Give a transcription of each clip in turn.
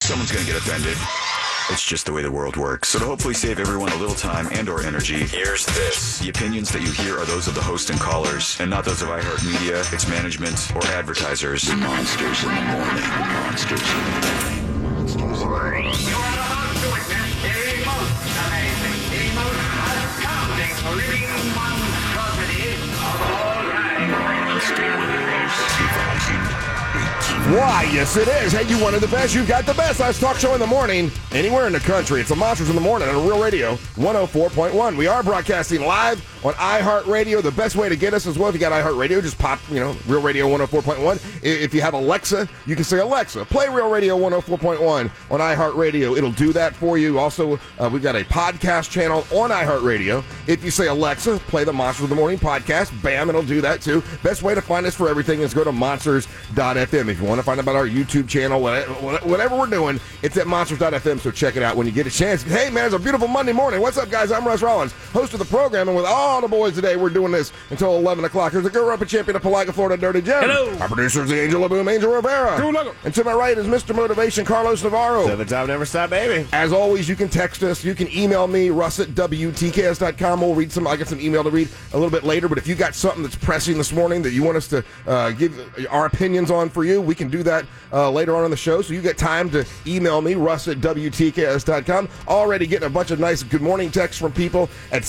Someone's going to get offended. It's just the way the world works. So to hopefully save everyone a little time and or energy, here's this. The opinions that you hear are those of the host and callers, and not those of iHeartMedia, its management, or advertisers. Monsters in the morning. Monsters in the morning. Monsters in the morning. You are about to witness the most amazing, the most astounding living monstrosity of all time. Monsters 2018. Why, yes it is. Hey, you wanted the best, you got the best. Let's talk show in the morning, anywhere in the country. It's the Monsters in the Morning on Real Radio 104.1. We are broadcasting live on iHeartRadio. The best way to get us as well, if you got iHeartRadio, just pop, Real Radio 104.1. If you have Alexa, you can say, Alexa, play Real Radio 104.1 on iHeartRadio. It'll do that for you. Also, we've got a podcast channel on iHeartRadio. If you say, Alexa, play the Monsters in the Morning podcast, bam, it'll do that too. Best way to find us for everything is go to monsters.fm. If you want to find out about our YouTube channel, whatever we're doing, it's at monsters.fm, so check it out when you get a chance. Hey, man, it's a beautiful Monday morning. What's up, guys? I'm Russ Rollins, host of the program, and with all the boys today, we're doing this until 11 o'clock. There's a girl up champion of Palaga, Florida, Dirty Jim. Hello. Our producer is the Angel of Boom, Angel Rivera. And to my right is Mr. Motivation, Carlos Navarro. So the time never stop, baby. As always, you can text us. You can email me, Russ at WTKS.com. We'll read I got some email to read a little bit later, but if you got something that's pressing this morning that you want us to give our opinions on for you, we can do that later on in the show. So you get time to email me, Russ at WTKS.com. Already getting a bunch of nice good morning texts from people at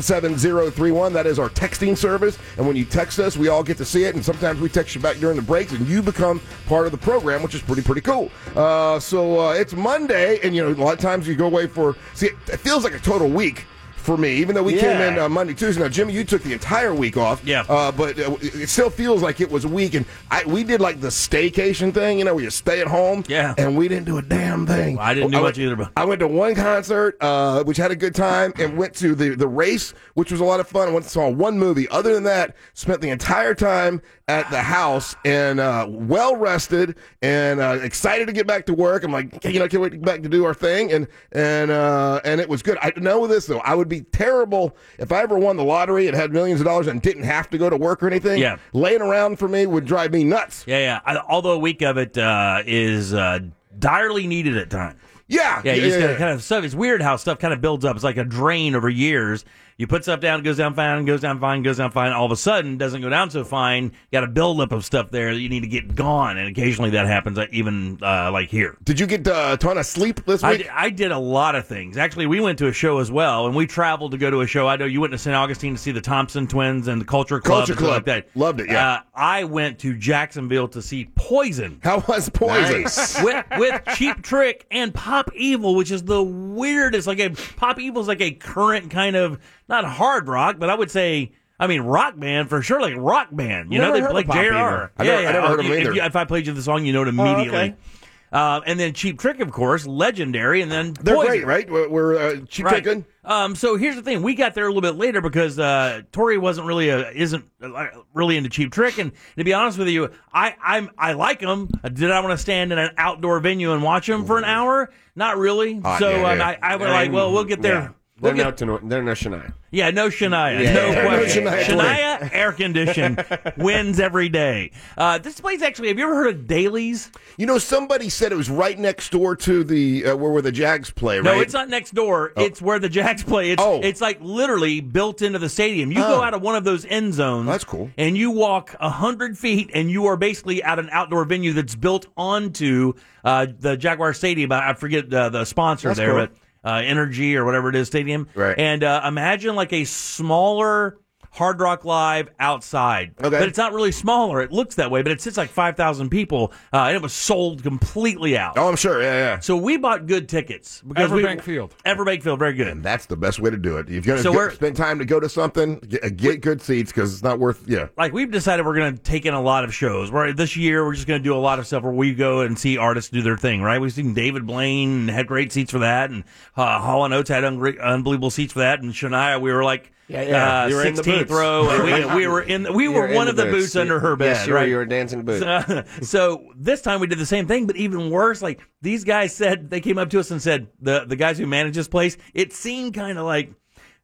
77031. That is our texting service. And when you text us, we all get to see it. And sometimes we text you back during the breaks, and you become part of the program, which is pretty cool. So it's Monday, and a lot of times you go away it feels like a total week for me, even though we came in Monday, Tuesday. Now, Jimmy, you took the entire week off. Yeah. But it still feels like it was a week. And we did like the staycation thing, where you stay at home. Yeah. And we didn't do a damn thing. Well, I didn't do much either. But I went to one concert, which had a good time, and went to the race, which was a lot of fun. I went and saw one movie. Other than that, spent the entire time at the house and well rested and excited to get back to work. I'm like, can't wait to get back to do our thing. And it was good. I know this, though. I would be terrible if I ever won the lottery and had millions of dollars and didn't have to go to work or anything. Yeah. Laying around for me would drive me nuts. Yeah. Although a week of it is direly needed at times. Yeah. You just gotta kind of stuff. It's weird how stuff kind of builds up. It's like a drain over years. You put stuff down, it goes down fine, goes down fine, goes down fine. All of a sudden, doesn't go down so fine. You got a buildup of stuff there that you need to get gone, and occasionally that happens, even like here. Did you get a ton of sleep this week? I did a lot of things. Actually, we went to a show as well, and we traveled to go to a show. I know you went to St. Augustine to see the Thompson Twins and the Culture Club. Culture Club. Like that. Loved it, yeah. I went to Jacksonville to see Poison. How was Poison? Nice. with Cheap Trick and Pop Evil, which is the weirdest. Pop Evil is like a current kind of, not hard rock, but I would say, rock band for sure, like rock band. Never They heard like of Pop JR. I never heard of them either. If I played you the song, you know it immediately. okay. And then Cheap Trick, of course, legendary, and then They're Poison. great, right? We're Cheap Trick good? So here's the thing: we got there a little bit later because Tori isn't really into Cheap Trick, and to be honest with you, I like them. Did I want to stand in an outdoor venue and watch them for an hour? Not really. I was like, well, we'll get there. Yeah. They're no Shania. Yeah, no Shania. Yeah, no yeah, question. no Shania. Shania, air conditioned, wins every day. This place actually, have you ever heard of Daly's? Somebody said it was right next door to the where the Jags play, right? No, it's not next door. Oh. It's where the Jags play. It's like literally built into the stadium. You go out of one of those end zones. That's cool. And you walk 100 feet, and you are basically at an outdoor venue that's built onto the Jaguar Stadium. I forget the sponsor That's there, cool. but Energy or whatever it is stadium. Right. And imagine like a smaller Hard Rock Live outside. Okay. But it's not really smaller. It looks that way, but it sits like 5,000 people, and it was sold completely out. Oh, I'm sure. Yeah. So we bought good tickets. Everbank Field. Everbank Field, very good. And that's the best way to do it. You've got So to we're- spend time to go to something, get good seats, because it's not worth, Like, we've decided we're going to take in a lot of shows. This year, we're just going to do a lot of stuff where we go and see artists do their thing, right? We've seen David Blaine and had great seats for that, and Hall & Oates had unbelievable seats for that, and Shania, we were like, You were in the 16th boots. row, and we were one of the boots under her bed, yes, right? You were dancing boots. So this time we did the same thing, but even worse. Like, these guys said, they came up to us and said, the guys who manage this place, it seemed kind of like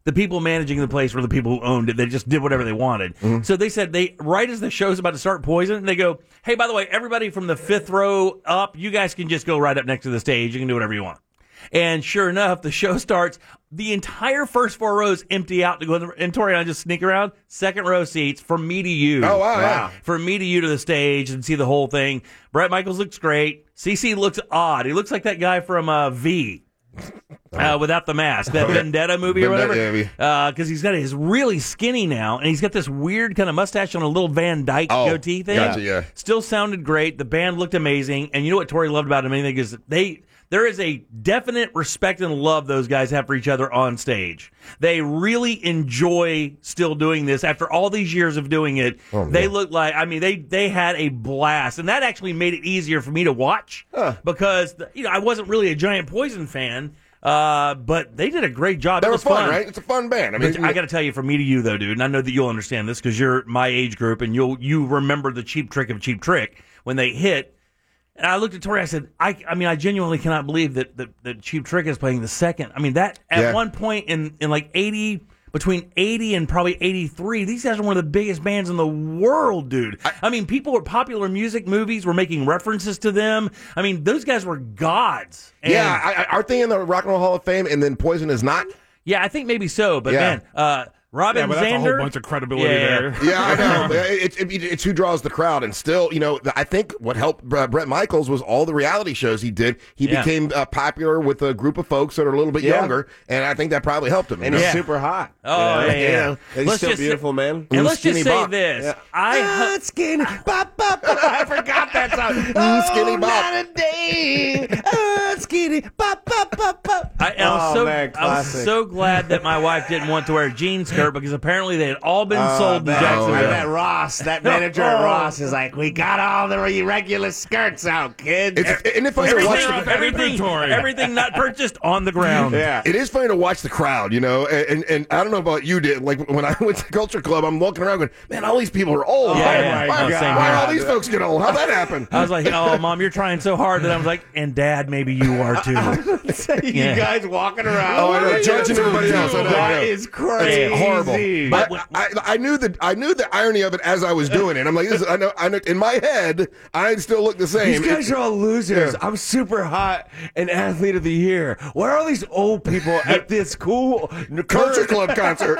the people managing the place were the people who owned it. They just did whatever they wanted. So they said right as the show's about to start, Poison, they go, hey, by the way, everybody from the 5th row up, you guys can just go right up next to the stage. You can do whatever you want. And sure enough, the show starts. The entire first 4 rows empty out to go, and Tori and I just sneak around. 2nd row seats from me to you. Oh, wow. Yeah. From me to you to the stage and see the whole thing. Bret Michaels looks great. CC looks odd. He looks like that guy from V. Without the mask, that Vendetta movie or whatever. Because he's he's really skinny now, and he's got this weird kind of mustache on a little Van Dyke goatee thing. Gotcha, yeah. Still sounded great. The band looked amazing, and you know what Tori loved about him? Anything is there is a definite respect and love those guys have for each other on stage. They really enjoy still doing this after all these years of doing it. They look like, they had a blast, and that actually made it easier for me to watch because I wasn't really a giant Poison fan. But they did a great job. They It were was fun, right? It's a fun band. I got to tell you, from me to you though, dude, and I know that you'll understand this because you're my age group, and you remember the Cheap Trick of Cheap Trick when they hit. And I looked at Tori. I said, I genuinely cannot believe that Cheap Trick is playing the second. At one point in like 80. Between 80 and probably 83, these guys are one of the biggest bands in the world, dude. People were popular music movies were making references to them. Those guys were gods. And aren't they in the Rock and Roll Hall of Fame and then Poison is not? Yeah, I think maybe so. But man, Robin but Zander. that's a whole bunch of credibility there. Yeah, I know. It's who draws the crowd. And still, I think what helped Bret Michaels was all the reality shows he did. He became popular with a group of folks that are a little bit younger, and I think that probably helped him. And he's super hot. Oh, yeah. He's still beautiful, man. And let's just say Bop. this. Skinny bop, bop, bop. I forgot that song. Skinny Bop. Not a day. Skinny bop, bop, bop, bop. I was so glad that my wife didn't want to wear jean skirt because apparently they had all been sold to Jacksonville. I bet Ross, that manager at Ross, is like, we got all the irregular skirts out, kids. Isn't it funny to watch everything not purchased on the ground. Yeah. It is funny to watch the crowd, and I don't know about you, did like when I went to Culture Club, I'm walking around going, man, all these people are old. Why all these folks get old? How'd that happen? I was like, oh, Mom, you're trying so hard. That I was like, and Dad, maybe you are too. You guys walking around. Oh, I know, judging everybody else. That is crazy. It's horrible. But I knew the irony of it as I was doing it. I'm like, I know. In my head, I still look the same. These guys are all losers. I'm super hot and athlete of the year. Why are all these old people at this cool Culture Club concert?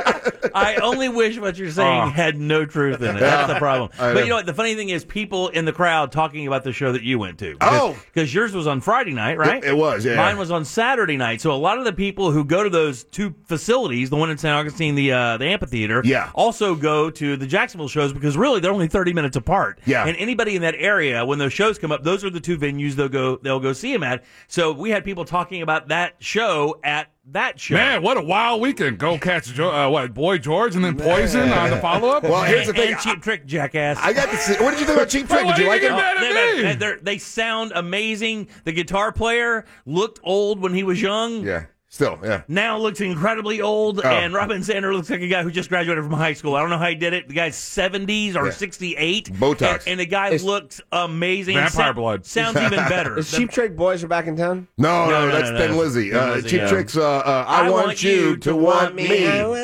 I only wish what you're saying had no truth in it. That's the problem. But you know what? The funny thing is, people in the crowd talking about the show that you went to. Because yours was on Friday night, right? It was, yeah. Mine was on Saturday night. So a lot of the people who go to those two facilities, the one in St. Augustine, the amphitheater, also go to the Jacksonville shows because really they're only 30 minutes apart. Yeah. And anybody in that area, when those shows come up, those are the two venues they'll go see them at. So we had people talking about that show at that show. Man, what a wild weekend. Go catch Boy George and then Poison on the follow-up. Well, here's the thing. And Cheap Trick, jackass. I got to see. What did you think about Cheap Trick? Did you like it? They sound amazing. The guitar player looked old when he was young. Yeah. Still, yeah. Now looks incredibly old, and Robin Zander looks like a guy who just graduated from high school. I don't know how he did it. The guy's 70s or 68. Botox. And the guy looks amazing. Vampire blood. Sounds even better. Is Cheap Trick Boys are back in town? No, that's Thin Lizzy. Cheap Trick's I Want You to Want Me.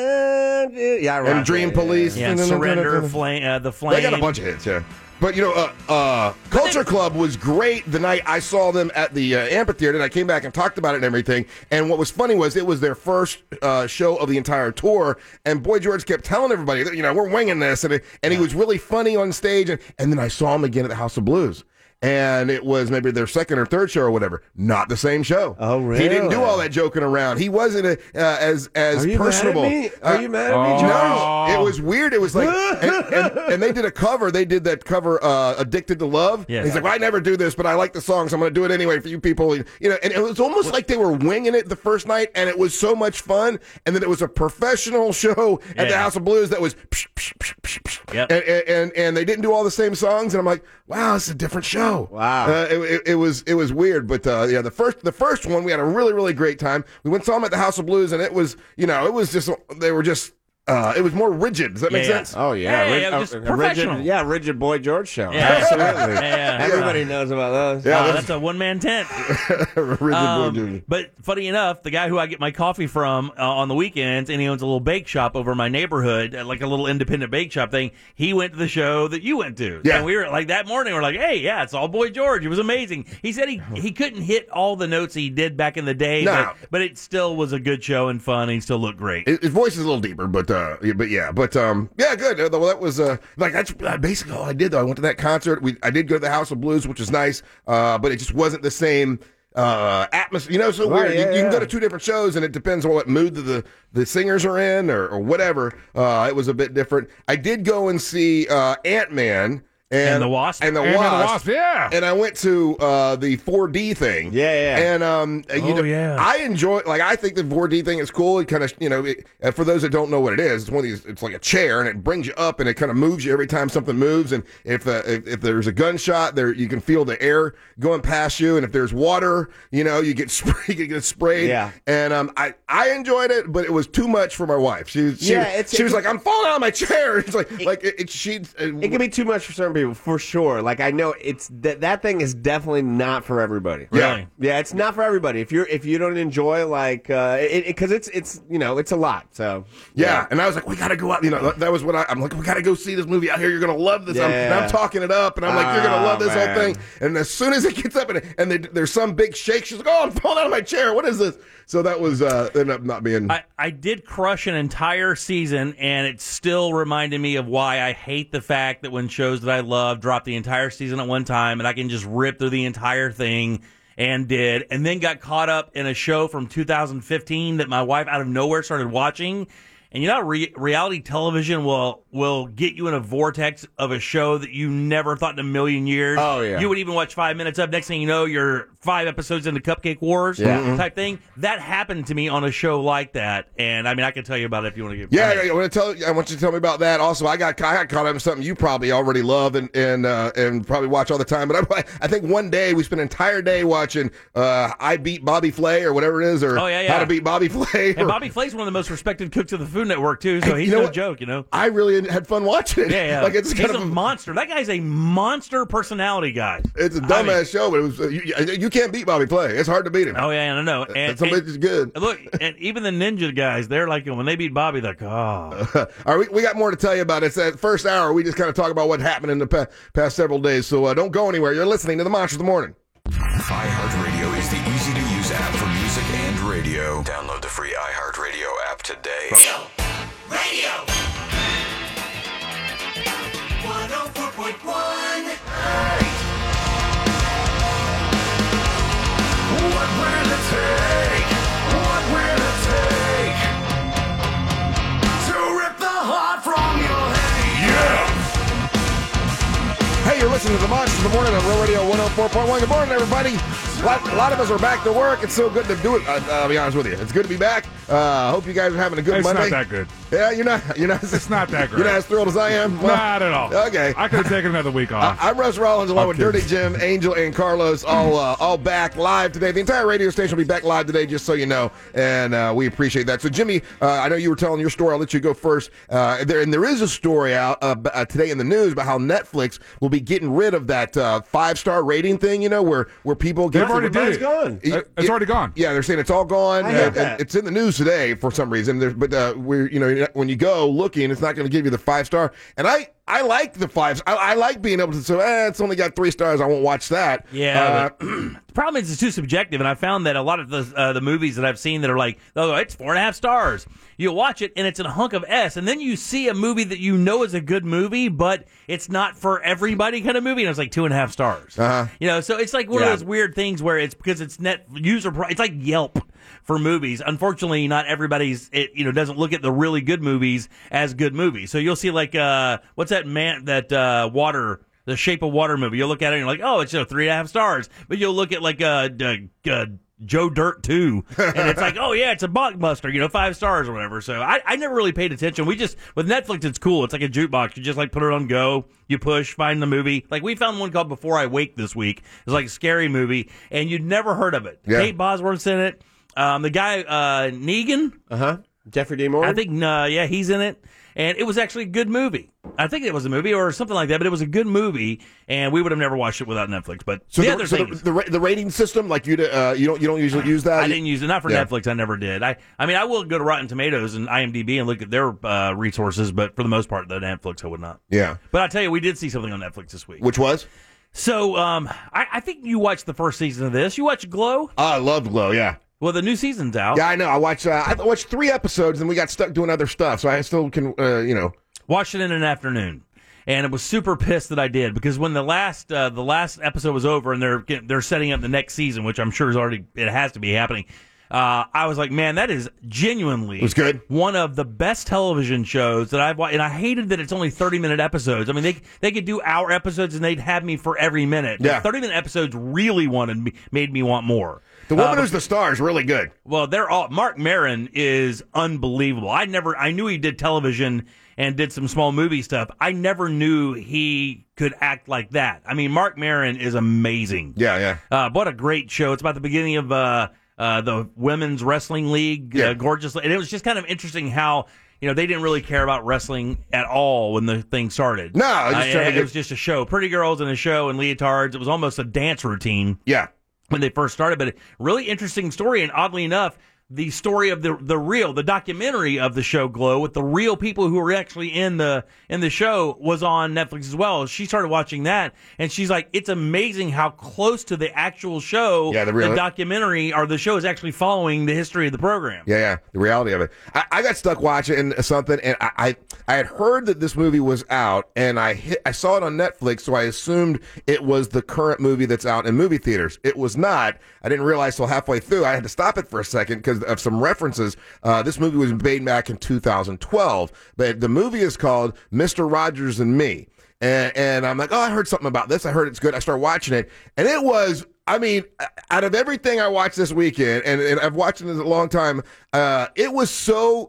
Yeah, I and Dream Police. Yeah, Surrender, The Flame. They got a bunch of hits, yeah. But, Culture Club was great the night I saw them at the amphitheater, and I came back and talked about it and everything. And what was funny was it was their first show of the entire tour, and Boy George kept telling everybody, we're winging this, and he was really funny on stage. And then I saw him again at the House of Blues. And it was maybe their second or third show or whatever. Not the same show. Oh, really? He didn't do all that joking around. He wasn't as personable. Are you mad at me, George? No, it was weird. It was like, and they did a cover. They did that cover, "Addicted to Love." Yes. He's like, well, I never do this, but I like the song, so I'm going to do it anyway for you people. And it was almost like they were winging it the first night, and it was so much fun. And then it was a professional show at the House of Blues that was, and they didn't do all the same songs. And I'm like, wow, it's a different show. Wow. It was weird, but the first one we had a really, really great time. We went saw them at the House of Blues, and it was it was just they were just It was more rigid. Does that make sense? Oh yeah, Yeah, just professional. Rigid Boy George show. Yeah. Absolutely. Yeah. Everybody knows about those. Yeah, That's a one-man tent. rigid boy dude. But funny enough, the guy who I get my coffee from on the weekends, and he owns a little bake shop over in my neighborhood, like a little independent bake shop thing. He went to the show that you went to. Yeah. And we were like that morning. We're like, hey, yeah, it's all Boy George. It was amazing. He said he couldn't hit all the notes he did back in the day, No. but it still was a good show and fun. And he still looked great. His voice is a little deeper, but yeah, good. Well, that was like that's basically all I did. Though I went to that concert. I did go to the House of Blues, which was nice, but it just wasn't the same atmosphere. So weird. You can go to two different shows, and it depends on what mood the singers are in or whatever. It was a bit different. I did go and see Ant-Man. And the Wasp? And the Ant-Man and the Wasp. Wasp, yeah. And I went to the 4D thing. Yeah. And, yeah. I enjoy, I think the 4D thing is cool. It kind of, for those that don't know what it is, it's one of these, it's like a chair and it brings you up and it kind of moves you every time something moves. And if there's a gunshot there, you can feel the air going past you. And if there's water, you get sprayed. Yeah. And, I enjoyed it, but it was too much for my wife. She was like, I'm falling out of my chair. It's it can be too much for certain people, for sure. Like I know it's that thing is definitely not for everybody. Really? Yeah, it's not for everybody. If you don't enjoy because it's a lot. So yeah, and I was like, we gotta go out. That was what I'm like. We gotta go see this movie out here. You're gonna love this. Yeah. I'm talking it up, and I'm like, you're gonna love this man. whole thing. And as soon as it gets up and there's some big shake, she's like, oh, I'm falling out of my chair. What is this? So that was ended up not being. I did crush an entire season, and it still reminded me of why I hate the fact that when shows that I love drop the entire season at one time, and I can just rip through the entire thing, and then got caught up in a show from 2015 that my wife out of nowhere started watching. And reality television will get you in a vortex of a show that you never thought in a million years. Oh, yeah. You would even watch 5 minutes of. Next thing you know, you're 5 episodes into Cupcake Wars type thing. That happened to me on a show like that. And, I can tell you about it if you want to get I want you to tell me about that. Also, I got caught up in something you probably already love and probably watch all the time. But I think one day we spent an entire day watching I Beat Bobby Flay or whatever it is, or How to Beat Bobby Flay. And Bobby Flay's one of the most respected cooks of the Food Network, too, so he's no joke, I really had fun watching it. Yeah. He's a monster. That guy's a monster personality guy. It's a dumbass show, but it was you can't beat Bobby Flay. It's hard to beat him. Oh, yeah, I know. And somebody's good. Look, and even the ninja guys, they're like, when they beat Bobby, they're like, oh. All right, we got more to tell you about. It's that first hour. We just kind of talk about what happened in the past several days. So don't go anywhere. You're listening to the Monsters of the Morning. iHeartRadio is the easy-to-use app for music and radio. Download the free iHeartRadio app today. Radio 104.1. What will it take? What will it take to rip the heart from your head? Hey, you're listening to the Monsters of the Morning on Real Radio 104.1. Good morning, everybody. A lot of us are back to work. It's so good to do it. I'll be honest with you. It's good to be back. Hope you guys are having a good Monday. It's not that good. Yeah, you're not. It's not that great. You're not as thrilled as I am. Well, not at all. Okay. I could have taken another week off. I'm Russ Rollins, along with kidding. Dirty Jim, Angel, and Carlos, all back live today. The entire radio station will be back live today, just so you know, and we appreciate that. So, Jimmy, I know you were telling your story. I'll let you go first. There is a story out today in the news about how Netflix will be getting rid of that 5-star rating thing. Where people get. They've already did it. Gone. It's already gone. Yeah, they're saying it's all gone. It's in the news today for some reason. But when you go looking, it's not going to give you the 5-star. And I like the 5s. I like being able to say, it's only got 3 stars. I won't watch that. Yeah. The problem is it's too subjective, and I found that a lot of the movies that I've seen that are like, oh, it's 4.5 stars. You watch it, and it's a hunk of S, and then you see a movie that you know is a good movie, but it's not for everybody kind of movie, and it's like 2.5 stars. So it's like one of those weird things where it's because it's it's like Yelp for movies. Unfortunately, not everybody's doesn't look at the really good movies as good movies. So you'll see like what's that water. The Shape of Water movie. You'll look at it and you're like, oh, it's 3.5 stars. But you'll look at like Joe Dirt 2, and it's like, oh yeah, it's a blockbuster, 5 stars or whatever. So I never really paid attention. With Netflix, it's cool. It's like a jukebox. You just like put it on go, you push, find the movie. Like we found one called Before I Wake this week. It's like a scary movie, and you'd never heard of it. Yeah. Kate Bosworth's in it. The guy Negan. Jeffrey Dean Morgan? I think, yeah, he's in it. And it was actually a good movie. I think it was a movie or something like that, but it was a good movie, and we would have never watched it without Netflix. But the rating system, like you don't usually use that. I didn't use it, not for Netflix. I never did. I mean, I will go to Rotten Tomatoes and IMDb and look at their resources, but for the most part, the Netflix I would not. Yeah. But I tell you, we did see something on Netflix this week. Which was? So I think you watched the first season of this. You watched Glow? I loved Glow. Yeah. Well, the new season's out. Yeah, I know. I watched 3 episodes, and we got stuck doing other stuff, so I still can, Watched it in an afternoon, and I was super pissed that I did because when the last episode was over and they're setting up the next season, which I'm sure it has to be happening. I was like, man, that is genuinely it was good. One of the best television shows that I've watched, and I hated that it's only 30-minute episodes. I mean, they could do hour episodes and they'd have me for every minute. Yeah, 30-minute episodes really made me want more. The woman who's the star is really good. Well, Mark Maron is unbelievable. I knew he did television and did some small movie stuff. I never knew he could act like that. I mean, Mark Maron is amazing. Yeah. What a great show. It's about the beginning of the Women's Wrestling League, gorgeous. And it was just kind of interesting how, they didn't really care about wrestling at all when the thing started. No, it was just a show. Pretty girls in a show and leotards. It was almost a dance routine. Yeah. When they first started, but a really interesting story, and oddly enough, the story of the documentary of the show Glow with the real people who were actually in the show was on Netflix as well. She started watching that, and she's like, it's amazing how close to the actual show the documentary or the show is actually following the history of the program. Yeah, the reality of it. I got stuck watching something, and I had heard that this movie was out, and I saw it on Netflix, so I assumed it was the current movie that's out in movie theaters. It was not. I didn't realize till halfway through. I had to stop it for a second because of some references. This movie was made back in 2012, but the movie is called Mr. Rogers and Me. And I'm like, I heard something about this. I heard it's good. I started watching it, and it was, I mean, out of everything I watched this weekend, and I've watched it a long time, it was so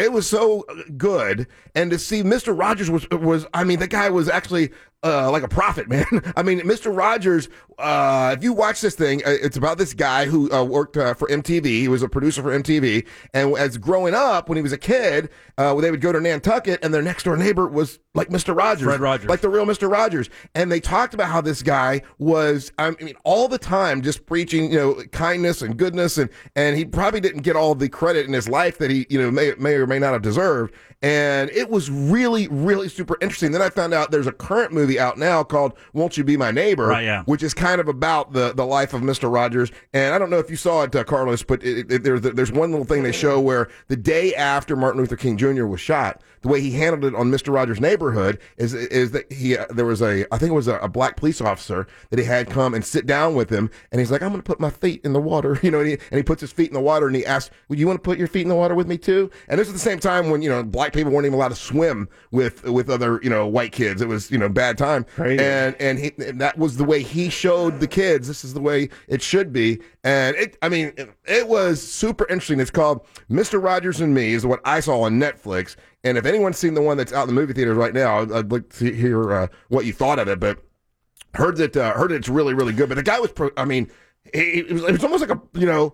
good. And to see Mr. Rogers was I mean, the guy was actually like a prophet, man. I mean, Mr. Rogers, if you watch this thing, it's about this guy who worked for MTV. He was a producer for MTV. And as growing up, when he was a kid, they would go to Nantucket, and their next door neighbor was like Mr. Rogers. Fred Rogers. Like the real Mr. Rogers. And they talked about how this guy was, I mean, all the time just preaching, kindness and goodness. And he probably didn't get all the credit in his life that he, may or may not have deserved. And it was really, really super interesting. Then I found out there's a current movie out now called Won't You Be My Neighbor, right, yeah, which is kind of about the life of Mr. Rogers. And I don't know if you saw it, Carlos, but there's one little thing they show where the day after Martin Luther King Jr. was shot, the way he handled it on Mr. Rogers' Neighborhood is that there was I think it was a black police officer that he had come and sit down with him, and he's like, I'm going to put my feet in the water, and he puts his feet in the water, and he asks, would you want to put your feet in the water with me too? And this is the same time when, black people weren't even allowed to swim with other, white kids. It was, bad time. Crazy. And that was the way he showed the kids, this is the way it should be. And it was super interesting. It's called Mr. Rogers and Me, is what I saw on Netflix. And if anyone's seen the one that's out in the movie theaters right now, I'd like to hear what you thought of it. But heard it's really, really good. But the guy was, it was almost like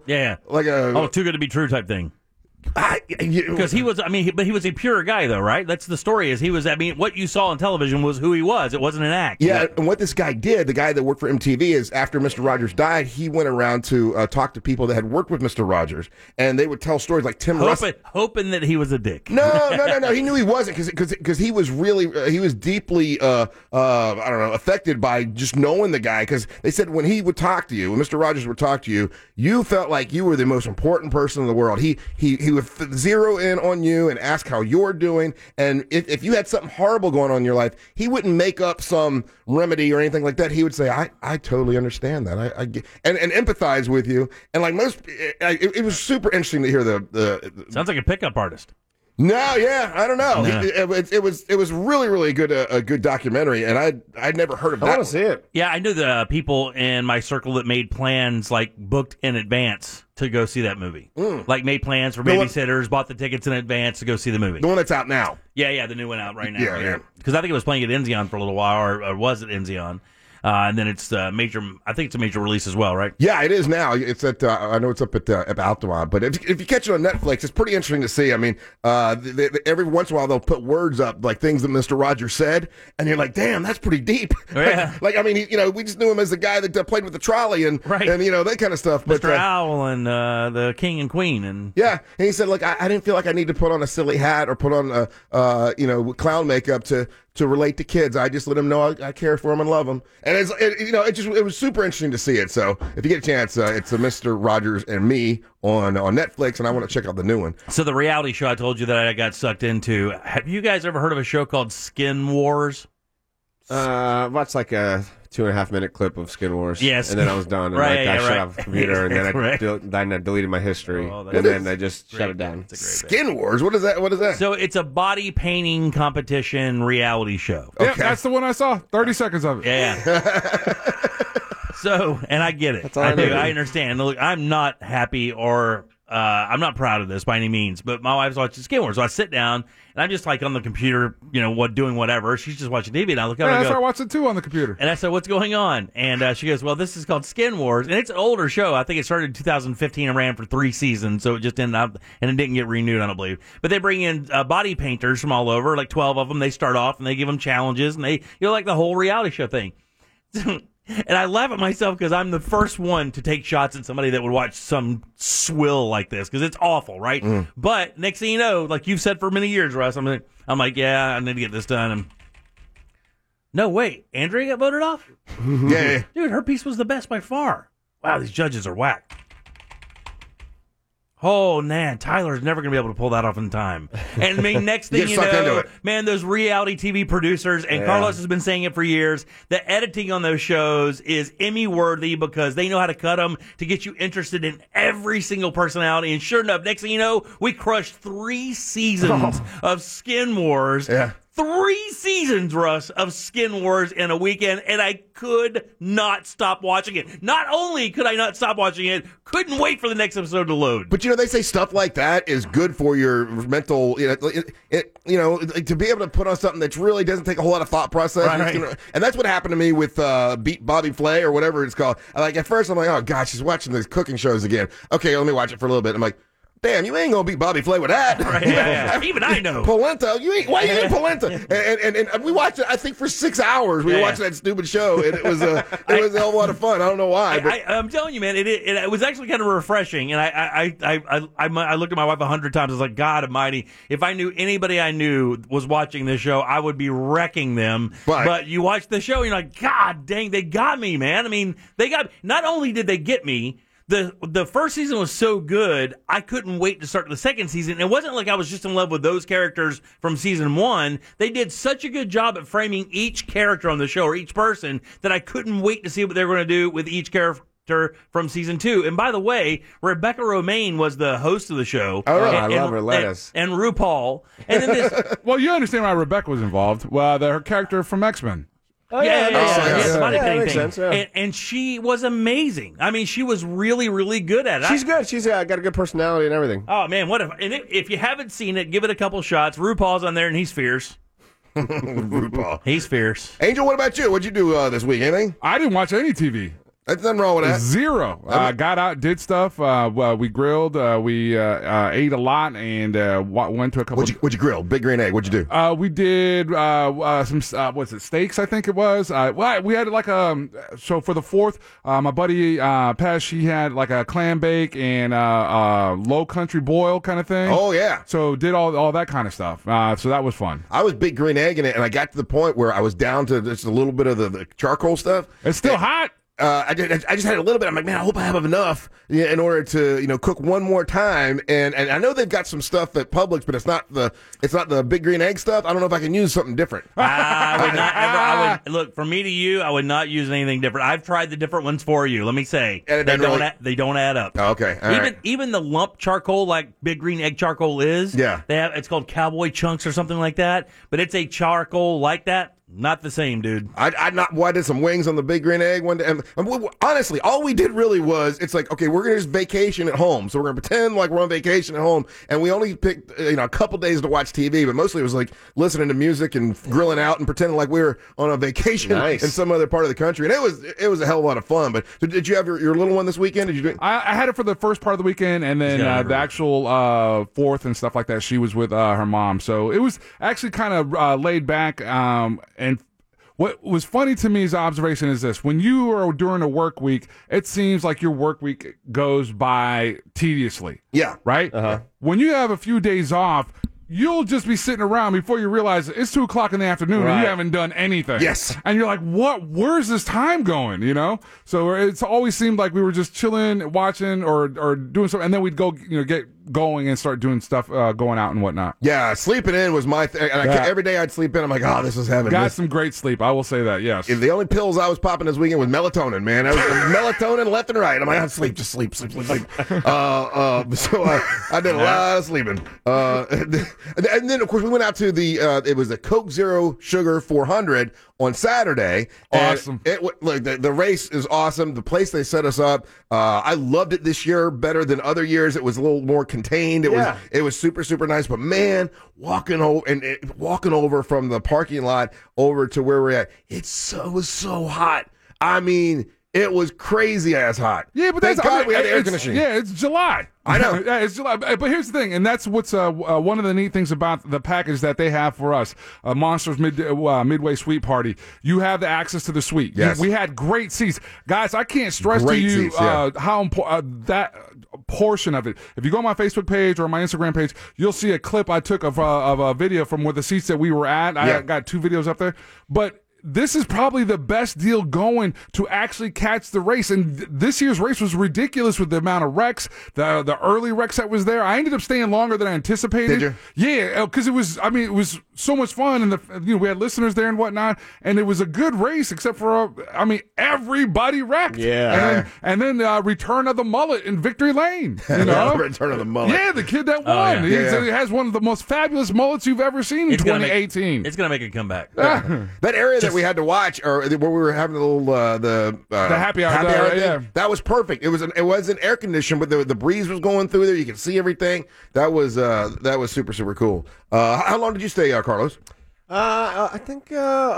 a, too good to be true type thing. Because he was, but he was a pure guy, though, right? That's the story. What you saw on television was who he was. It wasn't an act. Yeah, and what this guy did, the guy that worked for MTV, is after Mr. Rogers died, he went around to talk to people that had worked with Mr. Rogers, and they would tell stories like Tim Russell. Hoping that he was a dick. No. He knew he wasn't because he was really, he was deeply, affected by just knowing the guy. Because they said when he would talk to you, when Mr. Rogers would talk to you, you felt like you were the most important person in the world. He would zero in on you and ask how you're doing, and if you had something horrible going on in your life, he wouldn't make up some remedy or anything like that. He would say, I totally understand that. I get, and empathize with you. And like it was super interesting to hear the sounds like a pickup artist. No, yeah, I don't know. No. It was really, really good, a good documentary, and I'd never heard of that. I want to see it. Yeah, I knew the people in my circle that made plans, like booked in advance to go see that movie. Like made plans for babysitters, bought the tickets in advance to go see the movie. The one that's out now. Yeah, the new one out right now. Yeah. Because I think it was playing at Enzion for a little while, or was it Enzion? and then it's major. I think it's a major release as well, right? Yeah, it is now. It's at I know it's up at Altamont, but if you catch it on Netflix, it's pretty interesting to see. I mean, every once in a while they'll put words up like things that Mr. Rogers said, and you're like, damn, that's pretty deep. Yeah. like I mean, we just knew him as the guy that played with the trolley and that kind of stuff. Mr. Owl and the King and Queen and yeah, and he said, look, I didn't feel like I need to put on a silly hat or put on clown makeup to relate to kids. I just let them know I care for them and love them, and it was super interesting to see it. So if you get a chance, it's a Mr. Rogers and Me on Netflix, and I want to check out the new one. So the reality show I told you that I got sucked into. Have you guys ever heard of a show called Skin Wars? Watched like a 2.5 minute clip of Skin Wars. Yes. And then I was done. And I shut off the computer, and then I deleted my history. And then I just shut it down. Skin Wars? What is that? So it's a body painting competition reality show. Yeah, that's the one I saw. 30 seconds of it. Yeah. So, and I get it. I do. I understand. Look, I'm not happy or I'm not proud of this by any means, but my wife's watching Skin Wars. So I sit down and I'm just like on the computer, doing whatever. She's just watching TV, and I look at her and I start watching too on the computer. And I said, "What's going on?" And she goes, "Well, this is called Skin Wars, and it's an older show. I think it started in 2015 and ran for 3 seasons, so it just ended up and it didn't get renewed, I don't believe. But they bring in body painters from all over, like 12 of them. They start off and they give them challenges, and they like the whole reality show thing." And I laugh at myself because I'm the first one to take shots at somebody that would watch some swill like this because it's awful, right? But next thing you know, like you've said for many years, Russ, I'm like, yeah, I need to get this done. And no, wait, Andrea got voted off? Yeah. Dude, her piece was the best by far. Wow, these judges are whack. Oh, man, Tyler's never going to be able to pull that off in time. And I mean, next thing you know, man, those reality TV producers, and Carlos has been saying it for years, the editing on those shows is Emmy-worthy because they know how to cut them to get you interested in every single personality. And sure enough, next thing you know, we crushed 3 seasons of Skin Wars. Yeah. 3 seasons, Russ, of Skin Wars in a weekend, and I could not stop watching it. Not only could I not stop watching it, couldn't wait for the next episode to load. But they say stuff like that is good for your mental. To be able to put on something that really doesn't take a whole lot of thought process. Right. And that's what happened to me with Beat Bobby Flay or whatever it's called. Like at first I'm like, oh gosh, she's watching these cooking shows again. Okay, let me watch it for a little bit. I'm like, damn, you ain't gonna beat Bobby Flay with that. Right, yeah. Even I know. Polenta, why you ain't polenta? And we watched it, I think, for 6 hours. We were watching that stupid show, and it was a whole lot of fun. I don't know why. But I'm telling you, man, it was actually kind of refreshing. And I looked at my wife 100 times. I was like, God Almighty, if I knew anybody I knew was watching this show, I would be wrecking them. But you watch the show, and you're like, God dang, they got me, man. I mean, not only did they get me. The first season was so good, I couldn't wait to start the second season. It wasn't like I was just in love with those characters from season 1. They did such a good job at framing each character on the show, or each person, that I couldn't wait to see what they were going to do with each character from season 2. And by the way, Rebecca Romijn was the host of the show. Oh, I love her lettuce. And RuPaul. And then this. Well, you understand why Rebecca was involved. Well, her character from X-Men. Oh, yeah, makes sense. And she was amazing. I mean, she was really, really good at it. She's good. She's got a good personality and everything. Oh, man. If you haven't seen it, give it a couple shots. RuPaul's on there, and he's fierce. RuPaul. He's fierce. Angel, what about you? What'd you do this week? Anything? I didn't watch any TV. There's nothing wrong with that. 0. Got out, did stuff. We grilled. We ate a lot and went to a couple. What'd you grill? Big green egg. What'd you do? We did some steaks? I think it was. We had like so for the 4th, my buddy Paz, she had like a clam bake and low country boil kind of thing. Oh yeah. So did all that kind of stuff. So that was fun. I was big green egg in it, and I got to the point where I was down to just a little bit of the charcoal stuff. It's still hot. I just had a little bit. I'm like, man, I hope I have enough in order to cook one more time. And I know they've got some stuff at Publix, but it's not the big green egg stuff. I don't know if I can use something different. I would not ever. I would look, from me to you, I would not use anything different. I've tried the different ones for you. Let me say, and they don't add up. Oh, okay, even the lump charcoal, like big green egg charcoal is. Yeah, it's called Cowboy Chunks or something like that. But it's a charcoal like that. Not the same, dude. I did some wings on the Big Green Egg one day. And honestly, all we did really was, it's like, okay, we're going to just vacation at home. So we're going to pretend like we're on vacation at home. And we only picked, a couple days to watch TV, but mostly it was like listening to music and grilling out and pretending like we were on a vacation in some other part of the country. And it was a hell of a lot of fun. But so did you have your little one this weekend? Did you do I had it for the first part of the weekend, and then the actual fourth and stuff like that, she was with her mom. So it was actually kind of laid back. And what was funny to me as observation is this: when you are during a work week, it seems like your work week goes by tediously. Yeah. Right? Uh-huh. When you have a few days off, you'll just be sitting around before you realize it's 2:00 in the afternoon and you haven't done anything. Yes. And you're like, where's this time going? So it's always seemed like we were just chilling, watching or doing something. And then we'd go, get going and start doing stuff, going out and whatnot. Yeah. Sleeping in was my thing. And every day I'd sleep in. I'm like, oh, this is heaven. Got some great sleep. I will say that. Yes. The only pills I was popping this weekend was melatonin, man. I was melatonin left and right. I'm like, sleep. So I did a lot of sleeping. And then, of course, we went out to it was the Coke Zero Sugar 400 on Saturday. Awesome. Look, the race is awesome. The place they set us up, I loved it this year better than other years. It was a little more contained. It was super, super nice. But man, walking over from the parking lot over to where we're at, it was so hot. I mean, it was crazy ass hot. Yeah, but thank God we had air conditioning. Yeah, it's July. I know. Yeah, it's July. But here's the thing, and that's what's one of the neat things about the package that they have for us, Monsters Midway Suite Party. You have the access to the suite. Yes. We had great seats. Guys, I can't stress Great to you seats, yeah. how important that portion of it. If you go on my Facebook page or my Instagram page, you'll see a clip I took of a video from where the seats that we were at. I got 2 videos up there. But this is probably the best deal going to actually catch the race. And this year's race was ridiculous with the amount of wrecks, the early wrecks that was there. I ended up staying longer than I anticipated. Did you? Yeah, because it was so much fun, and we had listeners there and whatnot, and it was a good race except for everybody wrecked. Yeah. And then Return of the Mullet in Victory Lane. Return of the Mullet. Yeah, the kid that won. He has one of the most fabulous mullets you've ever seen in 2018. It's gonna make a comeback. That area that we had to watch, or where we were having a little the happy hour thing, yeah. that was perfect. It wasn't air conditioned, but the breeze was going through there. You could see everything. That was super, super cool. How long did you stay, Carlos? I think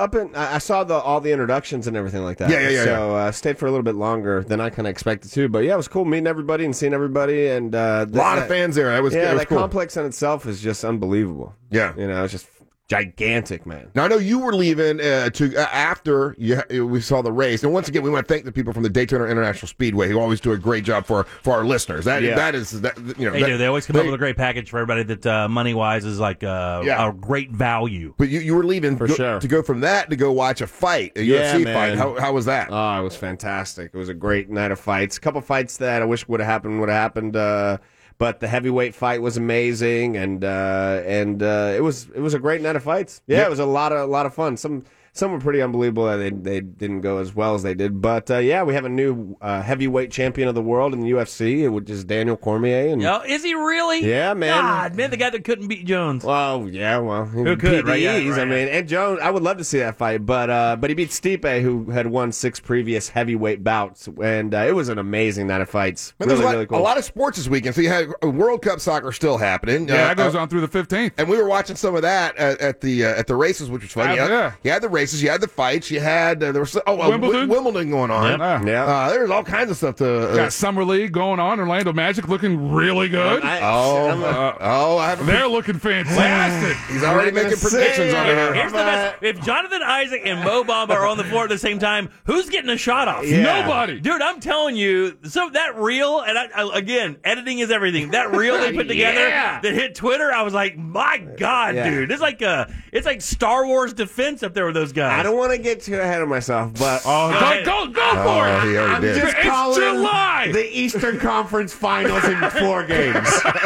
I saw all the introductions and everything like that. Yeah. So I stayed for a little bit longer than I kind of expected to. But yeah, it was cool meeting everybody and seeing everybody, and a lot of fans there. That was cool. Complex in itself is just unbelievable. Yeah, it's just gigantic, man. Now I know you were leaving after we saw the race, and once again we want to thank the people from the Daytona International Speedway who always do a great job for our listeners. They do. They always come up with a great package for everybody that money wise is like a great value. But you were leaving to go from that to go watch a fight, a UFC fight. How was that? Oh, it was fantastic. It was a great night of fights. A couple fights that I wish would have happened. But the heavyweight fight was amazing, and it was a great night of fights. Yeah, it was a lot of fun. Some were pretty unbelievable that they didn't go as well as they did. But we have a new heavyweight champion of the world in the UFC, which is Daniel Cormier. And is he really? Yeah, man. God, man, the guy that couldn't beat Jones. Well, yeah, who could? Right, I mean, and Jones. I would love to see that fight, but he beat Stipe, who had won 6 previous heavyweight bouts, and it was an amazing night of fights. Really cool. A lot of sports this weekend. So you had World Cup soccer still happening. Yeah, that goes on through the 15th, and we were watching some of that at the races, which was fun. You had the races. You had the fights. You had there was Wimbledon going on. There's all kinds of stuff to. Got Summer League going on. Orlando Magic looking really good. They're looking fantastic. He's already making predictions on it. Here's the best. If Jonathan Isaac and Mo Bamba are on the floor at the same time, who's getting a shot off? Yeah. Nobody. Dude, I'm telling you. So that reel, and again, editing is everything. That reel they put together that hit Twitter, I was like, my God, dude, it's like Star Wars Defense up there with those guys. I don't want to get too ahead of mymyself, but go for it. He already did. Just it's July. The Eastern Conference Finals in 4 games.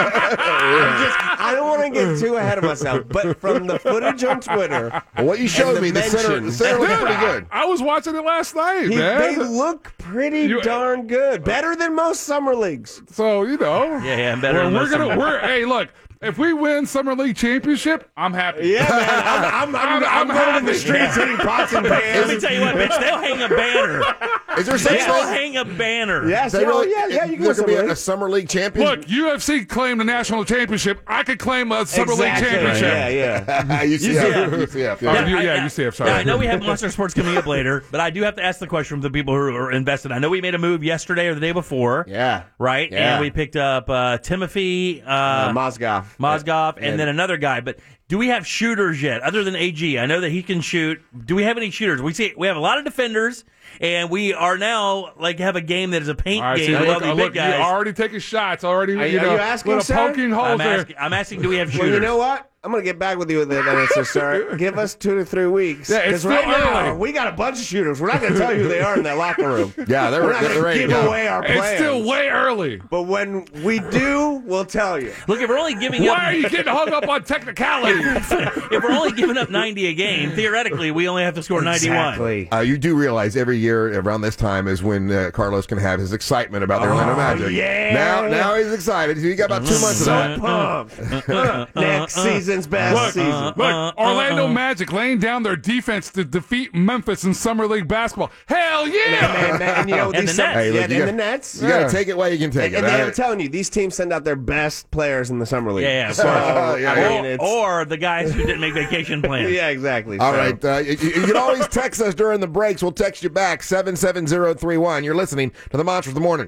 I don't want to get too ahead of myself, but from the footage on Twitter, what you showed me, the center looked pretty good. I was watching it last night, man. They look pretty darn good, better than most summer leagues. So better. Hey, look. If we win Summer League championship, I'm happy. Yeah, man. I'm going in the streets 16 pots and pans. Let me tell you what, bitch. They'll hang a banner. Is there such They'll thing? hang a banner. Yes, They yeah, really, yeah, you can there go could be Summer a League. Summer League champion. Look, UFC claimed the national championship. I could claim a Summer Exactly. League championship. Yeah. UCF. UCF. UCF, sorry. Now, I know we have Monster Sports coming up later, but I do have to ask the question from the people who are invested. I know we made a move yesterday or the day before. Yeah. Right? Yeah. And we picked up Timothy Mozgov. and then another guy. But do we have shooters yet, other than AG? I know that he can shoot. Do we have any shooters? We have a lot of defenders, and we are now have a game that is a paint All right, game see, with all these look, big guys. you're already taking shots. Already, Are you asking, little sir? poking holes there. I'm asking, do we have shooters? Well, you know what? I'm going to get back with you with that answer, sir. Give us 2 to 3 weeks. Yeah, it's 'Cause right still now, early. we got a bunch of shooters. We're not going to tell you who they are in that locker room. Yeah, We're not going to ready give to go. away our plans. It's still way early. But when we do, we'll tell you. Look, if we're only giving Why up, are you getting hung up on technicality? if we're only giving up 90 a game, theoretically, we only have to score 91. Exactly. You do realize every year around this time is when Carlos can have his excitement about the Orlando Magic. yeah. Now he's excited. You got about 2 months of that. Pumped. Next season's best season. Look, Orlando Magic laying down their defense to defeat Memphis in Summer League basketball. Hell yeah! And you know, And these the Nets. Hey, look, and you the got- Nets. You got to take it while you can take And it. I'm telling you, these teams send out their best players in the summer league. Yeah. So, Yeah, I mean, it's, Or the guys who didn't make vacation plans. yeah, exactly. All So- right. You can always text us during the breaks. We'll text you back, 77031. You're listening to the Monsters of the Morning.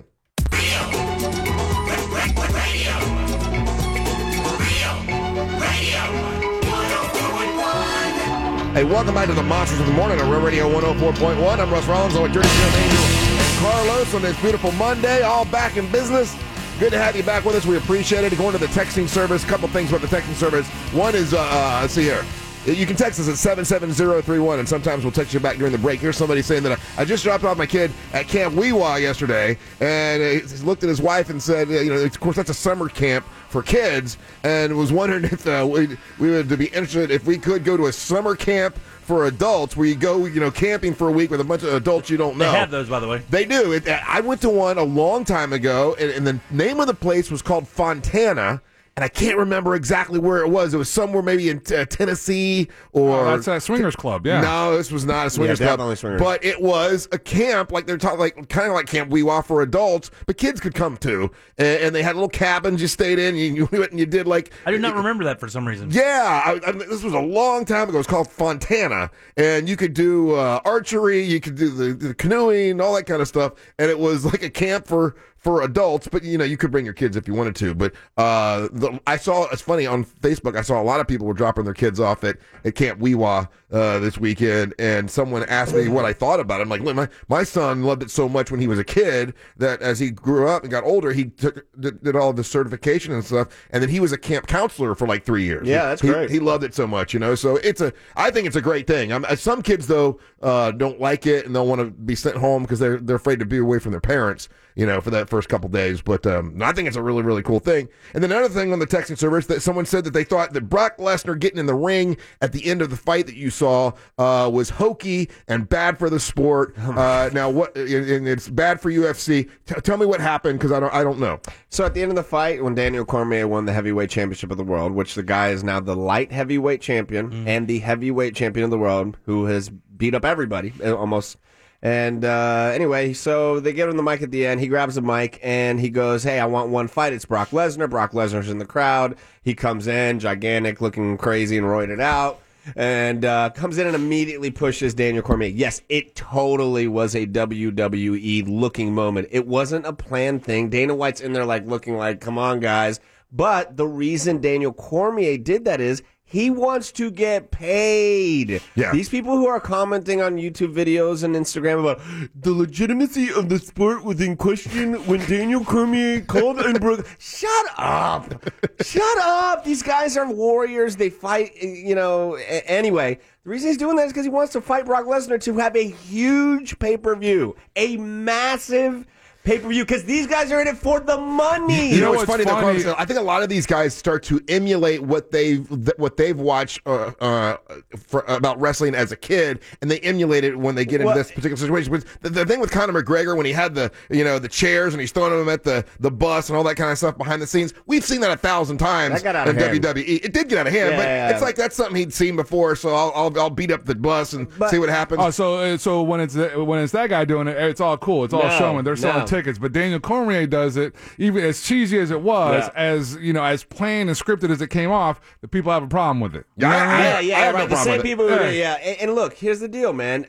Hey, welcome back to the Monsters of the Morning on Real Radio 104.1. I'm Russ Rollins, along with Dirty Jim Angel and Carlos on this beautiful Monday, all back in business. Good to have you back with us. We appreciate it. Going to the texting service, a couple things about the texting service. One is, let's see here. You can text us at 77031, and sometimes we'll text you back during the break. Here's somebody saying that I just dropped off my kid at Camp Weewa yesterday, and he looked at his wife and said, of course, that's a summer camp for kids, and was wondering if we would be interested if we could go to a summer camp for adults where you go, camping for a week with a bunch of adults you don't know. They have those, by the way. They do. I went to one a long time ago, and the name of the place was called Fontana. And I can't remember exactly where it was. It was somewhere maybe in Tennessee or... That's a swingers club, yeah. No, this was not a swingers club. definitely swingers. But it was a camp, like they're talking, kind of like Camp Weewa for adults, but kids could come to. And they had little cabins you stayed in. You went and you did like... I do not remember that for some reason. Yeah, this was a long time ago. It was called Fontana, and you could do archery, you could do the canoeing, all that kind of stuff, and it was like a camp for adults, but you could bring your kids if you wanted to. But I saw, it's funny, on Facebook, I saw a lot of people were dropping their kids off at Camp Weewa this weekend, and someone asked me what I thought about it. I'm like, look, my son loved it so much when he was a kid that as he grew up and got older, he did all the certification and stuff, and then he was a camp counselor for like 3 years. Yeah, that's great. He loved it so much, so I think it's a great thing. Some kids though don't like it and don't want to be sent home because they're afraid to be away from their parents, for that first couple days. But I think it's a really, really cool thing. And then another thing on the texting service that someone said that they thought that Brock Lesnar getting in the ring at the end of the fight that you saw was hokey and bad for the sport. Now what? And it's bad for UFC. Tell me what happened because I don't know. So at the end of the fight, when Daniel Cormier won the heavyweight championship of the world, which the guy is now the light heavyweight champion and the heavyweight champion of the world, who has beat up everybody almost. And anyway, so they give him the mic at the end. He grabs the mic and he goes, "Hey, I want one fight." It's Brock Lesnar. Brock Lesnar's in the crowd. He comes in, gigantic, looking crazy and roided out. And comes in and immediately pushes Daniel Cormier. Yes, it totally was a WWE-looking moment. It wasn't a planned thing. Dana White's in there looking like, come on, guys. But the reason Daniel Cormier did that is he wants to get paid. Yeah. These people who are commenting on YouTube videos and Instagram about the legitimacy of the sport was in question when Daniel Cormier called and broke. Shut up. Shut up. These guys are warriors. They fight, Anyway, the reason he's doing that is because he wants to fight Brock Lesnar to have a huge pay-per-view, a massive pay-per-view because these guys are in it for the money. You know what's what's funny? Though, funny? Carlos? I think a lot of these guys start to emulate what they've watched about wrestling as a kid, and they emulate it when they get into this particular situation. The thing with Conor McGregor when he had the chairs and he's throwing them at the bus and all that kind of stuff behind the scenes, we've seen that 1,000 times That got out in of hand. WWE. It did get out of hand, but it's like that's something he'd seen before. So I'll beat up the bus and see what happens. Oh, so when it's that guy doing it, it's all cool. It's all showing. They're selling tickets. But Daniel Cormier does it, even as cheesy as it was, as planned and scripted as it came off. The people have a problem with it. You know what I mean? I have no right. The problem same with it. people. And look, here's the deal, man.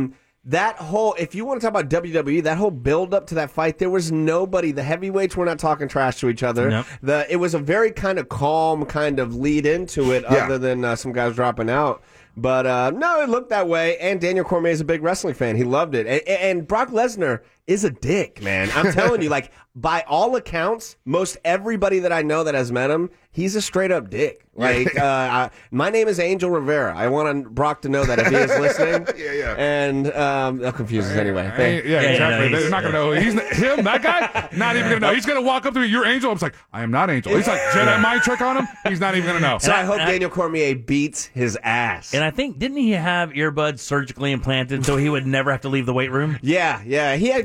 That whole, if you want to talk about WWE, that whole build up to that fight, there was nobody. The heavyweights were not talking trash to each other. Nope. It was a very kind of calm kind of lead into it, other than some guys dropping out. But no, it looked that way. And Daniel Cormier is a big wrestling fan. He loved it. And Brock Lesnar is a dick, man. I'm telling you, like, by all accounts, most everybody that I know that has met him, he's a straight up dick. Like, my name is Angel Rivera. I want Brock to know that if he is listening. And that confuses anyway. Exactly. They're not going to know. He's him, that guy, not even going to know. He's going to walk up to me, you're Angel. I'm like, I am not Angel. He's like, Jedi mind trick on him. He's not even going to know. So I hope Daniel Cormier beats his ass. And I think, didn't he have earbuds surgically implanted so he would never have to leave the weight room? Yeah. He had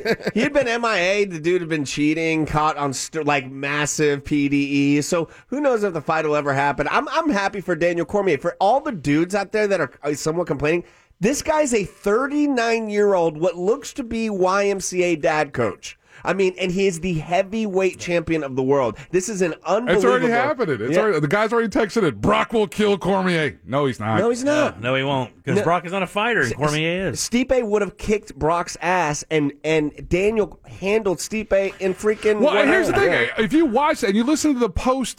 been MIA. The dude had been cheating, caught on massive PDE. So who knows if the fight will ever happen. I'm happy for Daniel Cormier. For all the dudes out there that are somewhat complaining, this guy's a 39-year-old, what looks to be YMCA dad coach. I mean, and he is the heavyweight champion of the world. This is an unbelievable... It's already happening. The guy's already texted it. Brock will kill Cormier. No, he's not. No, he's not. No, he won't. Because Brock is not a fighter, and Cormier is. Stipe would have kicked Brock's ass, and Daniel handled Stipe in freaking... Well, and here's the thing. If you watch and you listen to the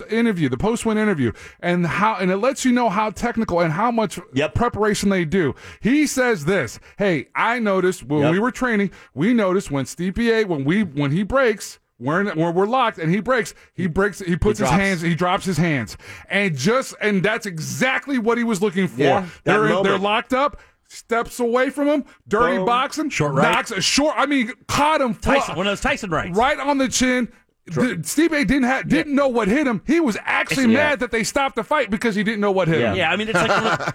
post-win interview, and it lets you know how technical and how much preparation they do. He says this, hey, I noticed when we were training, we noticed when Stipe, when he breaks, we're locked and he breaks, he puts his hands, he drops his hands. And that's exactly what he was looking for. Yeah, they're locked up, steps away from him, dirty boxing, short right. Caught him One of those Tyson rights. right on the chin. Stipe didn't know what hit him. He was actually mad that they stopped the fight because he didn't know what hit him. Yeah, I mean, it's like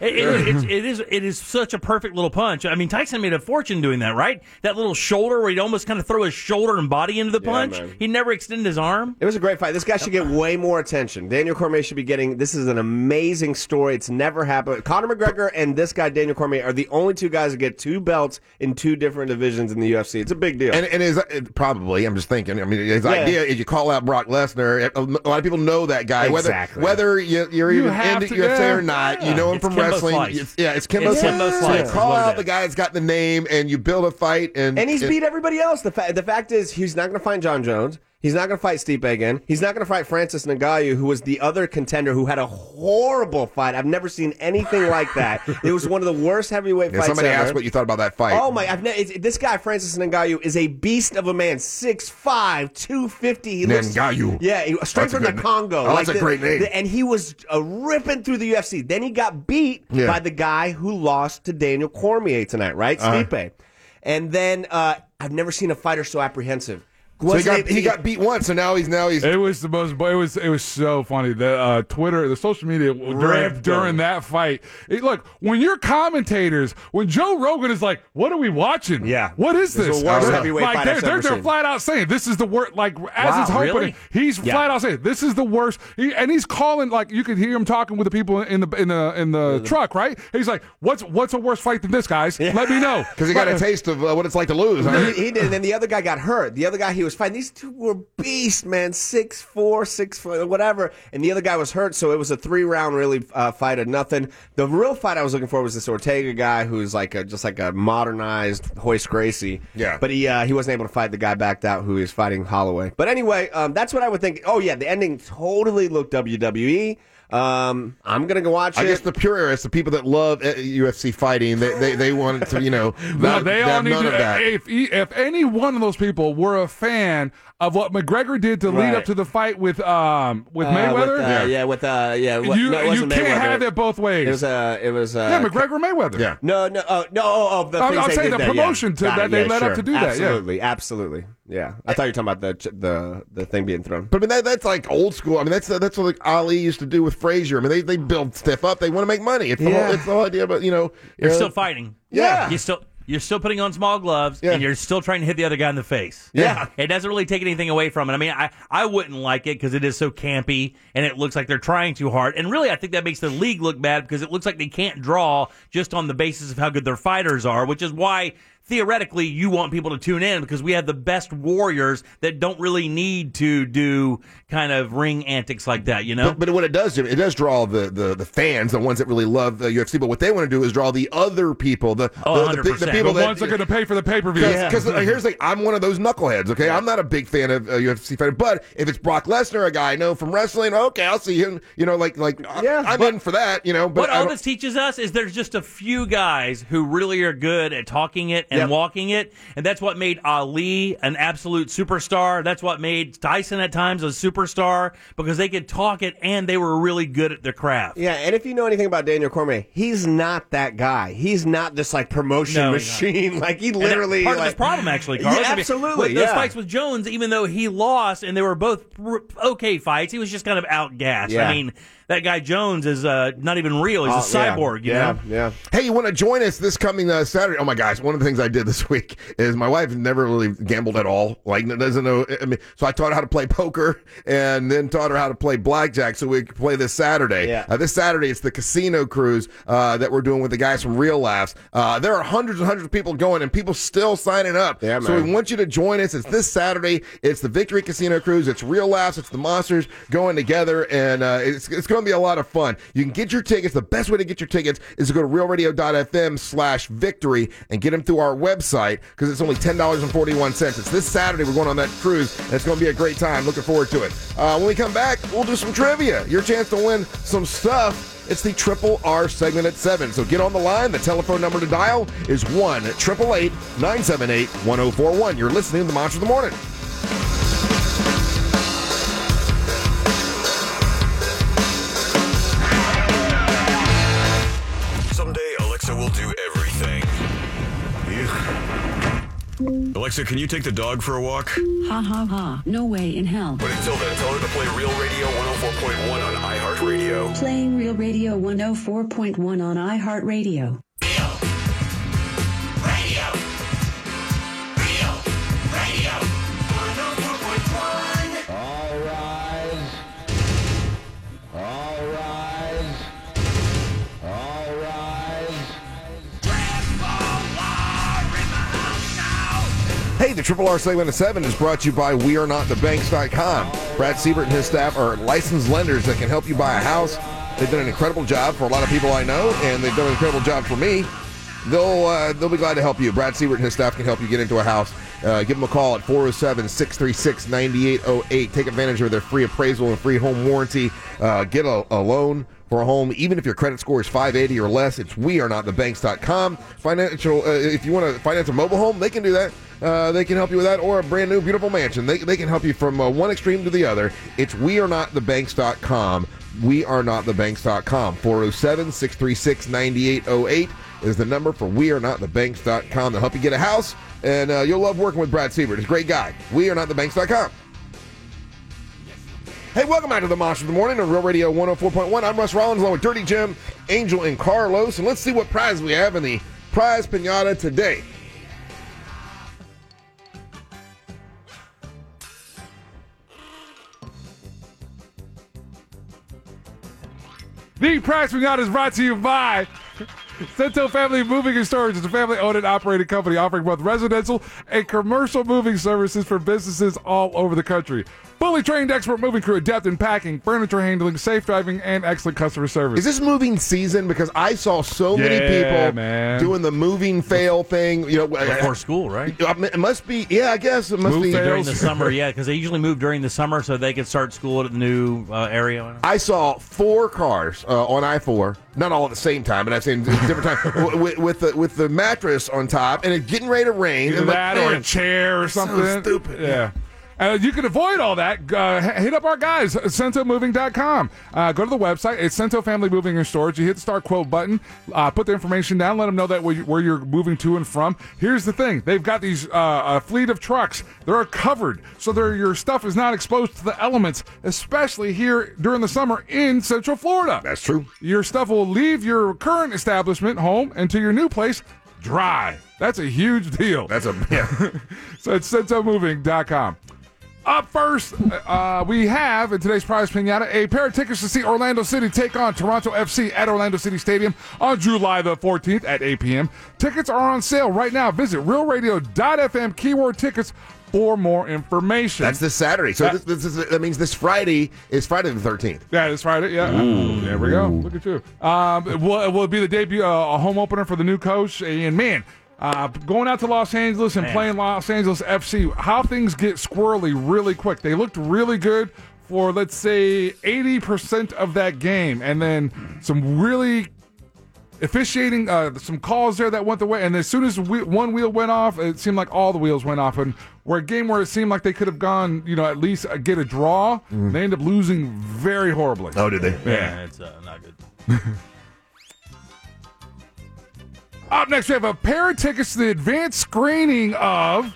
it is such a perfect little punch. I mean, Tyson made a fortune doing that, right? That little shoulder where he'd almost kind of throw his shoulder and body into the punch. Man. He never extended his arm. It was a great fight. This guy should get way more attention. Daniel Cormier should be getting... This is an amazing story. It's never happened. Conor McGregor and this guy, Daniel Cormier, are the only two guys that get 2 belts in 2 different divisions in the UFC. It's a big deal. And probably, I'm just thinking, I mean, his idea is you call out Brock Lesnar. A lot of people know that guy. Exactly. Whether you're even into UFC or not, you know him It's from Kimbo wrestling. Slice. It's Kimbo It's Slice. Kimbo So Slice you is call what it out is. the guy that's got the name, and you build a fight. And he's beat everybody else. The fact is, he's not going to fight John Jones. He's not going to fight Stipe again. He's not going to fight Francis Ngannou, who was the other contender who had a horrible fight. I've never seen anything like that. It was one of the worst heavyweight fights somebody ever. asked what you thought about that fight. Oh my! This guy Francis Ngannou is a beast of a man. 6'5", 250. He Ngannou. Straight from the Congo. Oh, that's a great name. And he was ripping through the UFC. Then he got beat by the guy who lost to Daniel Cormier tonight, right? Stipe. And then I've never seen a fighter so apprehensive. So he got beat once, so now he's. It was the most. It was so funny. The Twitter, the social media during that fight. Look, when you're commentators, when Joe Rogan is like, "What are we watching? What is this?" the worst heavyweight fight I've ever they're seen. flat out saying this is the worst. Like as it's opening, really? he's flat out saying this is the worst. He's calling, like you could hear him talking with the people in the truck, right? He's like, "What's a worse fight than this, guys? Let me know." Because he got a taste of what it's like to lose. Huh? He did, and then the other guy got hurt. The other guy he was fighting, these two were beasts, man, 6'4", 6'4", whatever. And the other guy was hurt, so it was a 3-round really fight of nothing. The real fight I was looking for was this Ortega guy who's like just like a modernized Hoist Gracie. Yeah. But he wasn't able to fight the guy backed out who is fighting Holloway. But anyway, that's what I would think. Oh yeah, the ending totally looked WWE. I'm gonna go watch it. I guess the purists, the people that love UFC fighting, they want to, They all need none to. of that. If any one of those people were a fan of what McGregor did to lead up to the fight with Mayweather, you can't have it both ways. It was McGregor Mayweather. No. The I'm things they saying did the there, promotion that they led up to do that. Absolutely. Yeah, I thought you were talking about the thing being thrown. But I mean, that's like old school. I mean, that's what like Ali used to do with Frazier. I mean, they build stuff up. They want to make money. It's the whole idea. But You're still fighting. Yeah. You're still putting on small gloves, and you're still trying to hit the other guy in the face. Yeah. It doesn't really take anything away from it. I mean, I wouldn't like it because it is so campy, and it looks like they're trying too hard. And really, I think that makes the league look bad because it looks like they can't draw just on the basis of how good their fighters are, which is why theoretically you want people to tune in because we have the best warriors that don't really need to do kind of ring antics like that, But what it does, Jim, it does draw the fans, the ones that really love the UFC. But what they want to do is draw the other people, the people The ones that are going to pay for the pay-per-view. Because here's the thing, I'm one of those knuckleheads, okay? I'm not a big fan of UFC fighting, but if it's Brock Lesnar, a guy I know from wrestling, okay, I'll see him, I'm in for that, But what all this teaches us is there's just a few guys who really are good at talking it and walking it, and that's what made Ali an absolute superstar. That's what made Tyson at times a superstar because they could talk it and they were really good at their craft. Yeah, and if you know anything about Daniel Cormier, he's not that guy. He's not this like promotion machine. Like he literally part of his problem actually, Carlos. Yeah, absolutely. Those fights with Jones, even though he lost and they were both okay fights, he was just kind of outgassed. Yeah. I mean, that guy Jones is not even real. He's a cyborg, you know? Yeah. Hey, you want to join us this coming Saturday? Oh my gosh! One of the things I did this week is my wife never really gambled at all. Like doesn't know. I mean, so I taught her how to play poker and then taught her how to play blackjack so we could play this Saturday. Yeah. This Saturday it's the casino cruise that we're doing with the guys from Real Laughs. There are hundreds and hundreds of people going and people still signing up. Yeah, so man. we want you to join us. It's this Saturday. It's the Victory Casino Cruise. It's Real Laughs. It's the Monsters going together, and it's going to be a lot of fun. You can get your tickets. The best way to get your tickets is to go to realradio.fm/victory and get them through our website because it's only $10.41. It's this Saturday. We're going on that cruise, and it's going to be a great time. Looking forward to it. When we come back, we'll do some trivia. Your chance to win some stuff. It's the Triple R segment at 7. So get on the line. The telephone number to dial is 1-888-978-1041. You're listening to the Monster of the Morning. Someday, Alexa will do everything. Alexa, can you take the dog for a walk? Ha ha ha. No way in hell. But until then, tell her to play Real Radio 104.1 on iHeartRadio. Playing Real Radio 104.1 on iHeartRadio. Hey, the Triple R segment of 7 is brought to you by WeAreNotTheBanks.com. Brad Siebert and his staff are licensed lenders that can help you buy a house. They've done an incredible job for a lot of people I know, and they've done an incredible job for me. They'll be glad to help you. Brad Siebert and his staff can help you get into a house. Give them a call at 407-636-9808. Take advantage of their free appraisal and free home warranty. Get a loan for a home, even if your credit score is 580 or less. It's WeAreNotTheBanks.com. If you want to finance a mobile home, they can do that. They can help you with that, or a brand new beautiful mansion. They can help you from one extreme to the other. It's WeAreNotTheBanks.com. WeAreNotTheBanks.com. 407-636-9808 is the number for WeAreNotTheBanks.com. They'll help you get a house, and you'll love working with Brad Siebert. He's a great guy. WeAreNotTheBanks.com. Hey, welcome back to the Monster of the Morning on Real Radio 104.1. I'm Russ Rollins along with Dirty Jim, Angel, and Carlos. And let's see what prize we have in the prize pinata today. The prize we got is brought to you by Cento Family Moving and Storage. It's a family-owned and operated company offering both residential and commercial moving services for businesses all over the country. Fully trained expert moving crew, adept in packing, furniture handling, safe driving, and excellent customer service. Is this moving season? Because I saw so many people doing the moving fail thing. Before school, right? It must be. Yeah, I guess it must be during the summer. Yeah, because they usually move during the summer so they can start school at the new area. I saw 4 cars on I-4, not all at the same time, but I've seen different times with the mattress on top, and it's getting ready to rain. Either and that or a chair or something. So stupid. Yeah. You can avoid all that. Hit up our guys at CentoMoving.com. Go to the website. It's Cento Family Moving and Storage. You hit the start quote button, put the information down, let them know that where you're moving to and from. Here's the thing. They've got these a fleet of trucks. They're covered, so your stuff is not exposed to the elements, especially here during the summer in Central Florida. That's true. Your stuff will leave your current establishment, home, and to your new place dry. That's a huge deal. Yeah. So it's CentoMoving.com. Up first, we have in today's prize pinata a pair of tickets to see Orlando City take on Toronto FC at Orlando City Stadium on July the 14th at 8 p.m. Tickets are on sale right now. Visit realradio.fm keyword tickets for more information. That's this Saturday. So that means this Friday is Friday the 13th. Yeah, this Friday. Yeah. There we go. Look at you. It will be the debut, a home opener for the new coach. And man, going out to Los Angeles and playing Los Angeles FC, how things get squirrely really quick. They looked really good for, let's say, 80% of that game. And then some really officiating, some calls there that went the way. And as soon as one wheel went off, it seemed like all the wheels went off. And where a game where it seemed like they could have gone, at least get a draw, they end up losing very horribly. Oh, did they? Yeah, it's not good. Up next, we have a pair of tickets to the advanced screening of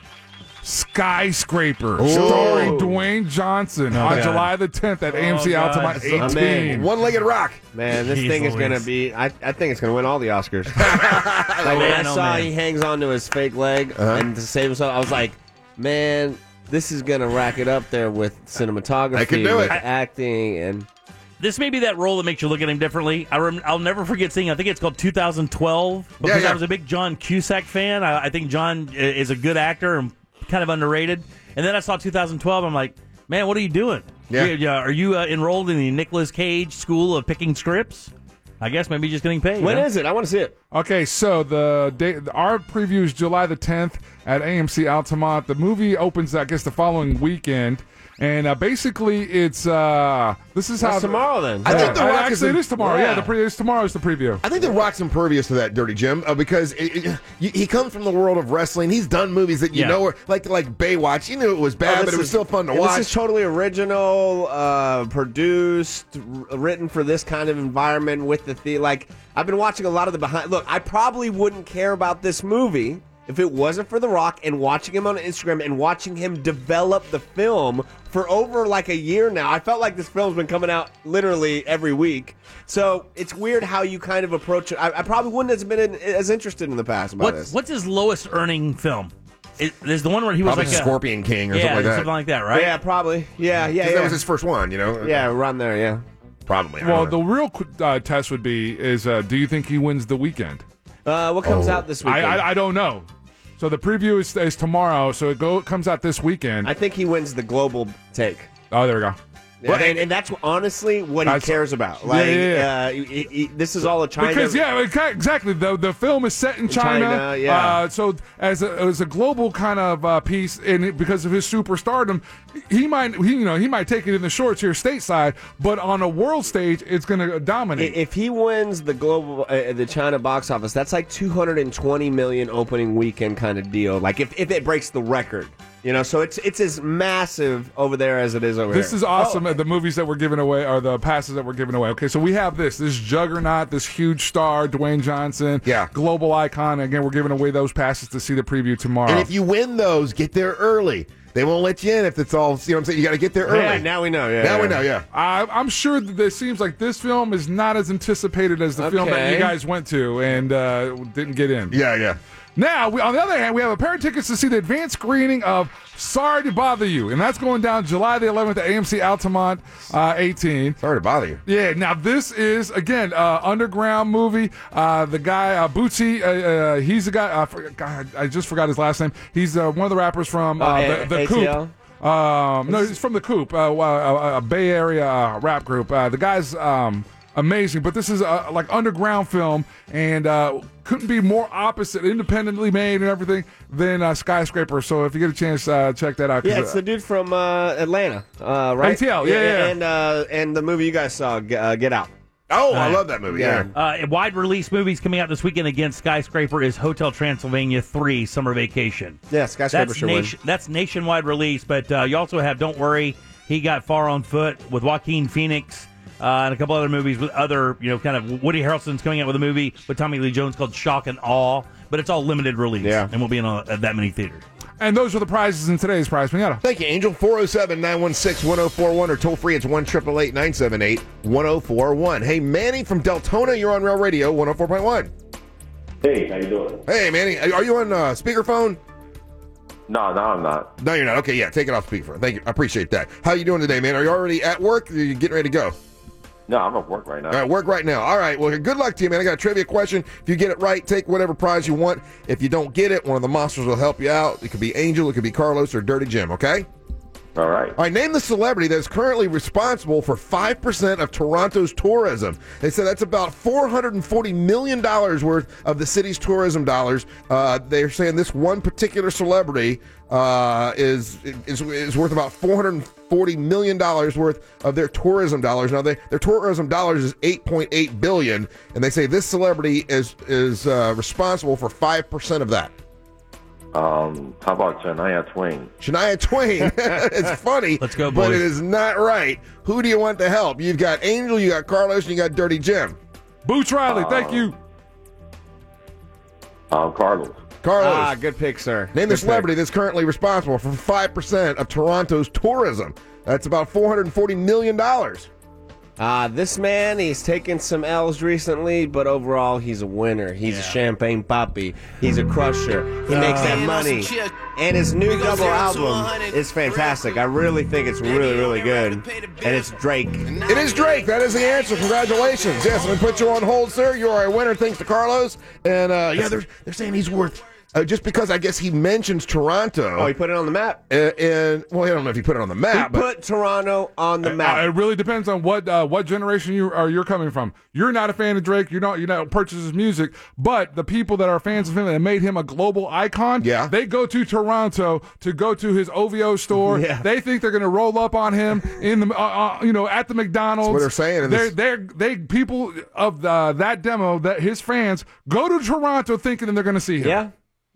Skyscraper, starring Dwayne Johnson on July the 10th at AMC Altamont 18. Man. One-legged rock. Man, this Jeez thing is Louise. going to be, I think it's going to win all the Oscars. Like when I saw he hangs onto his fake leg and to save himself, I was like, man, this is going to rack it up there with cinematography, I can do with it. acting, and This may be that role that makes you look at him differently. I'll never forget seeing, I think it's called 2012, because I was a big John Cusack fan. I think John is a good actor and kind of underrated. And then I saw 2012, I'm like, man, what are you doing? Yeah. Are you enrolled in the Nicolas Cage School of Picking Scripts? I guess maybe just getting paid. when is it? I want to see it. Okay, so our preview is July the 10th at AMC Altamont. The movie opens, I guess, the following weekend. And basically, it's this is how That's tomorrow then. I think The Rock actually it is tomorrow. Yeah. Tomorrow's the preview. I think The Rock's impervious to that, Dirty Jim, because he comes from the world of wrestling. He's done movies that you know are like Baywatch. You knew it was bad, but it was still fun to watch. This is totally original, produced, written for this kind of environment with the like. I've been watching a lot of the behind. Look, I probably wouldn't care about this movie if it wasn't for The Rock and watching him on Instagram and watching him develop the film for over like a year now. I felt like this film's been coming out literally every week. So it's weird how you kind of approach it. I probably wouldn't have been as interested in the past about this. What's his lowest earning film? There's the one where he was Probably like Scorpion King or something like that. something like that, right? Yeah, probably. Yeah. 'Cause that was his first one, Yeah, around there, yeah. Probably. I Well, don't know. the real test would be is do you think he wins the weekend? What comes out this weekend? I don't know. So the preview is tomorrow, so it comes out this weekend. I think he wins the global take. Oh, there we go. Well, and that's honestly what he cares about. Like, this is all a China. Because exactly. The film is set in China. China, yeah. So as a global kind of piece, and because of his superstardom, he might take it in the shorts here stateside, but on a world stage, it's going to dominate. If he wins the global, the China box office, that's like 220 million opening weekend kind of deal. Like if it breaks the record. So it's as massive over there as it is over here. This is awesome. The movies that we're giving away are the passes that we're giving away. Okay, so we have this juggernaut, this huge star, Dwayne Johnson, global icon. Again, we're giving away those passes to see the preview tomorrow. And if you win those, get there early. They won't let you in if it's all, you know what I'm saying? You got to get there early. Yeah, now we know. Now we know, yeah. I'm sure that it seems like this film is not as anticipated as the film that you guys went to and didn't get in. Yeah. Now, on the other hand, we have a pair of tickets to see the advanced screening of Sorry to Bother You, and that's going down July the 11th at AMC Altamont 18. Sorry to bother you. Yeah, now this is, again, underground movie. The guy, Bootsy, he's the guy, I just forgot his last name. He's one of the rappers from the Coop. No, he's from the Coop, a Bay Area rap group. The guy's amazing, but this is a like underground film, and couldn't be more opposite, independently made and everything than Skyscraper. So if you get a chance, check that out. Yeah, it's the dude from Atlanta, right? ATL, yeah. And the movie you guys saw, Get Out. Oh, I love that movie. Yeah. Wide release movies coming out this weekend against Skyscraper is Hotel Transylvania 3 Summer Vacation. Yeah, Skyscraper should win. That's nationwide release, but you also have Don't Worry, He Got Far on Foot with Joaquin Phoenix, and a couple other movies with other, kind of Woody Harrelson's coming out with a movie with Tommy Lee Jones called Shock and Awe, but it's all limited release, and will be in that many theaters. And those are the prizes in today's Prize Pinata. Thank you, Angel. 407-916-1041 or toll free. It's 1-888-978-1041. Hey, Manny from Deltona, you're on Real Radio 104.1. Hey, how you doing? Hey, Manny, are you on speakerphone? No, I'm not. No, you're not. Okay, yeah, take it off speakerphone. Thank you. I appreciate that. How you doing today, man? Are you already at work? Or are you getting ready to go? No, I'm at work right now. All right, work right now. All right, well, good luck to you, man. I got a trivia question. If you get it right, take whatever prize you want. If you don't get it, one of the monsters will help you out. It could be Angel, it could be Carlos, or Dirty Jim, okay? All right. All right, name the celebrity that is currently responsible for 5% of Toronto's tourism. They said that's about $440 million worth of the city's tourism dollars. They're saying this one particular celebrity is worth about $440 million worth of their tourism dollars. Now, their tourism dollars is $8.8 billion, and they say this celebrity is responsible for 5% of that. How about Shania Twain? Shania Twain. It's funny. Let's go, boys. But it is not right. Who do you want to help? You've got Angel, you got Carlos, and you got Dirty Jim. Boots Riley, thank you. Carlos. Carlos. Good pick, sir. Name Good the celebrity that's currently responsible for 5% of Toronto's tourism. That's about $440 million. This man, he's taken some L's recently, but overall, he's a winner. He's a champagne poppy. He's a crusher. He makes that money. And his new double album is fantastic. I really think it's really, really good. And it's Drake. It is Drake. That is the answer. Congratulations. Yes, I'm going to put you on hold, sir. You are a winner thanks to Carlos. And, they're saying he's worth... just because I guess he mentions Toronto. Oh, he put it on the map? And well, I don't know if he put it on the map. He put Toronto on the map. It really depends on what generation you're coming from. You're not a fan of Drake. You don't purchase his music. But the people that are fans of him that made him a global icon, they go to Toronto to go to his OVO store. Yeah. They think they're going to roll up on him in the at the McDonald's. That's what they're saying. They people of that demo, that his fans go to Toronto thinking that they're going to see him. Yeah.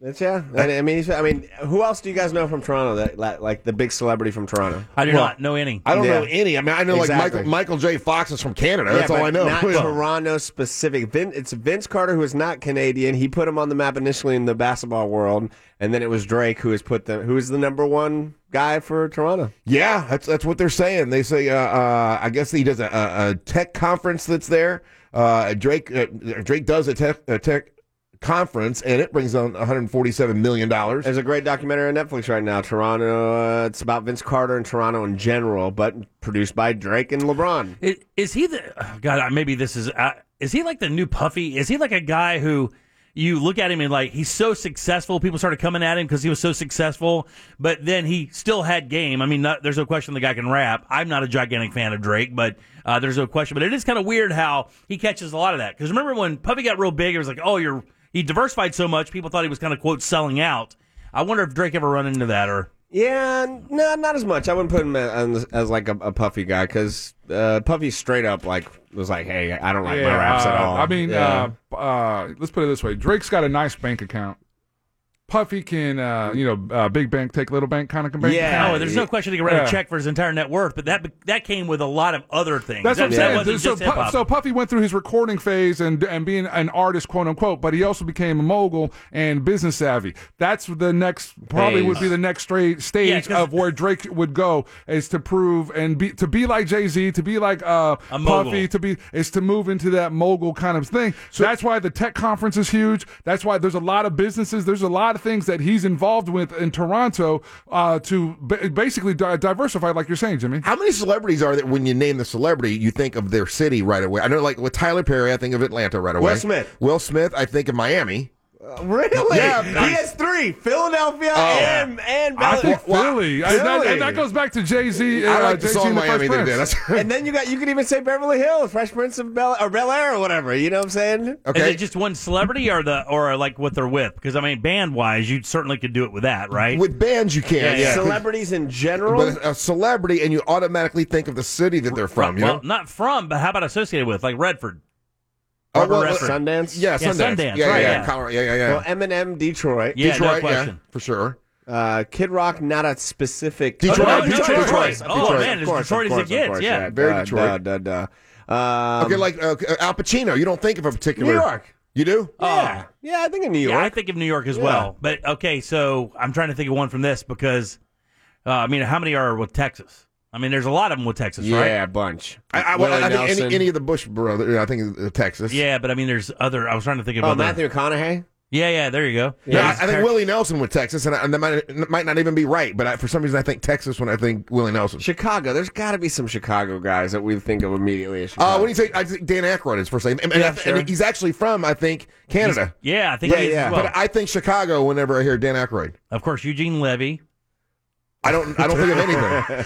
I mean, who else do you guys know from Toronto that like the big celebrity from Toronto? I do not know any. I don't know any. I mean, I know Exactly. like Michael J. Fox is from Canada. That's all I know. Not Toronto specific. It's Vince Carter, who is not Canadian. He put him on the map initially in the basketball world, and then it was Drake who is the number one guy for Toronto. Yeah, that's what they're saying. They say I guess he does a tech conference that's there. Drake does a tech conference, and it brings on $147 million. There's a great documentary on Netflix right now, Toronto. It's about Vince Carter and Toronto in general, but produced by Drake and LeBron. Is he the God? Maybe this is he like the new Puffy? Is he like a guy who you look at him and like he's so successful? People started coming at him because he was so successful, but then he still had game. I mean, there's no question the guy can rap. I'm not a gigantic fan of Drake, but there's no question. But it is kind of weird how he catches a lot of that. Because remember when Puffy got real big, it was like, oh, he diversified so much, people thought he was kind of, quote, selling out. I wonder if Drake ever run into that or... Yeah, no, not as much. I wouldn't put him as like a Puffy guy because Puffy straight up was like, hey, I don't like my raps at all. I mean, let's put it this way. Drake's got a nice bank account. Puffy can, big bank take little bank kind of bank. Yeah. Oh, there's no question he can write a check for his entire net worth, but that came with a lot of other things. That's what I'm saying. So, so Puffy went through his recording phase and being an artist, quote unquote, but he also became a mogul and business savvy. That's the next, probably would be the next stage of where Drake would go, is to prove and to be like Jay-Z, to be like Puffy, to move into that mogul kind of thing. So that's why the tech conference is huge. That's why there's a lot of businesses. There's a lot of things that he's involved with in Toronto to basically diversify, like you're saying, Jimmy. How many celebrities are there when you name the celebrity, you think of their city right away? I know, like with Tyler Perry, I think of Atlanta right away. Will Smith, I think of Miami. Really? Yeah, he has 3: Philadelphia and I think Well, Philly. Philly. And that goes back to Jay-Z. I like the Jay-Z song and the Miami Fresh they did. Prince. That's And then you could even say Beverly Hills, Fresh Prince of Bel Air or whatever. You know what I'm saying? Is okay. it just one celebrity or like what they're with? Because I mean, band wise, you certainly could do it with that, right? With bands, you can. Yeah. Celebrities in general. But a celebrity, and you automatically think of the city that they're from. You well, know? not from, but how about associated with, like Redford? Oh, Robert well, Redford. Sundance. Yeah, Yeah, Sundance. Sundance, Yeah, right, yeah, yeah. Colorado. Yeah. Well, Eminem, Detroit. Yeah, Detroit, no question. for sure. Kid Rock, not a specific. Detroit, Oh, no, Detroit. Oh, man, as Detroit as it gets, yeah. Very Detroit. Okay, like Al Pacino. You don't think of a particular. New York. You do? Yeah, I think in New York. Yeah, I think of New York as well. But okay, so I'm trying to think of one from this because, I mean, how many are with Texas? I mean, there's a lot of them with Texas, right? Yeah, a bunch. I Willie think Nelson. any of the Bush brothers. I think Texas. Yeah, but I mean, there's other. I was trying to think of. Oh, other. Matthew McConaughey. Yeah, there you go. Yeah, I think Willie Nelson with Texas, and that might not even be right, but for some reason I think Texas when I think Willie Nelson. Chicago. There's got to be some Chicago guys that we think of immediately as Chicago. When you say, I think Dan Aykroyd is first name, and sure. he's actually from, I think, Canada. Yeah, I think he is as well. But I think Chicago whenever I hear Dan Aykroyd. Of course, Eugene Levy. I don't think of anything.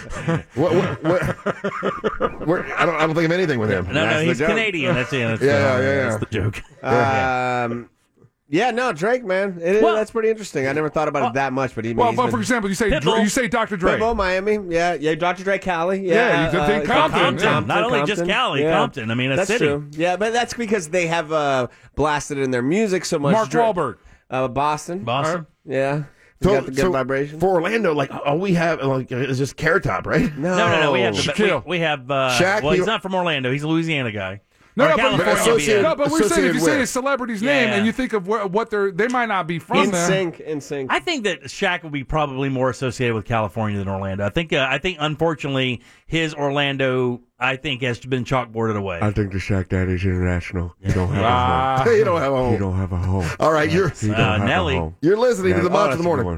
I don't think of anything with him. No, he's the joke. Canadian. That's it. Yeah. That's the joke. Yeah, no, Drake, man. That's pretty interesting. I never thought about it that much, but Well, for example, you say Dr. Dre. Pitbull, Miami. Yeah, Dr. Dre, Cali. Yeah, you think Compton. Not only just Cali, Compton. I mean, a that's city. true. Yeah, but that's because they have blasted in their music so much. Mark Wahlberg. Boston. Boston. You got the good vibration. For Orlando, like all we have is just Carrot Top, right? No. We have Shaquille. we have Shaq, well, he's not from Orlando. He's a Louisiana guy. No, Or but California. we're saying if you say with. a celebrity's name and you think of what they might not be from there. In sync. I think that Shaq will be probably more associated with California than Orlando. I think unfortunately his Orlando has been chalkboarded away. I think the Shaq Daddy's international. You don't have a home. You don't have a home. You don't have a home. All right, you're Nelly. You're listening to the Monster of the Morning.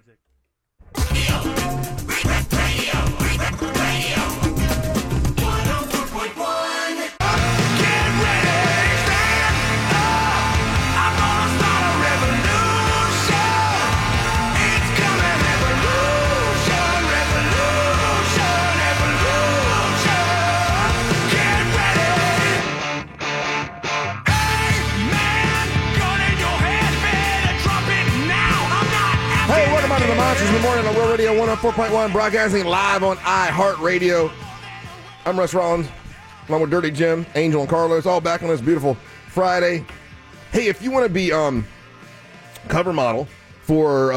Hey, welcome back to the Monsters in the Morning on Real Radio 104.1, broadcasting live on iHeartRadio. I'm Russ Rollins, along with Dirty Jim, Angel, and Carlos, all back on this beautiful Friday. Hey, if you want to be cover model for,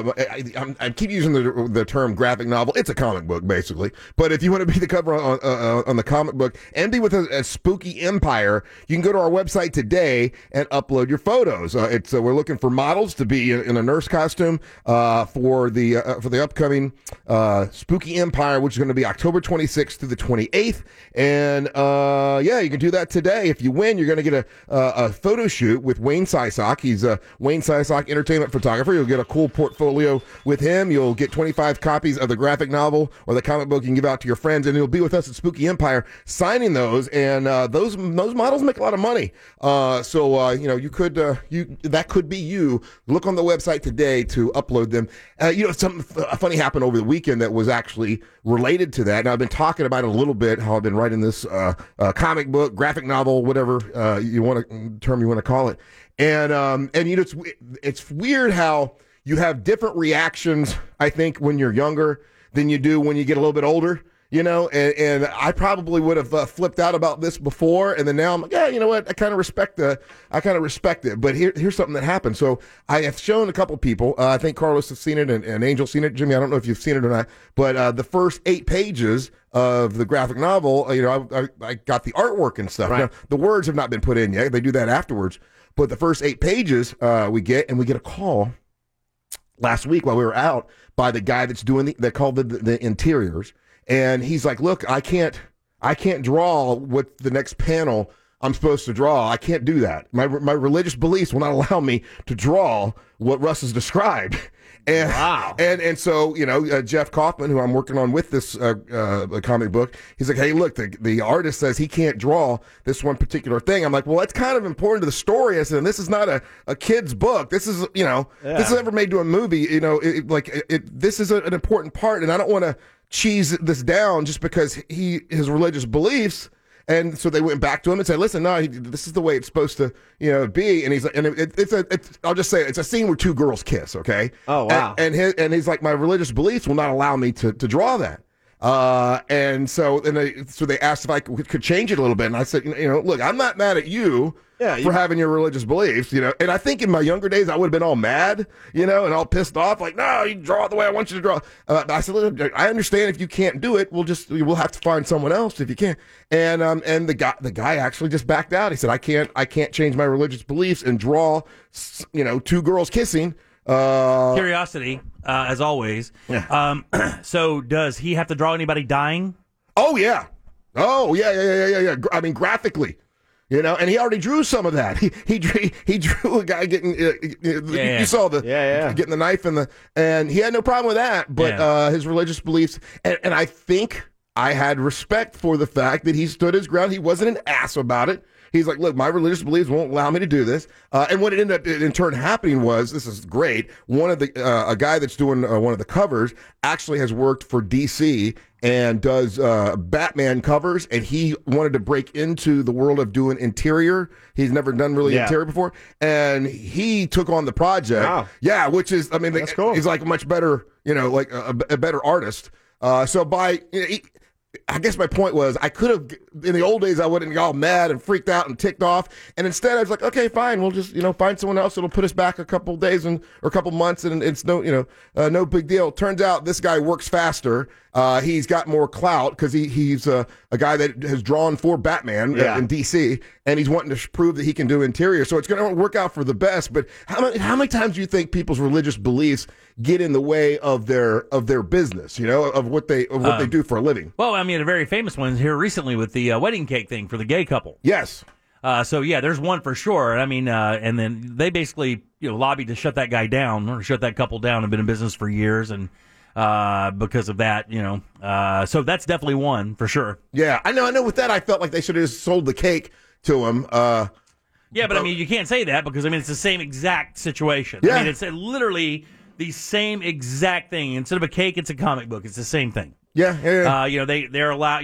I keep using the term graphic novel. It's a comic book, basically. But if you want to be the cover on the comic book and be with a Spooky Empire, you can go to our website today and upload your photos. We're looking for models to be in a nurse costume for the upcoming Spooky Empire, which is going to be October 26th through the 28th. And you can do that today. If you win, you're going to get a photo shoot with Wayne Sysock. He's a Wayne Sysock entertainment photographer. You'll get a cool portfolio with him. You'll get 25 copies of the graphic novel or the comic book you can give out to your friends, and you'll be with us at Spooky Empire signing those. And those models make a lot of money. You could that could be you. Look on the website today to upload them. Something funny happened over the weekend that was actually related to that. And I've been talking about it a little bit, how I've been writing this comic book, graphic novel, whatever term you want to call it. And it's weird how you have different reactions, I think, when you're younger than you do when you get a little bit older, and I probably would have flipped out about this before, and then now I'm like, yeah, you know what, I kind of respect it. But here's something that happened. So I have shown a couple people, I think Carlos has seen it and Angel's seen it. Jimmy, I don't know if you've seen it or not, but the first 8 pages of the graphic novel, I got the artwork and stuff. Right. Now, the words have not been put in yet. They do that afterwards. But the first 8 pages we get a call last week while we were out by the guy that's doing they call the interiors, and he's like, look, I can't draw what the next panel I'm supposed to draw. I can't do that. My religious beliefs will not allow me to draw what Russ has described. And, Wow. And so, Jeff Kaufman, who I'm working on with this comic book, he's like, hey, look, the artist says he can't draw this one particular thing. I'm like, well, that's kind of important to the story. I said, and this is not a kid's book. This is, this is ever made to a movie. This is an important part, and I don't want to cheese this down just because his religious beliefs. And so they went back to him and said, listen, no, this is the way it's supposed to, be. And he's like, and I'll just say it's a scene where two girls kiss. Okay. Oh, wow. And he's like, my religious beliefs will not allow me to draw that. And so they asked if I could change it a little bit. And I said, look, I'm not mad at you. For having your religious beliefs, and I think in my younger days I would have been all mad, and all pissed off, like, no, you draw it the way I want you to draw. I said, look, I understand if you can't do it, we'll have to find someone else if you can't. And the guy actually just backed out. He said, I can't change my religious beliefs and draw, two girls kissing. Curiosity, as always. Yeah. So does he have to draw anybody dying? Oh yeah. Yeah. I mean, graphically. And he already drew some of that. He drew a guy getting. You saw the getting the knife and he had no problem with that. But his religious beliefs, and I think I had respect for the fact that he stood his ground. He wasn't an ass about it. He's like, look, my religious beliefs won't allow me to do this. And what it ended up in turn happening was, this is great. One of a guy that's doing one of the covers actually has worked for DC and does Batman covers, and he wanted to break into the world of doing interior. He's never done really interior before, and he took on the project. Wow. Yeah, which is, I mean, that's cool. He's like a much better, like a better artist. I guess my point was, I could have, in the old days, I wouldn't get all mad and freaked out and ticked off. And instead, I was like, okay, fine, we'll just, find someone else that'll put us back a couple days or a couple months, and it's no big deal. Turns out this guy works faster. He's got more clout because he's a guy that has drawn for Batman in DC, and he's wanting to prove that he can do interior. So it's going to work out for the best. But how many times do you think people's religious beliefs get in the way of their business? Of what they do for a living. Well, I mean, a very famous one here recently with the wedding cake thing for the gay couple. Yes. There's one for sure. I mean, and then they basically lobbied to shut that guy down or shut that couple down and been in business for years, and because of that, so that's definitely one for sure. Yeah, I know. With that, I felt like they should have just sold the cake to him. Yeah, but I mean, you can't say that because it's the same exact situation. Yeah. I mean, it's literally the same exact thing. Instead of a cake, it's a comic book. It's the same thing. Yeah. They're allowed.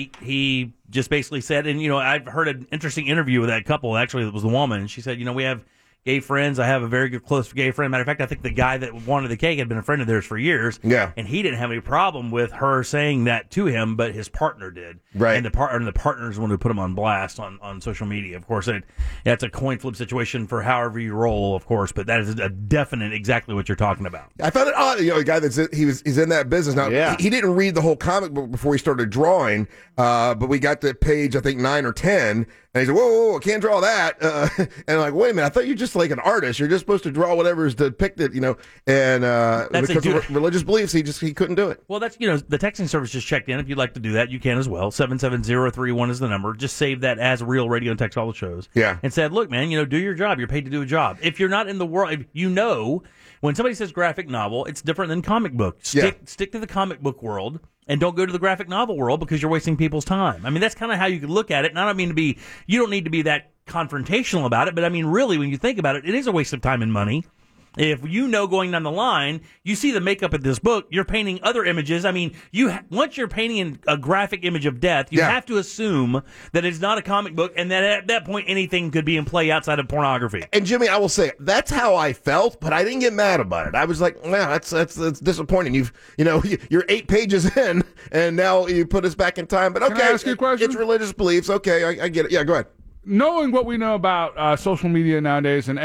He just basically said, and I've heard an interesting interview with that couple. Actually, it was the woman, and she said, we have gay friends. I have a very good close gay friend. Matter of fact, I think the guy that wanted the cake had been a friend of theirs for years. Yeah. And he didn't have any problem with her saying that to him, but his partner did. Right. And the partner's the one who put him on blast on social media. Of course, that's a coin flip situation for however you roll, of course, but that is a definite exactly what you're talking about. I found it odd, a guy he's in that business now. Yeah. He didn't read the whole comic book before he started drawing, but we got to page, I think, 9 or 10, and he said, whoa, I can't draw that. And I'm like, wait a minute, I thought you're just like an artist. You're just supposed to draw whatever is depicted, and because of religious beliefs, he couldn't do it. Well, that's, the texting service just checked in. If you'd like to do that, you can as well. 77031 is the number. Just save that as real radio and text all the shows. Yeah. And said, look, man, do your job. You're paid to do a job. If you're not in the world, when somebody says graphic novel, it's different than comic book. Stick to the comic book world. And don't go to the graphic novel world because you're wasting people's time. I mean, that's kind of how you could look at it. And I don't mean you don't need to be that confrontational about it, but I mean, really, when you think about it, it is a waste of time and money. If going down the line, you see the makeup of this book, you're painting other images. I mean, once you're painting a graphic image of death, you have to assume that it's not a comic book, and that at that point, anything could be in play outside of pornography. And Jimmy, I will say, that's how I felt, but I didn't get mad about it. I was like, wow, that's disappointing. You're 8 pages in, and now you put us back in time. But okay, Can I ask you a question? It's religious beliefs. Okay, I get it. Yeah, go ahead. Knowing what we know about social media nowadays, and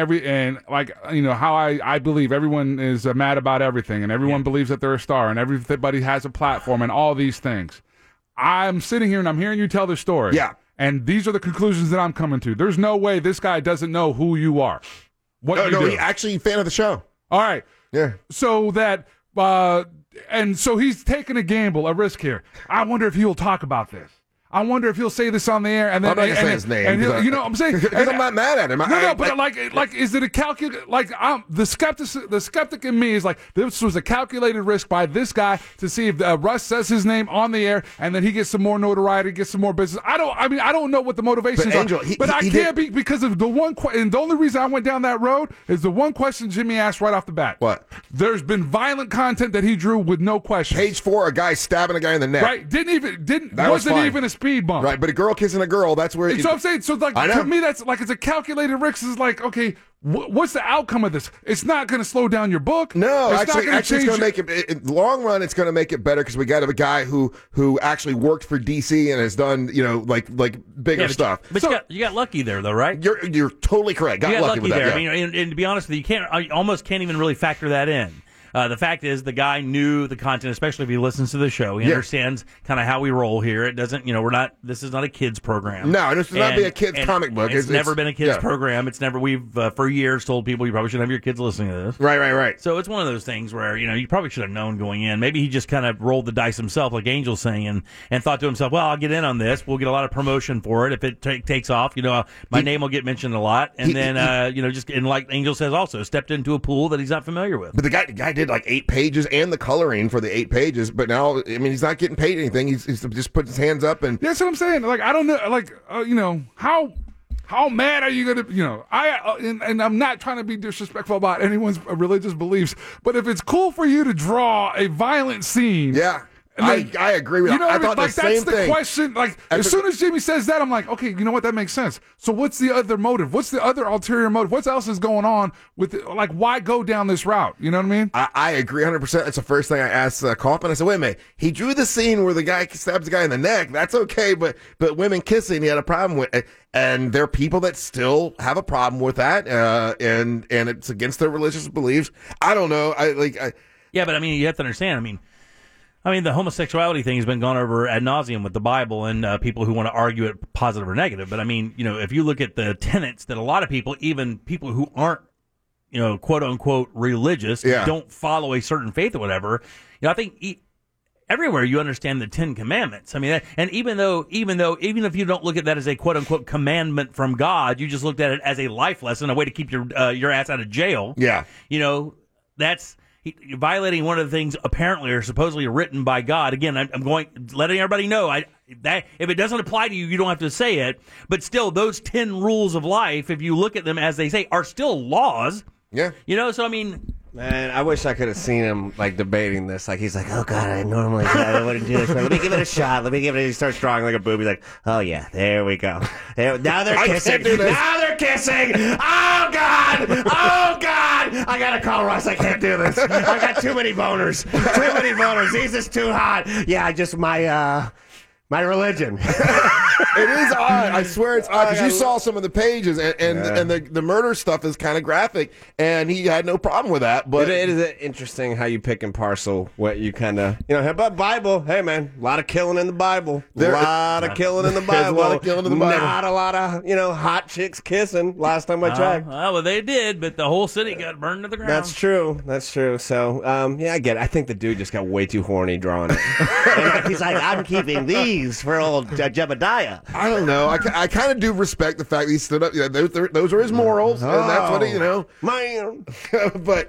how I believe everyone is mad about everything, and everyone believes that they're a star, and everybody has a platform, and all these things. I'm sitting here and I'm hearing you tell the story. Yeah. And these are the conclusions that I'm coming to. There's no way this guy doesn't know who you are. No, he's actually a fan of the show. All right. Yeah. So that, and so he's taking a gamble, a risk here. I wonder if he will talk about this. I wonder if he'll say this on the air, and then I'm not gonna say his name, and because you know what I'm saying? Because I'm not mad at him. But like, is it a calculated? Like, the skeptic in me is like, this was a calculated risk by this guy to see if Russ says his name on the air, and then he gets some more notoriety, gets some more business. I don't know what the motivations are, but I can't be because of the one. And the only reason I went down that road is the one question Jimmy asked right off the bat. What? There's been violent content that he drew with no question. Page 4, a guy stabbing a guy in the neck. Right? Wasn't even a speed bump. Right, but a girl kissing a girl, that's where. So I'm saying, so like to me, that's like it's a calculated risk. Is like, okay, what's the outcome of this? It's not going to slow down your book. No, it's actually, it's going to make it. In the long run, it's going to make it better because we got a guy who actually worked for DC and has done like bigger stuff. But you got lucky there, though, right? You're totally correct. Got lucky with there. that. Yeah. I mean, and to be honest with you, I almost can't even really factor that in. The fact is, the guy knew the content, especially if he listens to the show. He understands kind of how we roll here. It doesn't, this is not a kids program. No, this should not be a kids comic book. It's never been a kids program. It's never, we've for years told people you probably shouldn't have your kids listening to this. Right. So it's one of those things where, you probably should have known going in. Maybe he just kind of rolled the dice himself, like Angel's saying, and thought to himself, well, I'll get in on this. We'll get a lot of promotion for it. If it takes off, my name will get mentioned a lot. And and like Angel says also, stepped into a pool that he's not familiar with. But the guy did like 8 pages and the coloring for the 8 pages, but now, I mean, he's not getting paid anything. He's just put his hands up and. That's what I'm saying. Like, I don't know, like, how mad are you gonna, and I'm not trying to be disrespectful about anyone's religious beliefs, but if it's cool for you to draw a violent scene. Yeah. I agree with that. I thought the same thing. That's the question. Like, as soon as Jimmy says that, I'm like, okay, you know what? That makes sense. So what's the other motive? What's the other ulterior motive? What else is going on with it? Like, why go down this route? You know what I mean? I agree 100%. That's the first thing I asked Kaufman. I said, wait a minute. He drew the scene where the guy stabs the guy in the neck. That's okay, but women kissing, he had a problem with it. And there are people that still have a problem with that, and it's against their religious beliefs. I don't know. Yeah, but I mean, you have to understand. I mean, the homosexuality thing has been gone over ad nauseum with the Bible and people who want to argue it positive or negative. But I mean, if you look at the tenets that a lot of people, even people who aren't, quote unquote religious, don't follow a certain faith or whatever, I think everywhere you understand the 10 Commandments. I mean, and even if you don't look at that as a quote unquote commandment from God, you just looked at it as a life lesson, a way to keep your ass out of jail. Yeah. That's. You're violating one of the things apparently or supposedly written by God. Again, I'm letting everybody know that if it doesn't apply to you, you don't have to say it. But still, those 10 rules of life, if you look at them as they say, are still laws. Yeah. So I mean. Man, I wish I could have seen him like debating this. Like he's like, "Oh God, I normally I wouldn't do this, but let me give it a shot. Let me give it." He starts drawing like a boob. He's like, "Oh yeah, there we go. Now they're kissing. Now they're kissing. Oh God, oh God! I gotta call Russ. I can't do this. I got too many boners. Too many boners. He's just too hot. Yeah, just my religion." It is odd. I swear it's odd because you saw some of the pages and the murder stuff is kind of graphic, and he had no problem with that. But it is interesting how you pick and parcel what you kind of about Bible. Hey man, a lot of killing in the Bible. A lot of killing in the Bible. A lot of killing in the Bible. Not a lot of hot chicks kissing. Last time I checked. Well, they did, but the whole city got burned to the ground. That's true. So I get it. I think the dude just got way too horny drawing it. And he's like, I'm keeping these for old Jebediah. I don't know. I kind of do respect the fact that he stood up. Those are his morals, and that's what he, Man. But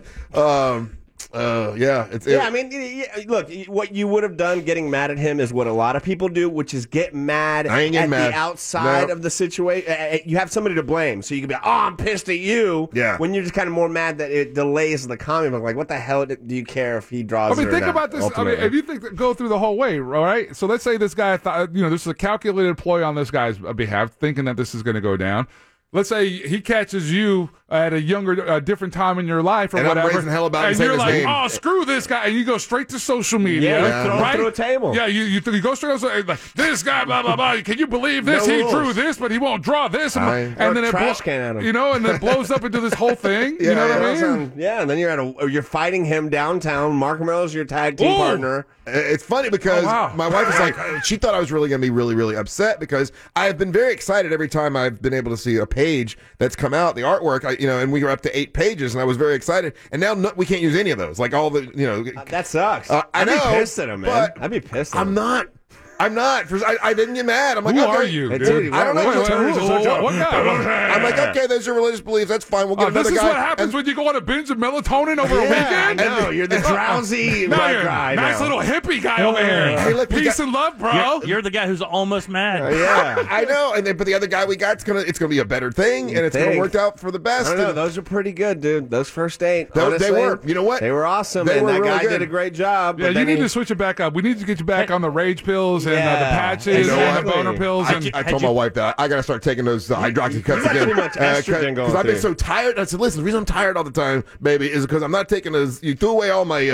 I mean, look, what you would have done getting mad at him is what a lot of people do, which is get mad at the outside of the situation. You have somebody to blame, so you can be, I'm pissed at you. Yeah. When you're just kind of more mad that it delays the comic book. Like, what the hell do you care if he draws? Think about this. Ultimately. If you go through the whole way, all right. So let's say this guy thought, this is a calculated ploy on this guy's behalf, thinking that this is going to go down. Let's say he catches you at a different time in your life or whatever. I'm raising hell about and you're like, name. oh, screw this guy. And you go straight to social media. Throw him through a table. Yeah, you go straight to like, this guy, blah, blah, blah. Can you believe this? He drew this, but he won't draw this. And then it trash can at him. And then blows up into this whole thing. You know what I mean? And then you're fighting him downtown. Mark Mello's your tag team partner. It's funny because my wife was like, she thought I was really going to be really, really upset because I have been very excited every time I've been able to see a page that's come out, the artwork, and we were up to 8 pages, and I was very excited. And now we can't use any of those. Like all the, that sucks. I know. I'd be pissed at him, man. I'd be pissed at him. I'm not. I'm not. I didn't get mad. I'm like, Who okay. are you? It's Dude? dude. I don't know. What guy? I'm like, okay, those are religious beliefs. That's fine. We'll get This another is guy. what happens when you go on a binge of melatonin over a Yeah, weekend. I know. You're the drowsy Now white you're guy. nice now. little hippie guy over here. Hey, look, we Peace got- and love, bro. You're the guy who's almost mad. Yeah. I know, but the other guy we got, it's gonna be a better thing, and it's gonna think. work out for the I best. don't know. And Those are pretty good, dude. Those first 8. They honestly, were. You know what? They were awesome, They and were that really guy good. did a great job. Yeah, but you then need he- to switch it back up. We need to get you back on the rage pills and the Yeah. patches You know and the what? boner pills. And I told my wife that I gotta start taking those hydroxycuts got again. too much estrogen going I've been through. so tired. I said, listen, the reason I'm tired all the time, baby, is because I'm not taking those. You threw away all my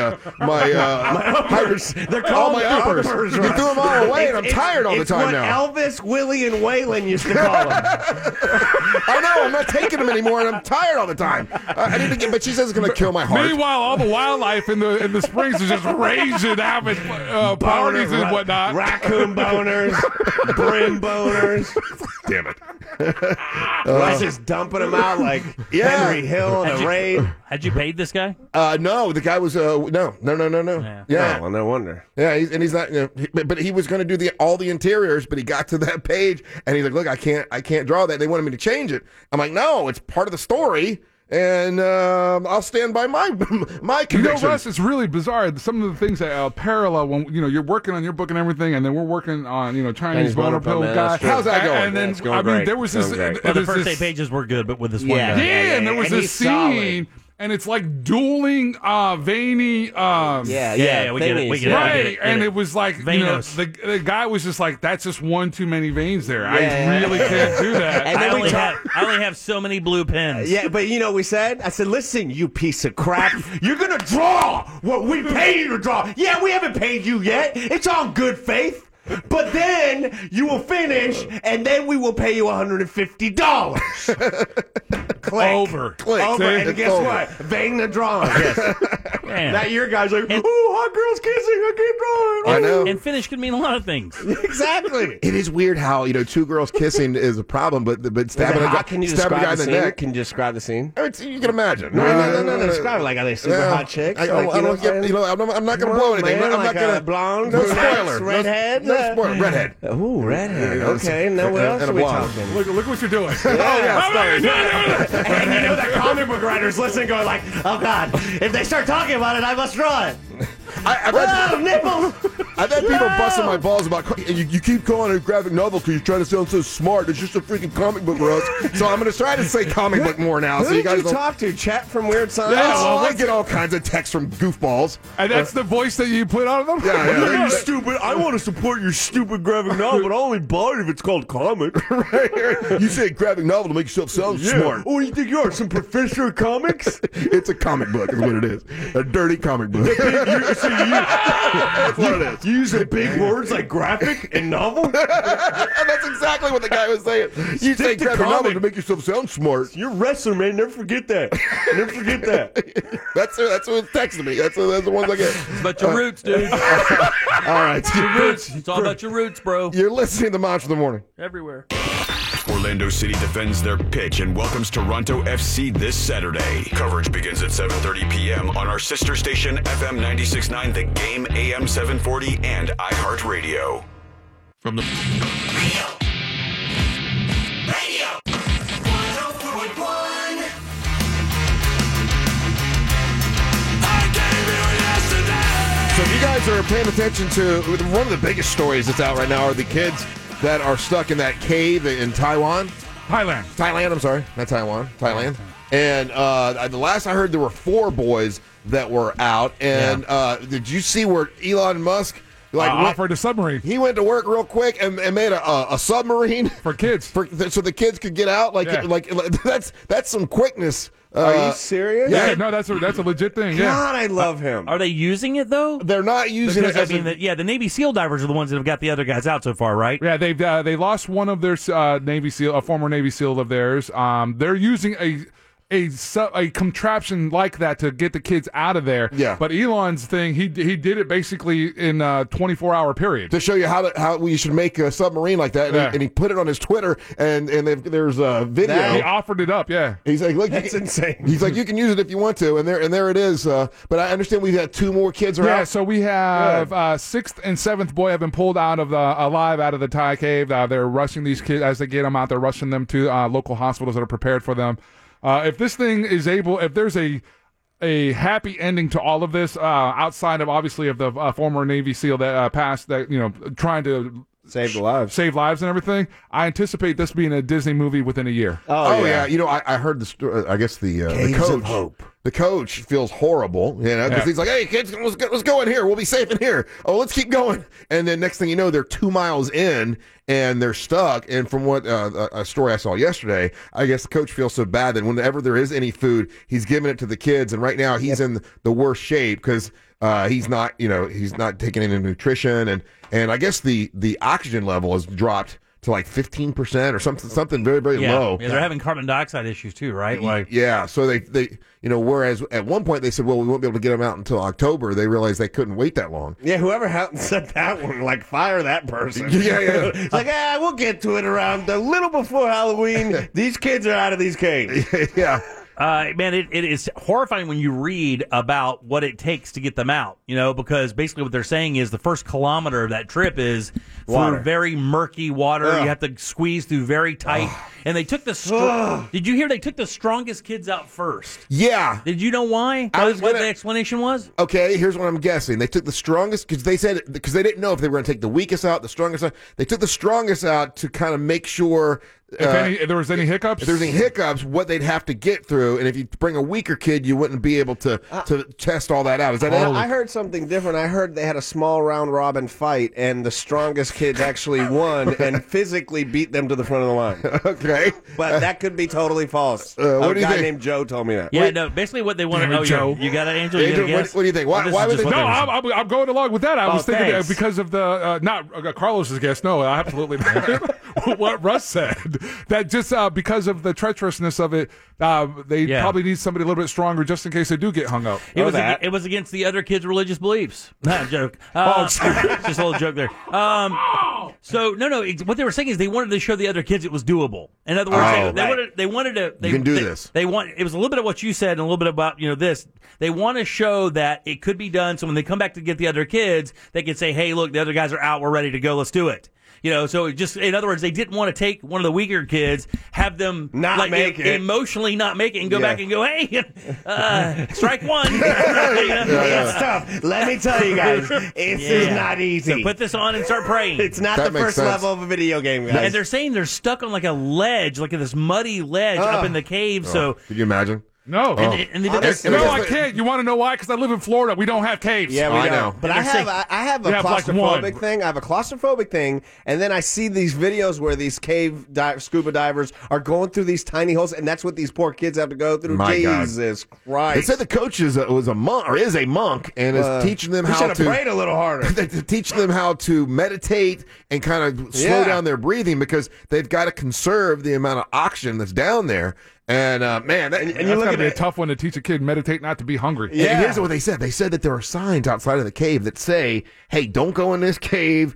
uppers. They're all called my uppers. uppers, You right? threw them all away, and I'm tired all the time It's now. what Elvis, Willie, and Waylon used to call them. I know. I'm not taking them anymore, and I'm tired all the time. I need to get. But she says it's gonna kill my heart. meanwhile, all the wildlife in the springs is just raging, having parties and whatnot. Raccoon boners, brim boners. Damn it. Let's just dumping them out like Yeah. Henry Hill in a raid. Had you paid this guy? No, the guy was no. Yeah. Oh, well, no wonder. Yeah, he's not. But he was going to do all the interiors, but he got to that page and he's like, "Look, I can't draw that." They wanted me to change it. I'm like, "No, it's part of the story, and I'll stand by my You convictions." know, Russ, it's really bizarre. Some of the things that parallel when you're working on your book and everything, and then we're working on Chinese Chinese boner boner pill pill, guy. man, that's How's that And- going? And then It's going there great. was It's this. going great. Well, the there's first this- 8 pages were good, but with this one Yeah. guy. Yeah, and there was and this he's solid. scene, and it's like dueling, veiny. Yeah, we get it, we get it. Right, and it was like Venos. the guy was just like, "That's just one too many veins there. Yeah. I really can't do that." And I then we only have so many blue pens. Yeah, but you know what we said? I said, listen, you piece of crap. You're going to draw what we pay you to draw. Yeah, we haven't paid you yet. It's on good faith. But then you will finish, and then we will pay you $150. Click. Over. Click. Over. See? And It's guess over. what? Vein the drawing. Yes. Man. Now your guy's like, oh, hot girls kissing. I can't draw it. I know. And finish can mean a lot of things. Exactly. It is weird how two girls kissing is a problem, but stabbing a guy, Can you stabbing a describe guy the in the scene? neck. Can you describe the scene? You can imagine. No. Describe it. Like, are they super hot chicks? I'm not going to blow anything. Man, I'm like not going a blonde, No brunette, spoiler. redhead? No spoiler. Redhead. Ooh, redhead. Yeah, Okay, now what else and are a we blonde. talking? Look what you're doing. And you know that comic book writers listen going like, oh God, if they start talking about it, I must draw it. I've Oh, nipples! had people busting my balls about you keep calling it a graphic novel because you're trying to sound so smart. It's just a freaking comic book, Russ. So I'm going to try to say comic book more now. Who so you did guys you don't. talk to? Chat from Weird Science? Yeah, Oh, well, I get all kinds of texts from goofballs. And that's the voice that you put on them? Yeah. You stupid. I want to support your stupid graphic novel, but I'll only buy it if it's called comic. You say graphic novel to make yourself sound smart. Oh, you think you are? Some professor of comics? It's a comic book, is what it is. A dirty comic book. That's what it is. You use the big words like graphic and novel? That's exactly what the guy was saying. You say Stick to graphic novel comic. to make yourself sound smart. You're a wrestler, man. Never forget that. Never forget that. That's who's texting me. That's the ones I get. It's about your roots, dude. All right. It's all about your roots, bro. You're listening to Monster of the Morning. Everywhere. Orlando City defends their pitch and welcomes Toronto FC this Saturday. Coverage begins at 7:30 p.m. on our sister station FM 96.9 The Game AM 740 and iHeartRadio. From the Radio 104.1. So if you guys are paying attention to one of the biggest stories that's out right now are the kids that are stuck in that cave in Thailand. Thailand, I'm sorry. Not Taiwan. Thailand. And the last I heard, there were 4 boys that were out. And did you see where Elon Musk offered a submarine He went to work real quick and made a submarine for kids. so the kids could get out. That's some quickness. Are you serious? Yeah, no, that's a legit thing. Yeah. God, I love him. Are they using it though? They're not using Because it as the Navy SEAL divers are the ones that have got the other guys out so far, right? Yeah, they lost one of their Navy SEAL, a former Navy SEAL of theirs. They're using a contraption like that to get the kids out of there. Yeah. But Elon's thing, he did it basically in a 24-hour period. To show you how we should make a submarine like that, and he put it on his Twitter, and there's a video. He offered it up, yeah. He's like, look, That's insane. He's like, you can use it if you want to, and there it is. But I understand we've got 2 more kids around. Yeah, so we have 6th and 7th boy have been pulled alive out of the Thai cave. They're rushing these kids as they get them out. They're rushing them to local hospitals that are prepared for them. If this thing is if there's a happy ending to all of this, outside of obviously of the former Navy SEAL that passed, that trying to Save lives and everything, I anticipate this being a Disney movie within a year. Oh yeah. I heard the story. I guess the coach. The coach feels horrible, because he's like, "Hey kids, let's go in here. We'll be safe in here. Oh, let's keep going." And then next thing you know, they're 2 miles in and they're stuck. And from what a story I saw yesterday, I guess the coach feels so bad that whenever there is any food, he's giving it to the kids. And right now, he's in the worst shape because he's not taking any nutrition, and I guess the oxygen level has dropped to like 15% or something very, very low. Yeah, they're having carbon dioxide issues too, right? Like, yeah, so they whereas at one point they said, well, we won't be able to get them out until October. They realized they couldn't wait that long. Yeah, whoever said that one, like, fire that person. Yeah. It's like, we'll get to it around a little before Halloween. These kids are out of these caves. Yeah. Man, it is horrifying when you read about what it takes to get them out, because basically what they're saying is the first kilometer of that trip is through very murky water. You have to squeeze through very tight. And they took did you hear they took the strongest kids out first? Yeah. Did you know why? What the explanation was? Okay, here's what I'm guessing. They took the strongest, because they didn't know if they were going to take the weakest out, the strongest out. They took the strongest out to kind of make sure if there was any hiccups? If there's any hiccups, what they'd have to get through, and if you bring a weaker kid, you wouldn't be able to test all that out. Is that it? I heard something different. I heard they had a small round robin fight, and the strongest kids actually won and physically beat them to the front of the line. Okay, but that could be totally false. What do you guy think? named Joe told me that. Yeah, no. Basically, what they want to know. Joe. You got it, Angel. What do you think? Why would they? No, I'm going along with that. I was thinking thanks. because of the not Carlos's guess. No, absolutely not. What Russ said, that just because of the treacherousness of it, they probably need somebody a little bit stronger just in case they do get hung up. It was against the other kids' religious beliefs. Not a joke. Just a little joke there. So no. What they were saying is they wanted to show the other kids it was doable. In other words, they wanted to. You can do this. It was a little bit of what you said and a little bit about this. They want to show that it could be done. So when they come back to get the other kids, they can say, "Hey, look, the other guys are out. We're ready to go. Let's do it." So just in other words, they didn't want to take one of the weaker kids, have them emotionally not make it, and go back and go, "Hey, strike one." It's tough. Let me tell you guys, it's not easy. So put this on and start praying. It's not the first level of a video game, guys. And they're saying they're stuck on like a ledge, like this muddy ledge up in the cave. So could you imagine? No. And they did this. No, I can't. You want to know why? Because I live in Florida. We don't have caves. Yeah, we know. But I have a claustrophobic thing. I have a claustrophobic thing, and then I see these videos where these scuba divers are going through these tiny holes, and that's what these poor kids have to go through. Jesus Christ! They said the coach was a monk, or is a monk, and is teaching them how to prayed a little harder. Teaching them how to meditate and kind of slow down their breathing because they've got to conserve the amount of oxygen that's down there. And man, that's gotta be a tough one to teach a kid meditate not to be hungry. Yeah. And here's what they said. They said that there are signs outside of the cave that say, "Hey, don't go in this cave.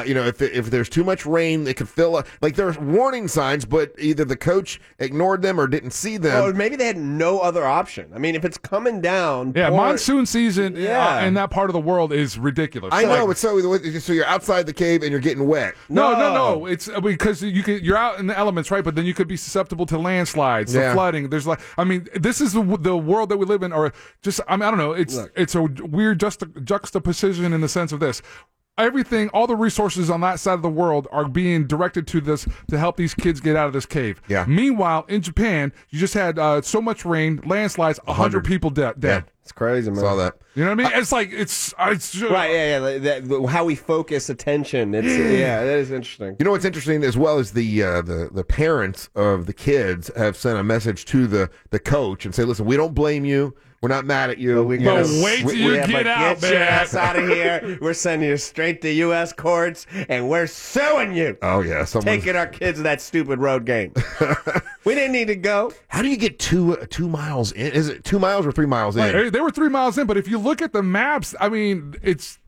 If there's too much rain, it could fill up." Like there's warning signs, but either the coach ignored them or didn't see them. Or maybe they had no other option. I mean, if it's coming down, monsoon season in that part of the world is ridiculous. I know. It's so you're outside the cave and you're getting wet. No. It's because you're out in the elements, right? But then you could be susceptible to landslides. The flooding. There's this is the world that we live in, or just I don't know. It's a weird juxtaposition in the sense of this. Everything, all the resources on that side of the world are being directed to this to help these kids get out of this cave. Yeah. Meanwhile, in Japan, you just had so much rain, landslides, 100 people dead. Yeah. It's crazy, man. Saw that. You know what I mean? It's right. Yeah. How we focus attention. That is interesting. You know what's interesting as well is the parents of the kids have sent a message to the coach and say, "Listen, we don't blame you. We're not mad at you. But wait till you get out, Get your man. ass out of here. We're sending you straight to U.S. courts, and we're suing you. Oh yeah, Taking our kids to that stupid road game. We didn't need to go. How do you get 2 miles in? Is it 2 miles or 3 miles in? They were 3 miles in, but if you look at the maps, I mean, it's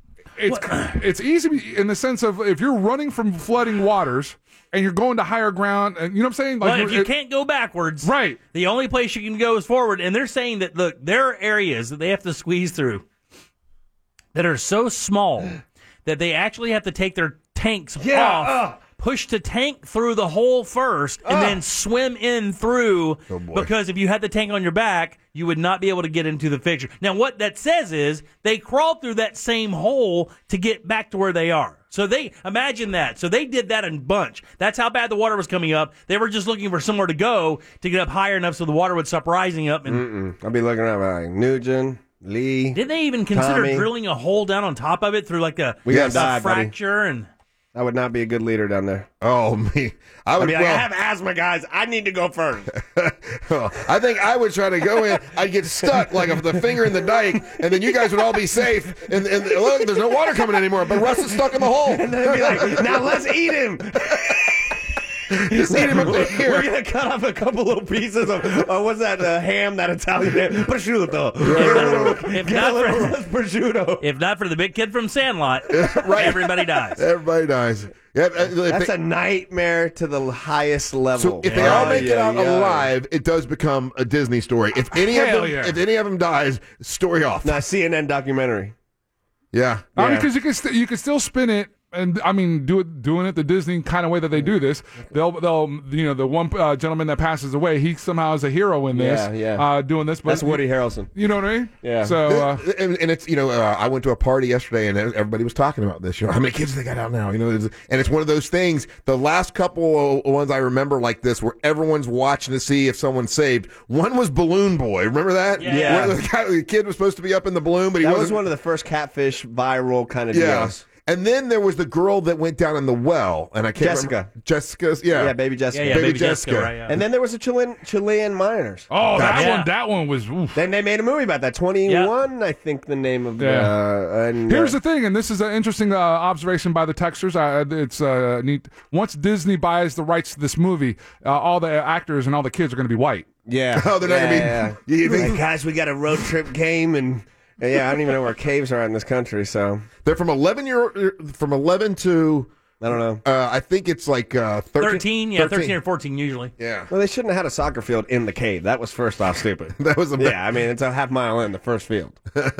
easy in the sense of if you're running from flooding waters and you're going to higher ground, and you know what I'm saying? Like Well, if you can't go backwards, right? The only place you can go is forward. And they're saying that look, there are areas that they have to squeeze through that are so small that they actually have to take their tanks off. Push the tank through the hole first and then swim in through because if you had the tank on your back, you would not be able to get into the fixture. Now, what that says is they crawled through that same hole to get back to where they are. So they imagine that. So they did that in a bunch. That's how bad the water was coming up. They were just looking for somewhere to go to get up higher enough so the water would stop rising up. And I'll be looking around like Nugent, Lee. did they even consider Tommy. drilling a hole down on top of it through like a gotta die, buddy. fracture and? I would not be a good leader down there. Oh me, I would. I'd be like, I have asthma, guys. I need to go first. I think I would try to go in. I'd get stuck like the finger in the dike, and then you guys would all be safe. And look, there's no water coming anymore, but Russ is stuck in the hole. And then I'd be like, now let's eat him. Just eat him up We're here. going to cut off a couple little pieces of, what's that, ham, that Italian ham? Prosciutto. If Get a not little for- less prosciutto. If not for the big kid from Sandlot, Right. everybody dies. Everybody dies. Yeah, That's a nightmare to the highest level. so if they all make it out alive, it does become a Disney story. If any of Hell them, yeah. if any of them dies, story off. Now, CNN documentary. Yeah. I mean, Yeah. because you can still spin it, and I mean, doing it the Disney kind of way that they do this. They'll the one gentleman that passes away, he somehow is a hero in this. Doing this, but That's Woody Harrelson. You know what I mean? Yeah. So and it's I went to a party yesterday and everybody was talking about this. How many kids they got out now? And it's one of those things. The last couple ones I remember like this, where everyone's watching to see if someone's saved. One was Balloon Boy. Remember that? Yeah. Where the kid was supposed to be up in the balloon, but he That wasn't. was one of the first catfish viral kind of Yeah. deals. And then there was the girl that went down in the well, and I can't remember. Jessica's, Yeah, baby Jessica. Yeah, Baby Jessica. right, yeah. And then there was a Chilean miners. that one was. Oof. Then they made a movie about that. 21, I think the name of Here's the thing, and this is an interesting observation by the texters. It's neat. Once Disney buys the rights to this movie, all the actors and all the kids are going to be white. Yeah. Oh, they're not gonna be- You think- Like, guys, we got a road trip game, and yeah, I don't even know where caves are in this country. So They're from 11 to I don't know. I think it's like 13, 13 or 14 usually. Yeah. Well, they shouldn't have had a soccer field in the cave. That was first off stupid. That was Yeah, I mean, it's a half mile in the first field.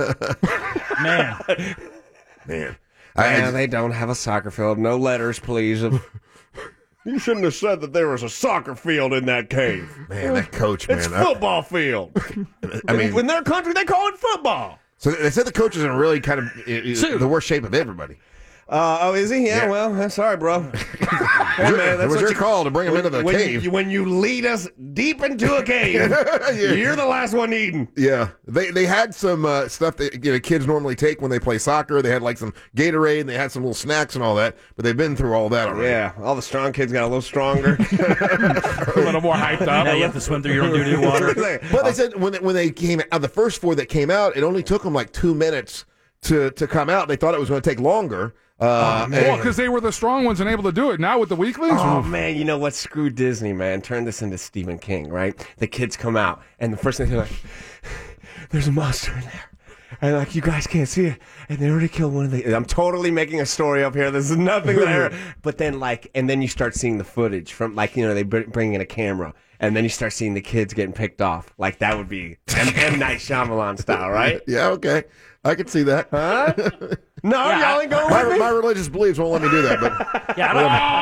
Man. Man. They don't have a soccer field. No letters, please. You shouldn't have said that there was a soccer field in that cave. Man, that coach, man. It's football field. I mean, in their country, they call it football. so they said the coach is in really kind of the worst shape of everybody. Oh, is he? Yeah, Yeah. well, sorry, bro. Hey, man, It that's was what your you call to bring him into the when cave. when you lead us deep into a cave, you're the last one eating. Yeah, they had some stuff that kids normally take when they play soccer. They had like some Gatorade and they had some little snacks and all that. But they've been through all that already. Yeah, all the strong kids got a little stronger. A little more hyped up. Now you have to swim through your own doo-doo water. But they said when they came out, the first 4 that came out, it only took them like 2 minutes to come out. They thought it was going to take longer. Well, because they were the strong ones and able to do it. Now with the weaklings, Oh man, you know what? Screw Disney, man. Turn this into Stephen King, right? The kids come out, and the first thing they're like, "There's a monster in there," and like, "You guys can't see it," and they already killed one of the. I'm totally making a story up here. This is nothing that I heard. But then, and then you start seeing the footage from, they bring in a camera, and then you start seeing the kids getting picked off. Like that would be M. Night Shyamalan style, right? Yeah, okay, I can see that. Huh? No, Yeah, y'all ain't going with me. My religious beliefs won't let me do that. But Yeah,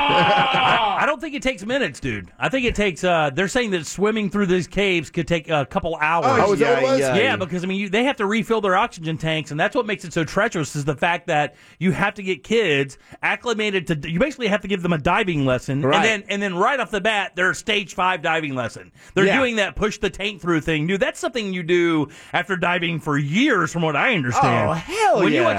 I don't think it takes minutes, dude. I think it takes. They're saying that swimming through these caves could take a couple hours. Oh, is that what it was? Yeah, because I mean, they have to refill their oxygen tanks, and that's what makes it so treacherous. Is the fact that you have to get kids acclimated to. You basically have to give them a diving lesson, Right. and then right off the bat, they're stage 5 diving lesson. They're Yeah. doing that push the tank through thing, dude. That's something you do after diving for years, from what I understand. Oh, hell When you yeah. watch those guys do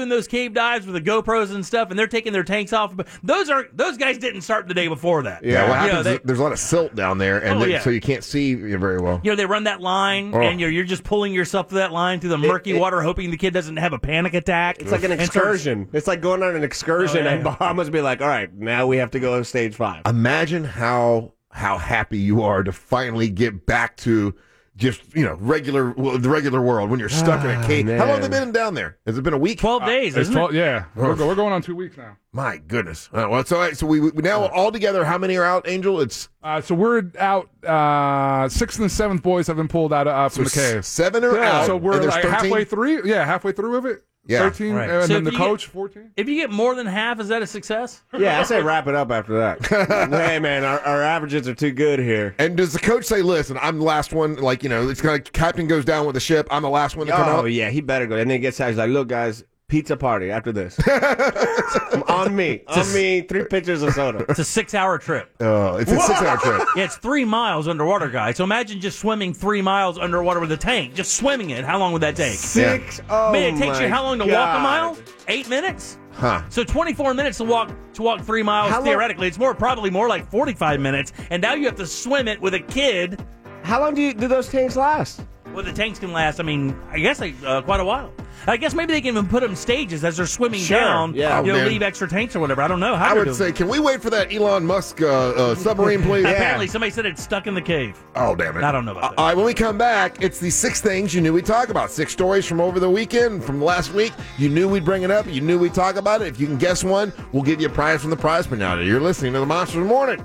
doing those cave dives with the GoPros and stuff, and they're taking their tanks off. Those guys didn't start the day before that. Yeah, what You know, happens is there's a lot of silt down there, and so you can't see very well. You know, they run that line, and you're just pulling yourself through that line through the murky water, hoping the kid doesn't have a panic attack. It's like an excursion. It's like going on an excursion, and Bahamas be like, all right, now we have to go to stage 5. Imagine how happy you are to finally get back to just, the regular world when you're stuck in a cave. Man. How long have they been down there? Has it been a week? 12 days, isn't it? Yeah, we're going on 2 weeks now. My goodness. Well, so we now all together, how many are out, Angel? It's so we're out. 6th and 7th boys have been pulled out from the cave. 7 are out. So we're and there's like 13? halfway through. Yeah, halfway through of it. Yeah. 13, Right. and So then if the you coach 14. If you get more than half, is that a success? Yeah, I say wrap it up after that. Hey, man, our averages are too good here. And does the coach say, listen, I'm the last one, it's kind of captain goes down with the ship, I'm the last one to come out? Oh, yeah, he better go. And then he gets out, he's like, look, guys, pizza party after this. On me. 3 pitchers of soda. It's a 6-hour trip. It's a 6-hour trip. Yeah, it's 3 miles underwater, guys. So imagine just swimming 3 miles underwater with a tank. Just swimming it. How long would that take? 6. Oh, Man, it takes you how long to walk a mile? 8 minutes? Huh. So 24 minutes to walk 3 miles. How long- Theoretically, it's probably more like 45 minutes. And now you have to swim it with a kid. How long do those tanks last? Well, the tanks can last, I guess quite a while. I guess maybe they can even put them in stages as they're swimming down. Yeah. man. Leave extra tanks or whatever. I don't know how I they're would doing say, it. can we wait for that Elon Musk submarine, please? Apparently, somebody said it's stuck in the cave. Oh, damn it. I don't know about that. All right, when we come back, it's the 6 things you knew we'd talk about. 6 stories from over the weekend, from last week. You knew we'd bring it up. You knew we'd talk about it. If you can guess one, we'll give you a prize from the prize pinata. You're listening to the Monsters of the Morning.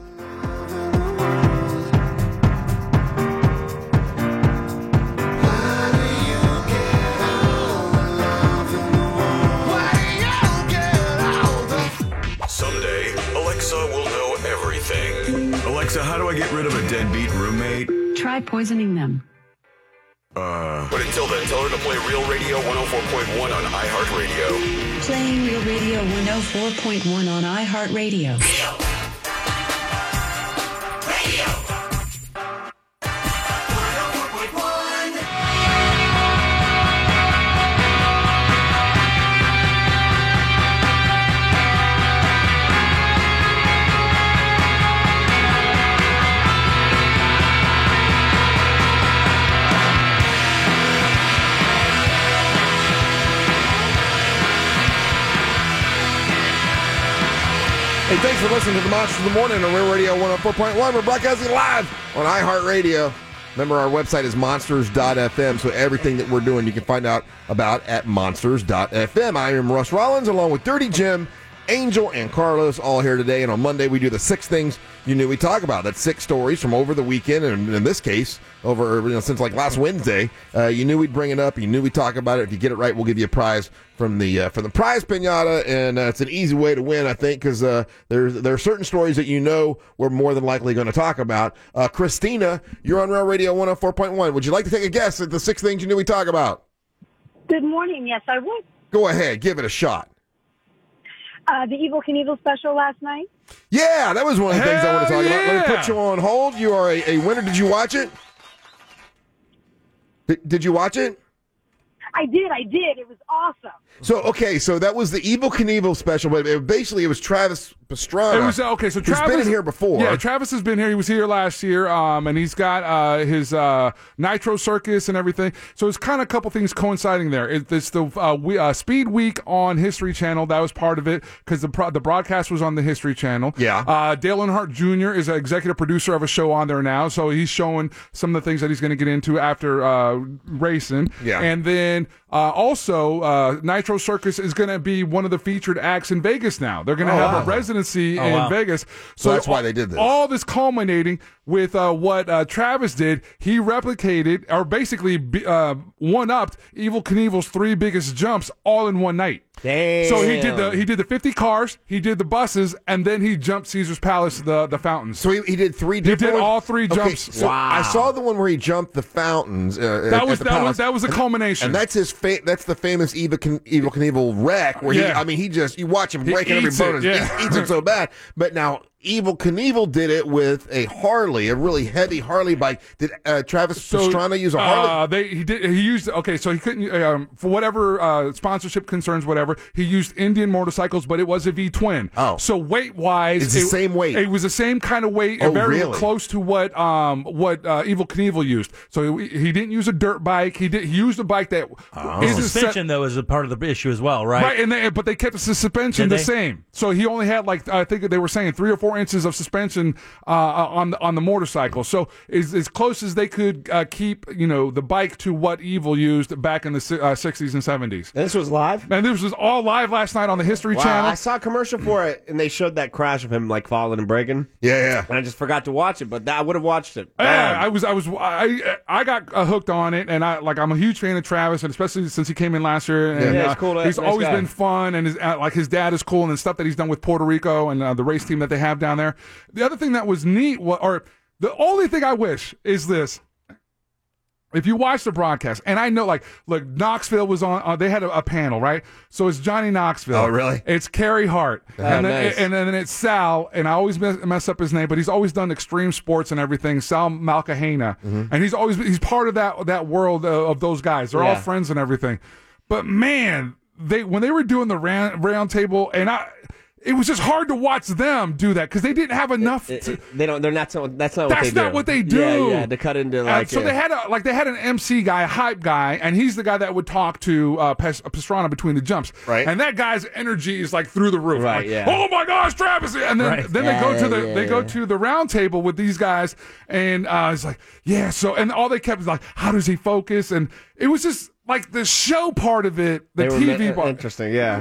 Someday, Alexa will know everything. Alexa, how do I get rid of a deadbeat roommate? Try poisoning them. But until then, tell her to play Real Radio 104.1 on iHeartRadio. Playing Real Radio 104.1 on iHeartRadio. Hey, thanks for listening to the Monsters of the Morning on Real Radio 104.1. We're broadcasting live on iHeartRadio. Remember, our website is monsters.fm, so everything that we're doing you can find out about at monsters.fm. I am Russ Rollins, along with Dirty Jim, Angel, and Carlos, all here today. And on Monday, we do the 6 things you knew we talk about. That's 6 stories from over the weekend, and in this case, since like last Wednesday. You knew we'd bring it up. You knew we'd talk about it. If you get it right, we'll give you a prize from the prize pinata, and it's an easy way to win, I think, because there are certain stories that we're more than likely going to talk about. Christina, you're on Real Radio 104.1. Would you like to take a guess at the 6 things you knew we talk about? Good morning. Yes, I would. Go ahead, give it a shot. The Evel Knievel special last night. Yeah, that was one of the things I want to talk about. Let me yeah. put you on hold. You are a winner. Did you watch it? Did you watch it? I did. It was awesome. So that was the Evel Knievel special, but it was Travis Pastrana. It was okay. So Travis He's been in here before. Yeah, Travis has been here. He was here last year, and he's got his Nitro Circus and everything. So it's kind of a couple things coinciding there. It's the Speed Week on History Channel. That was part of it because the broadcast was on the History Channel. Yeah. Dale Earnhardt Jr. is an executive producer of a show on there now, so he's showing some of the things that he's going to get into after racing. Yeah. And then also Nitro Circus is going to be one of the featured acts in Vegas now. They're going to have a residency in Vegas. So that's why they did this. All this culminating with what Travis did. He replicated, or basically one-upped Evel Knievel's 3 biggest jumps all in one night. Damn. So he did the 50 cars, he did the buses, and then he jumped Caesar's Palace, the fountains. So he did 3 different He did ones? all 3 jumps. Okay, so I saw the one where he jumped the fountains. That was the culmination. And that's that's the famous Evel Knievel wreck where you watch him breaking every eats bone. it, yeah. He eats it so bad. But now Evil Knievel did it with a Harley, a really heavy Harley bike. Did Travis Pastrana use a Harley? He used so he couldn't for whatever sponsorship concerns, whatever. He used Indian motorcycles, but it was a V twin. Oh, so weight wise, it's the same weight. It was the same kind of weight, very close to what Evil Knievel used. So he didn't use a dirt bike. He used a bike that suspension though is a part of the issue as well, right? Right, but they kept the suspension the same. So he only had I think they were saying 3 or 4 inches of suspension on the motorcycle. So as close as they could keep the bike to what Evil used back in the 60s and 70s. And this was live? And this was all live last night on the History Channel. I saw a commercial for it, and they showed that crash of him falling and breaking. Yeah. And I just forgot to watch it, but I would have watched it. Yeah, I got hooked on it, and I'm a huge fan of Travis, and especially since he came in last year. And, it's cool. He's always been fun, and his dad is cool, and the stuff that he's done with Puerto Rico and the race team that they have down there. The other thing that was neat, the only thing I wish is this. If you watch the broadcast, and I know, look, Knoxville was on, they had a panel, right? So it's Johnny Knoxville. Oh, really? It's Carey Hart. And nice. then it's Sal, and I always mess up his name, but he's always done extreme sports and everything, Sal Malcahena. Mm-hmm. And he's part of that world of those guys. They're all friends and everything. But man, when they were doing the round table, and it was just hard to watch them do that because they didn't have enough. That's not what they do. That's not what they do. Yeah, to cut into so they had an MC guy, a hype guy, and he's the guy that would talk to Pastrana between the jumps. Right. And that guy's energy is through the roof. Right. Oh my gosh, Travis! And then they go to the round table with these guys, and it's So and all they kept was how does he focus? And it was just. The show part of it, the TV part. Interesting, yeah.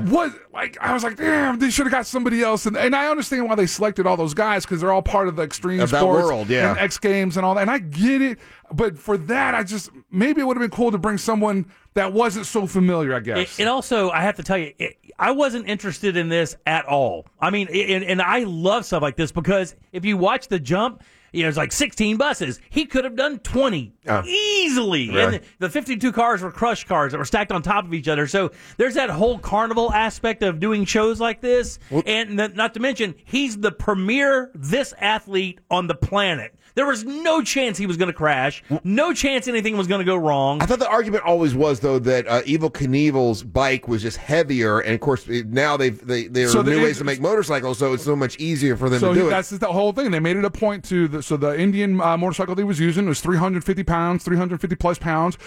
I was damn, they should have got somebody else. And I understand why they selected all those guys because they're all part of the extreme sports that world, yeah. and X Games and all that. And I get it. But for that, maybe it would have been cool to bring someone that wasn't so familiar, I guess. It also, I have to tell you, I wasn't interested in this at all. I mean, and I love stuff like this because if you watch the jump, it's 16 buses. He could have done 20 easily. Right. And the 52 cars were crush cars that were stacked on top of each other. So there's that whole carnival aspect of doing shows like this. And not to mention, he's the premier athlete on the planet. There was no chance he was going to crash. No chance anything was going to go wrong. I thought the argument always was, though, that Evil Knievel's bike was just heavier, and of course now there are new ways to make motorcycles, so it's so much easier for them to do it. That's the whole thing. They made it a point to the Indian motorcycle they was using was 350 pounds, 350 plus pounds.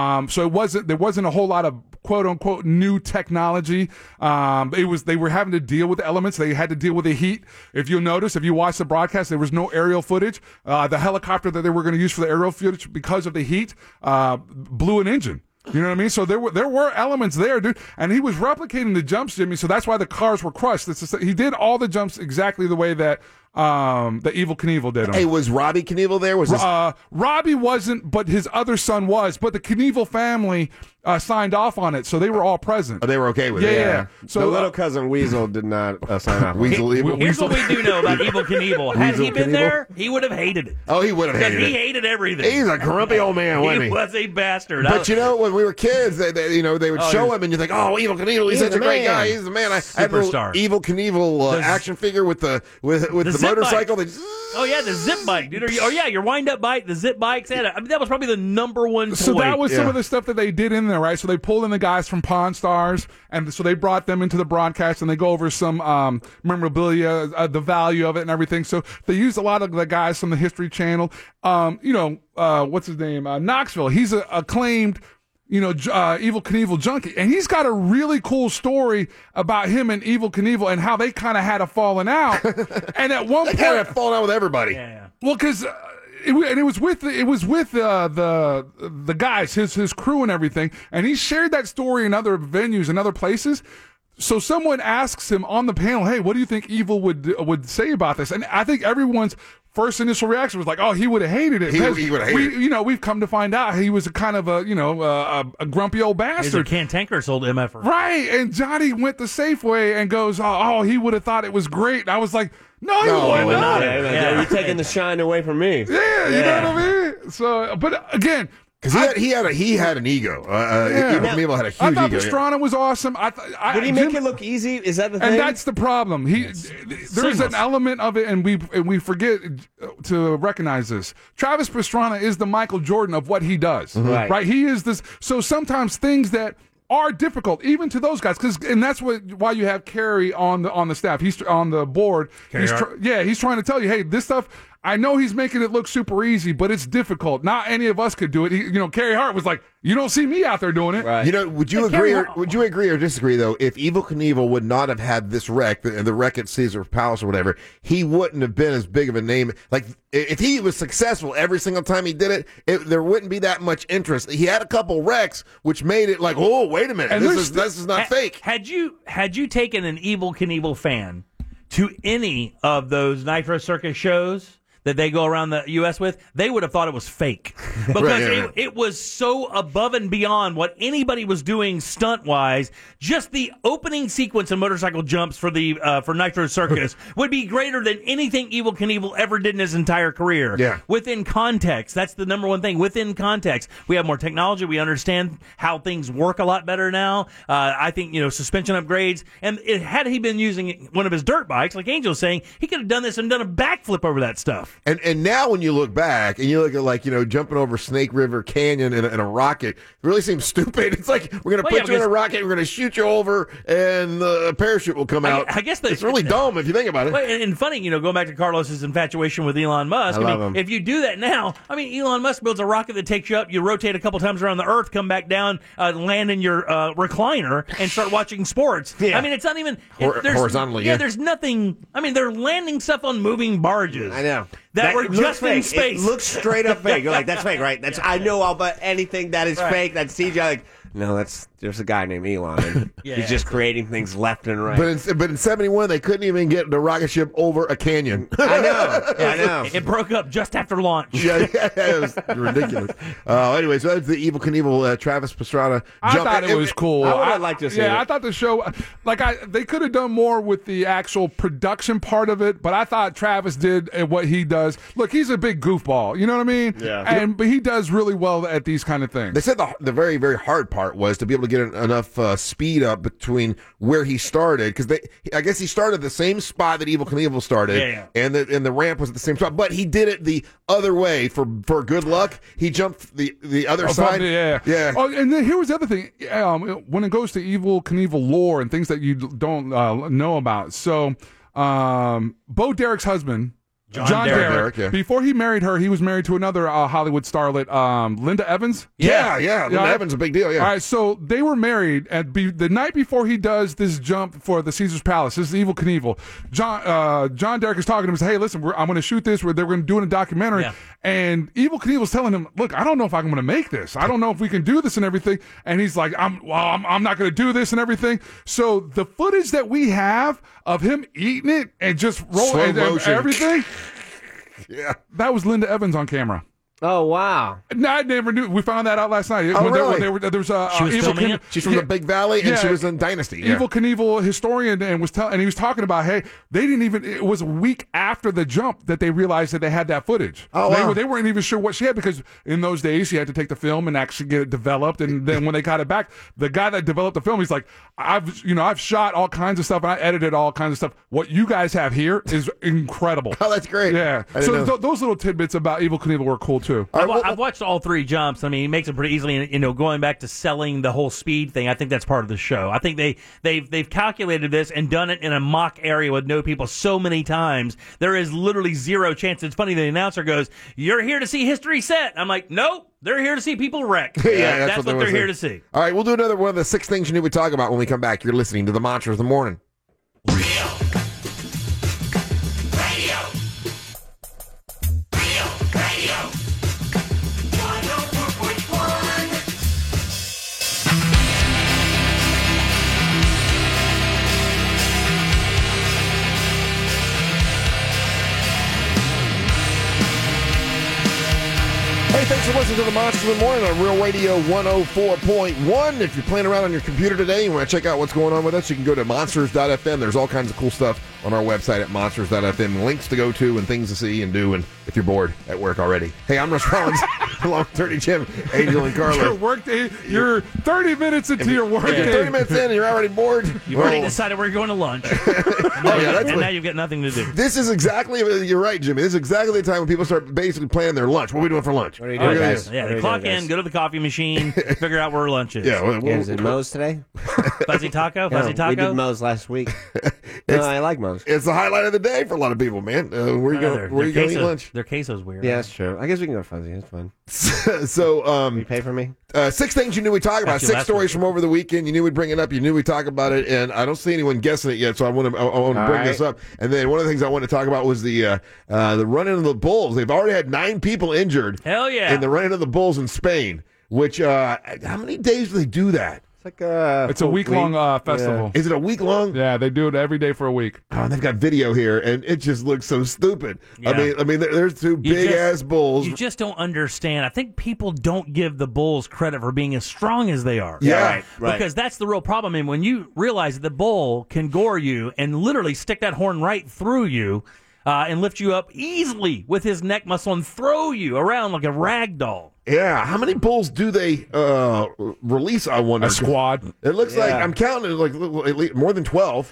So there wasn't a whole lot of quote unquote new technology. They were having to deal with the elements. They had to deal with the heat. If you'll notice, if you watch the broadcast, there was no aerial footage. The helicopter that they were going to use for the aerial footage because of the heat blew an engine. You know what I mean? So there were elements there, dude. And he was replicating the jumps, Jimmy. So that's why the cars were crushed. He did all the jumps exactly the way that the Evil Knievel did them. Hey, was Robbie Knievel there? Robbie wasn't, but his other son was. But the Knievel family signed off on it, so they were all present. Oh, they were okay with it. Yeah. So the little cousin Weasel did not sign off. Here's what we do know about Evil Knievel. Had he been there, he would have hated it. Oh, he would have hated it. He hated everything. He's a grumpy old man, wasn't he? He was a bastard. But when we were kids, they would show him, and you think, oh, Evil Knievel, he's such a great guy. He's the man. I had a little Evil Knievel action figure with the motorcycle. Oh yeah, the zip bike, dude. Your wind-up bike, the zip bikes. That was probably the number one toy. So that was some of the stuff that they did in there, right? So they pulled in the guys from Pawn Stars, and so they brought them into the broadcast, and they go over some memorabilia, the value of it, and everything. So they used a lot of the guys from the History Channel. What's his name? Knoxville. He's an acclaimed. Evil Knievel junkie. And he's got a really cool story about him and Evil Knievel and how they kind of had a falling out. And at one point, they kind of fallen out with everybody. Yeah. Well, because it was with the guys, his crew and everything. And he shared that story in other venues and other places. So someone asks him on the panel, "Hey, what do you think Evil would say about this?" And I think everyone's first initial reaction was like, "Oh, he would have hated it." He would have hated it. We've come to find out he was a kind of a grumpy old bastard. He's a cantankerous old MFer. Right. And Johnny went to Safeway and goes, "Oh, he would have thought it was great." And I was like, No, he would not. You're taking the shine away from me. Yeah, you know what I mean? So, but again, Because he had an ego. Evil Knievel had a huge I thought ego. Pastrana was awesome. Did he make it look easy? Is that the thing? And that's the problem. There's an element of it, and we forget to recognize this. Travis Pastrana is the Michael Jordan of what he does. Right? He is this. So sometimes things that are difficult, even to those guys, and that's why you have Kerry on the staff. He's on the board. He's trying to tell you, hey, this stuff. I know he's making it look super easy, but it's difficult. Not any of us could do it. Kerry Hart was like, you don't see me out there doing it. Right. Would you agree or disagree though? If Evel Knievel would not have had this wreck, the wreck at Caesar Palace or whatever, he wouldn't have been as big of a name. Like if he was successful every single time he did it, there wouldn't be that much interest. He had a couple wrecks, which made it like, oh, wait a minute, And this is not fake. Had you taken an Evel Knievel fan to any of those Nitro Circus shows that they go around the U.S. with, they would have thought it was fake. Because it was so above and beyond what anybody was doing stunt-wise. Just the opening sequence of motorcycle jumps for Nitro Circus would be greater than anything Evel Knievel ever did in his entire career. Yeah. Within context. That's the number one thing. Within context. We have more technology. We understand how things work a lot better now. I think, suspension upgrades. And had he been using one of his dirt bikes, like Angel's saying, he could have done this and done a backflip over that stuff. And now when you look back and you look at jumping over Snake River Canyon in a rocket, it really seems stupid. It's like we're going to put you in a rocket, we're going to shoot you over, and the parachute will come out. I guess it's really dumb if you think about it. And funny, going back to Carlos's infatuation with Elon Musk. I love him. If you do that now, Elon Musk builds a rocket that takes you up, you rotate a couple times around the Earth, come back down, land in your recliner, and start watching sports. Yeah. It's not even horizontally. Yeah, there's nothing. They're landing stuff on moving barges. I know. That were just in space. It looks straight up fake. You're like, that's fake, right? I know about anything that is fake. That's CGI. Like, no, there's a guy named Elon. And he's just creating things left and right. But in 71, they couldn't even get the rocket ship over a canyon. I know. It broke up just after launch. It was ridiculous. Anyway, so that's the Evel Knievel, Travis Pastrana jump. I thought it was cool. I would have liked to see it. I thought the show, they could have done more with the actual production part of it, but I thought Travis did what he does. Look, he's a big goofball. You know what I mean? Yeah. But he does really well at these kind of things. They said the very, very hard part was to be able to get enough speed up between where he started, because I guess he started the same spot that Evel Knievel started, and the ramp was at the same spot, but he did it the other way for good luck. He jumped the other side. Yeah. Oh, and then here was the other thing. When it goes to Evel Knievel lore and things that you don't know about, so Bo Derek's husband, John Derek. Before he married her, he was married to another Hollywood starlet, Linda Evans. Yeah. Linda Evans, a big deal. Yeah. All right, so they were married the night before he does this jump for the Caesar's Palace. This is Evel Knievel. John Derek is talking to him. Says, "Hey, listen, I'm going to shoot this. They're going to do a documentary." And Evel Knievel's telling him, "Look, I don't know if I'm going to make this. I don't know if we can do this and everything." And he's like, "I'm not going to do this and everything." So the footage that we have of him eating it and just rolling and everything. Yeah, that was Linda Evans on camera. Oh, wow. No, I never knew. We found that out last night. Oh, really? There was she was filming it? She's from the Big Valley, and she was in Dynasty. Evel Knievel historian, and he was talking about, hey, they didn't even. It was a week after the jump that they realized that they had that footage. Oh, wow. They weren't even sure what she had, because in those days you had to take the film and actually get it developed, and then when they got it back, the guy that developed the film, he's like, I've shot all kinds of stuff and I edited all kinds of stuff. What you guys have here is incredible. Oh, that's great. Yeah. So those little tidbits about Evel Knievel were cool too. I've watched all three jumps. He makes it pretty easily. Going back to selling the whole speed thing, I think that's part of the show. I think they've calculated this and done it in a mock area with no people so many times. There is literally zero chance. It's funny. The announcer goes, "You're here to see history set." I'm like, nope. They're here to see people wreck. That's what they're here to see. All right, we'll do another one of the 6 things you need to talk about when we come back. You're listening to the Monsters of the Morning. Hey, thanks for listening to the Monsters of the Morning on Real Radio 104.1. If you're playing around on your computer today and you want to check out what's going on with us, you can go to monsters.fm. There's all kinds of cool stuff on our website at monsters.fm. Links to go to and things to see and do, and if you're bored at work already. Hey, I'm Russ Rollins, along with Dirty Jim, Angel, and Your Carlos. work day, you're 30 minutes into your work If you're day. 30 minutes in and you're already bored, You've already decided where you're going to lunch. that's now you've got nothing to do. this is exactly, you're right, Jimmy. This is exactly the time when people start basically planning their lunch. What are we doing for lunch? What are you We're doing, gonna- guys? Yeah, What are they you clock doing, in, guys? go to the coffee machine, figure out where lunch is. Yeah, Is it Moe's today? Fuzzy taco? Fuzzy We taco? did Moe's last week. No, I like Moe's. it's the highlight of the day for a lot of people, man. Where you going? Where you going to eat lunch? Their queso's weird. Yeah, that's true. I guess we can go to Fuzzy. It's fun. So, You pay for me? 6 things you knew we'd talk about. Actually, 6 last stories week. from over the weekend. You knew we'd bring it up. You knew we'd talk about it, and I don't see anyone guessing it yet. So I want to bring this up. And then one of the things I want to talk about was the run-in of the Bulls. They've already had 9 people injured. Hell yeah. In the run-in of the Bulls in Spain. Which how many days do they do that? It's like It's a week-long festival. Is it a week long? Yeah, they do it every day for a week. Oh, and they've got video here, and it just looks so stupid. Yeah. I mean, there's 2 big ass bulls. You just don't understand. I think people don't give the Bulls credit for being as strong as they are. Yeah. Right. Because that's the real problem. And when you realize that the bull can gore you and literally stick that horn right through you and lift you up easily with his neck muscle and throw you around like a rag doll. Yeah, how many bulls do they release? I wonder. A squad. It looks like I'm counting like at least more than 12.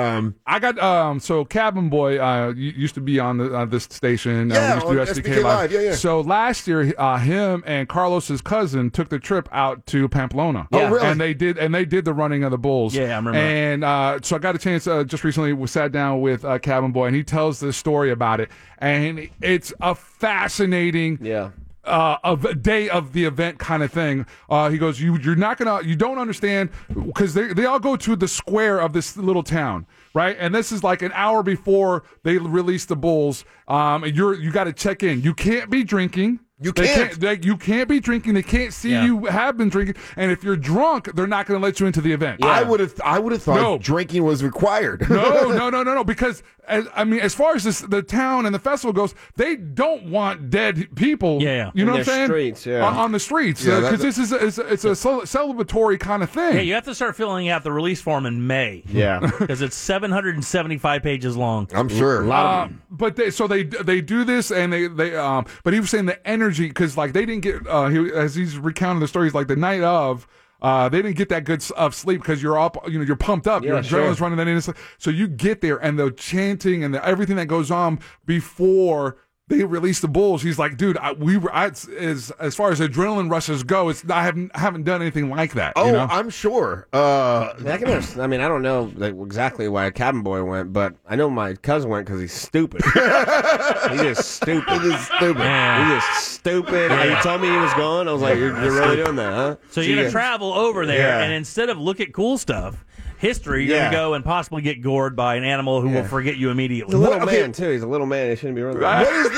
I got so Cabin Boy used to be on this station. Yeah, we on used to do SBK Live. Yeah, yeah. So last year, him and Carlos's cousin took the trip out to Pamplona. Oh, really? And they did the running of the Bulls. Yeah, I remember. And so I got a chance just recently. We sat down with Cabin Boy, and he tells this story about it, and it's a fascinating. Yeah. Of a day of the event kind of thing. He goes, you don't understand because they all go to the square of this little town, right? And this is like an hour before they release the Bulls. And you got to check in. You can't be drinking. You can't. You can't be drinking. They can't see you have been drinking. And if you're drunk, they're not going to let you into the event. I would have thought No. drinking was required. No. Because as far as the town and the festival goes, they don't want dead people. Yeah. You know In what I'm their saying? streets, yeah. On the streets, Yeah, because that- this is it's a celebratory kind of thing. Yeah, you have to start filling out the release form in May. Yeah. Because it's 775 pages long. I'm sure. But they do this, and they but he was saying the energy because like they didn't get as he's recounting the stories like the night of. They didn't get that good of sleep because you're up, you're pumped up, your adrenaline's running that in. So you get there and the chanting and everything that goes on before they release the Bulls. He's like, dude, as far as adrenaline rushes go, I haven't done anything like that. Oh, you know? I'm sure. I mean, I don't know exactly why Cabin Boy went, but I know my cousin went because he's stupid. He's just stupid. He's just stupid. And he told me he was going. I was like, you're really doing that, huh? So you're going to travel over there, and instead of look at cool stuff, history, you're going to go and possibly get gored by an animal who will forget you immediately. He's a little man, too. He's a little man. He shouldn't be running.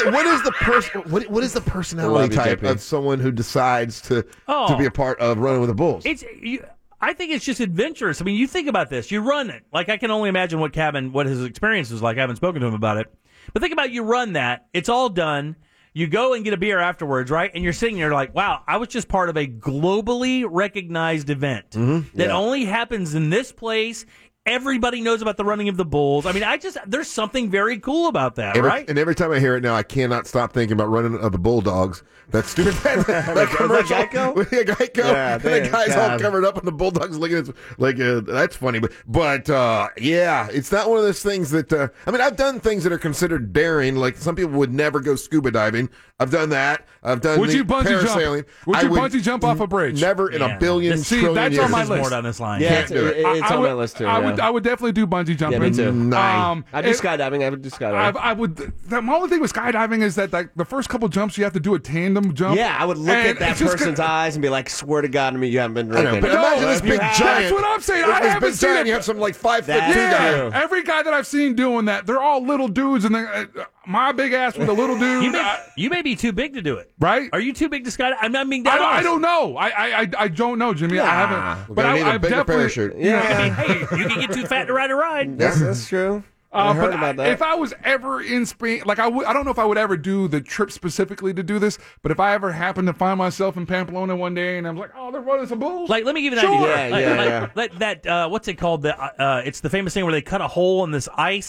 What is the personality Love you, type JP. of someone who decides to be a part of running with the Bulls? I think it's just adventurous. I mean, you think about this. You run it. Like, I can only imagine what his experience was like. I haven't spoken to him about it. But think about you run that. It's all done. You go and get a beer afterwards, right? And you're sitting there like, wow, I was just part of a globally recognized event that only happens in this place. Everybody knows about the running of the Bulls. I mean, there's something very cool about that, right? And every time I hear it now, I cannot stop thinking about running of the Bulldogs. That stupid that commercial. Geico? With Geico. Yeah, and the guy's all God. covered up and the Bulldogs looking at that's funny. But yeah, it's not one of those things that, I mean, I've done things that are considered daring. Like some people would never go scuba diving. I've done that. I've done Would you bungee parasailing. jump? Would you bungee jump off a bridge? Never in a billion See, trillion that's years. on my There's more list. down this line. Yeah, Can't do it. it's on my list, too. I would definitely do bungee jumping. Yeah, me too. Nine. I do skydiving. I would do skydiving. I would. The only thing with skydiving is that like the first couple jumps you have to do a tandem jump. Yeah, I would look And at that it's just person's eyes and be like, "Swear to God, to me, you haven't been I know, drinking." but imagine this big That's giant. what I'm saying. I This haven't big seen giant. it. You have some like 5'2" That's guy. true. Every guy that I've seen doing that, they're all little dudes, and my big ass with a little dude. You may be too big to do it, right? Are you too big to skydive? I'm not being I don't know. I don't know, Jimmy. I haven't. We're gonna need a I've bigger definitely. parachute. Yeah, Hey, you can get too fat to ride a ride. that's true. I heard But about that. if I was ever in Spain, like I don't know if I would ever do the trip specifically to do this, but if I ever happened to find myself in Pamplona one day and I'm like, oh, they're running some bulls. Like, let me give you an Sure. idea. Yeah, Like that, what's it called? It's the famous thing where they cut a hole in this ice,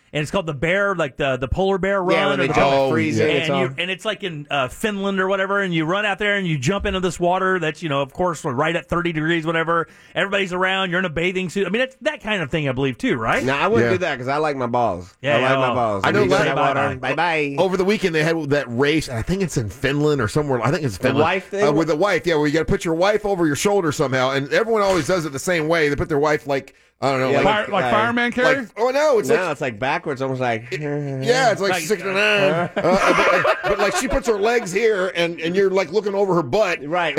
and it's called the bear, like the polar bear run. Yeah, when or they the- jump Oh, and freeze it. yeah. and it's like in Finland or whatever, and you run out there and you jump into this water that's, of course, right at 30 degrees, whatever. Everybody's around. You're in a bathing suit. I mean, that's that kind of thing, I believe, too, right? No, I wouldn't Yeah. do that because I like my balls. Yeah, I like yeah, my well, balls. I know You go in that- that water. bye-bye. Bye-bye. Over the weekend, they had that race. I think it's in Finland or somewhere. I think it's Finland. wife thing? With the wife, yeah, where you got to put your wife over your shoulder somehow, and everyone always does it the same way. They put their wife like I don't know, Yeah, like, Like fireman carry? like oh no, it's No, like it's like backwards, almost like. yeah, it's like Like, 69. But like she puts her legs here, and you're like looking over her butt. Right.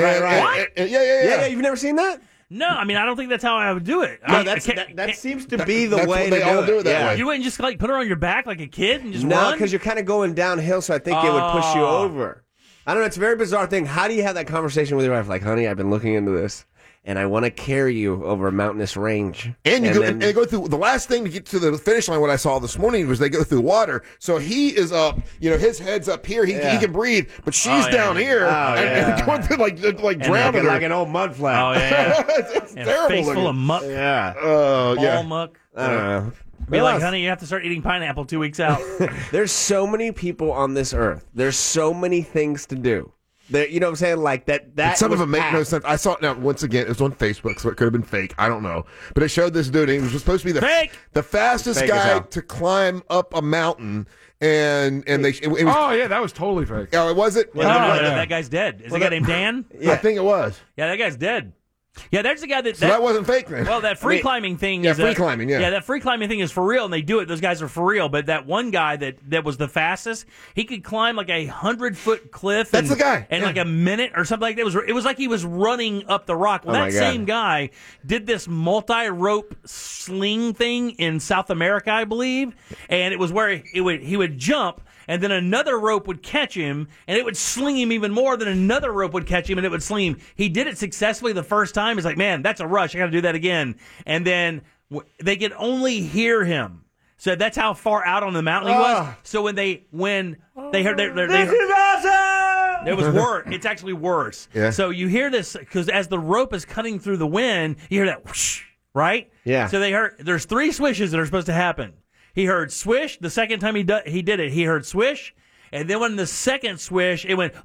Yeah. You've never seen that? No, I mean, I don't think that's how I would do it. No, I that seems to be the that's way what they to all do it that yeah. way. You wouldn't just like put her on your back like a kid and just No, run? because you're kind of going downhill, so I think it would push you over. I don't know. It's a very bizarre thing. How do you have that conversation with your wife? Like, honey, I've been looking into this, and I want to carry you over a mountainous range. And you go, then- and they go through the last thing to get to the finish line. What I saw this morning was they go through water. So he is up, his head's up here. He can breathe, but she's down here and going through like drowning her. like an old mud flap. Oh, yeah. it's And terrible. face full looking. of muck, Yeah. ball Yeah. muck. I don't know. Be What like, else? honey, you have to start eating pineapple 2 weeks out. There's so many people on this earth. There's so many things to do. There, you know what I'm saying? Like that. And some of was them make no packed. sense. I saw it now once again. It was on Facebook, so it could have been fake. I don't know, but it showed this dude. And he was supposed to be Fake! the fastest Fake as guy hell. to climb up a mountain, and they it was. Oh, yeah, that was totally fake. Oh, it was it? Well, yeah. that guy's dead. Is the guy named Dan? I think it was. Yeah, that guy's dead. Yeah, there's the guy that. So that wasn't fake then. Well, that free climbing thing yeah, is free climbing, yeah. that free climbing thing is for real, and they do it. Those guys are for real. But that one guy that was the fastest, he could climb like 100-foot cliff. That's the guy. in Yeah. like a minute or something like that. It was like he was running up the rock. Well, Oh, that my God. same guy did this multi-rope sling thing in South America, I believe, and it was where he would jump. And then another rope would catch him, and it would sling him even more. Then another rope would catch him, and it would sling him. He did it successfully the first time. He's like, man, that's a rush. I got to do that again. And then they could only hear him. So that's how far out on the mountain he was. So when they heard it was worse. It's actually worse. Yeah. So you hear this because as the rope is cutting through the wind, you hear that whoosh, right? Yeah. So there's 3 swishes that are supposed to happen. He heard swish. The second time he did it, he heard swish. And then when the second swish, it went,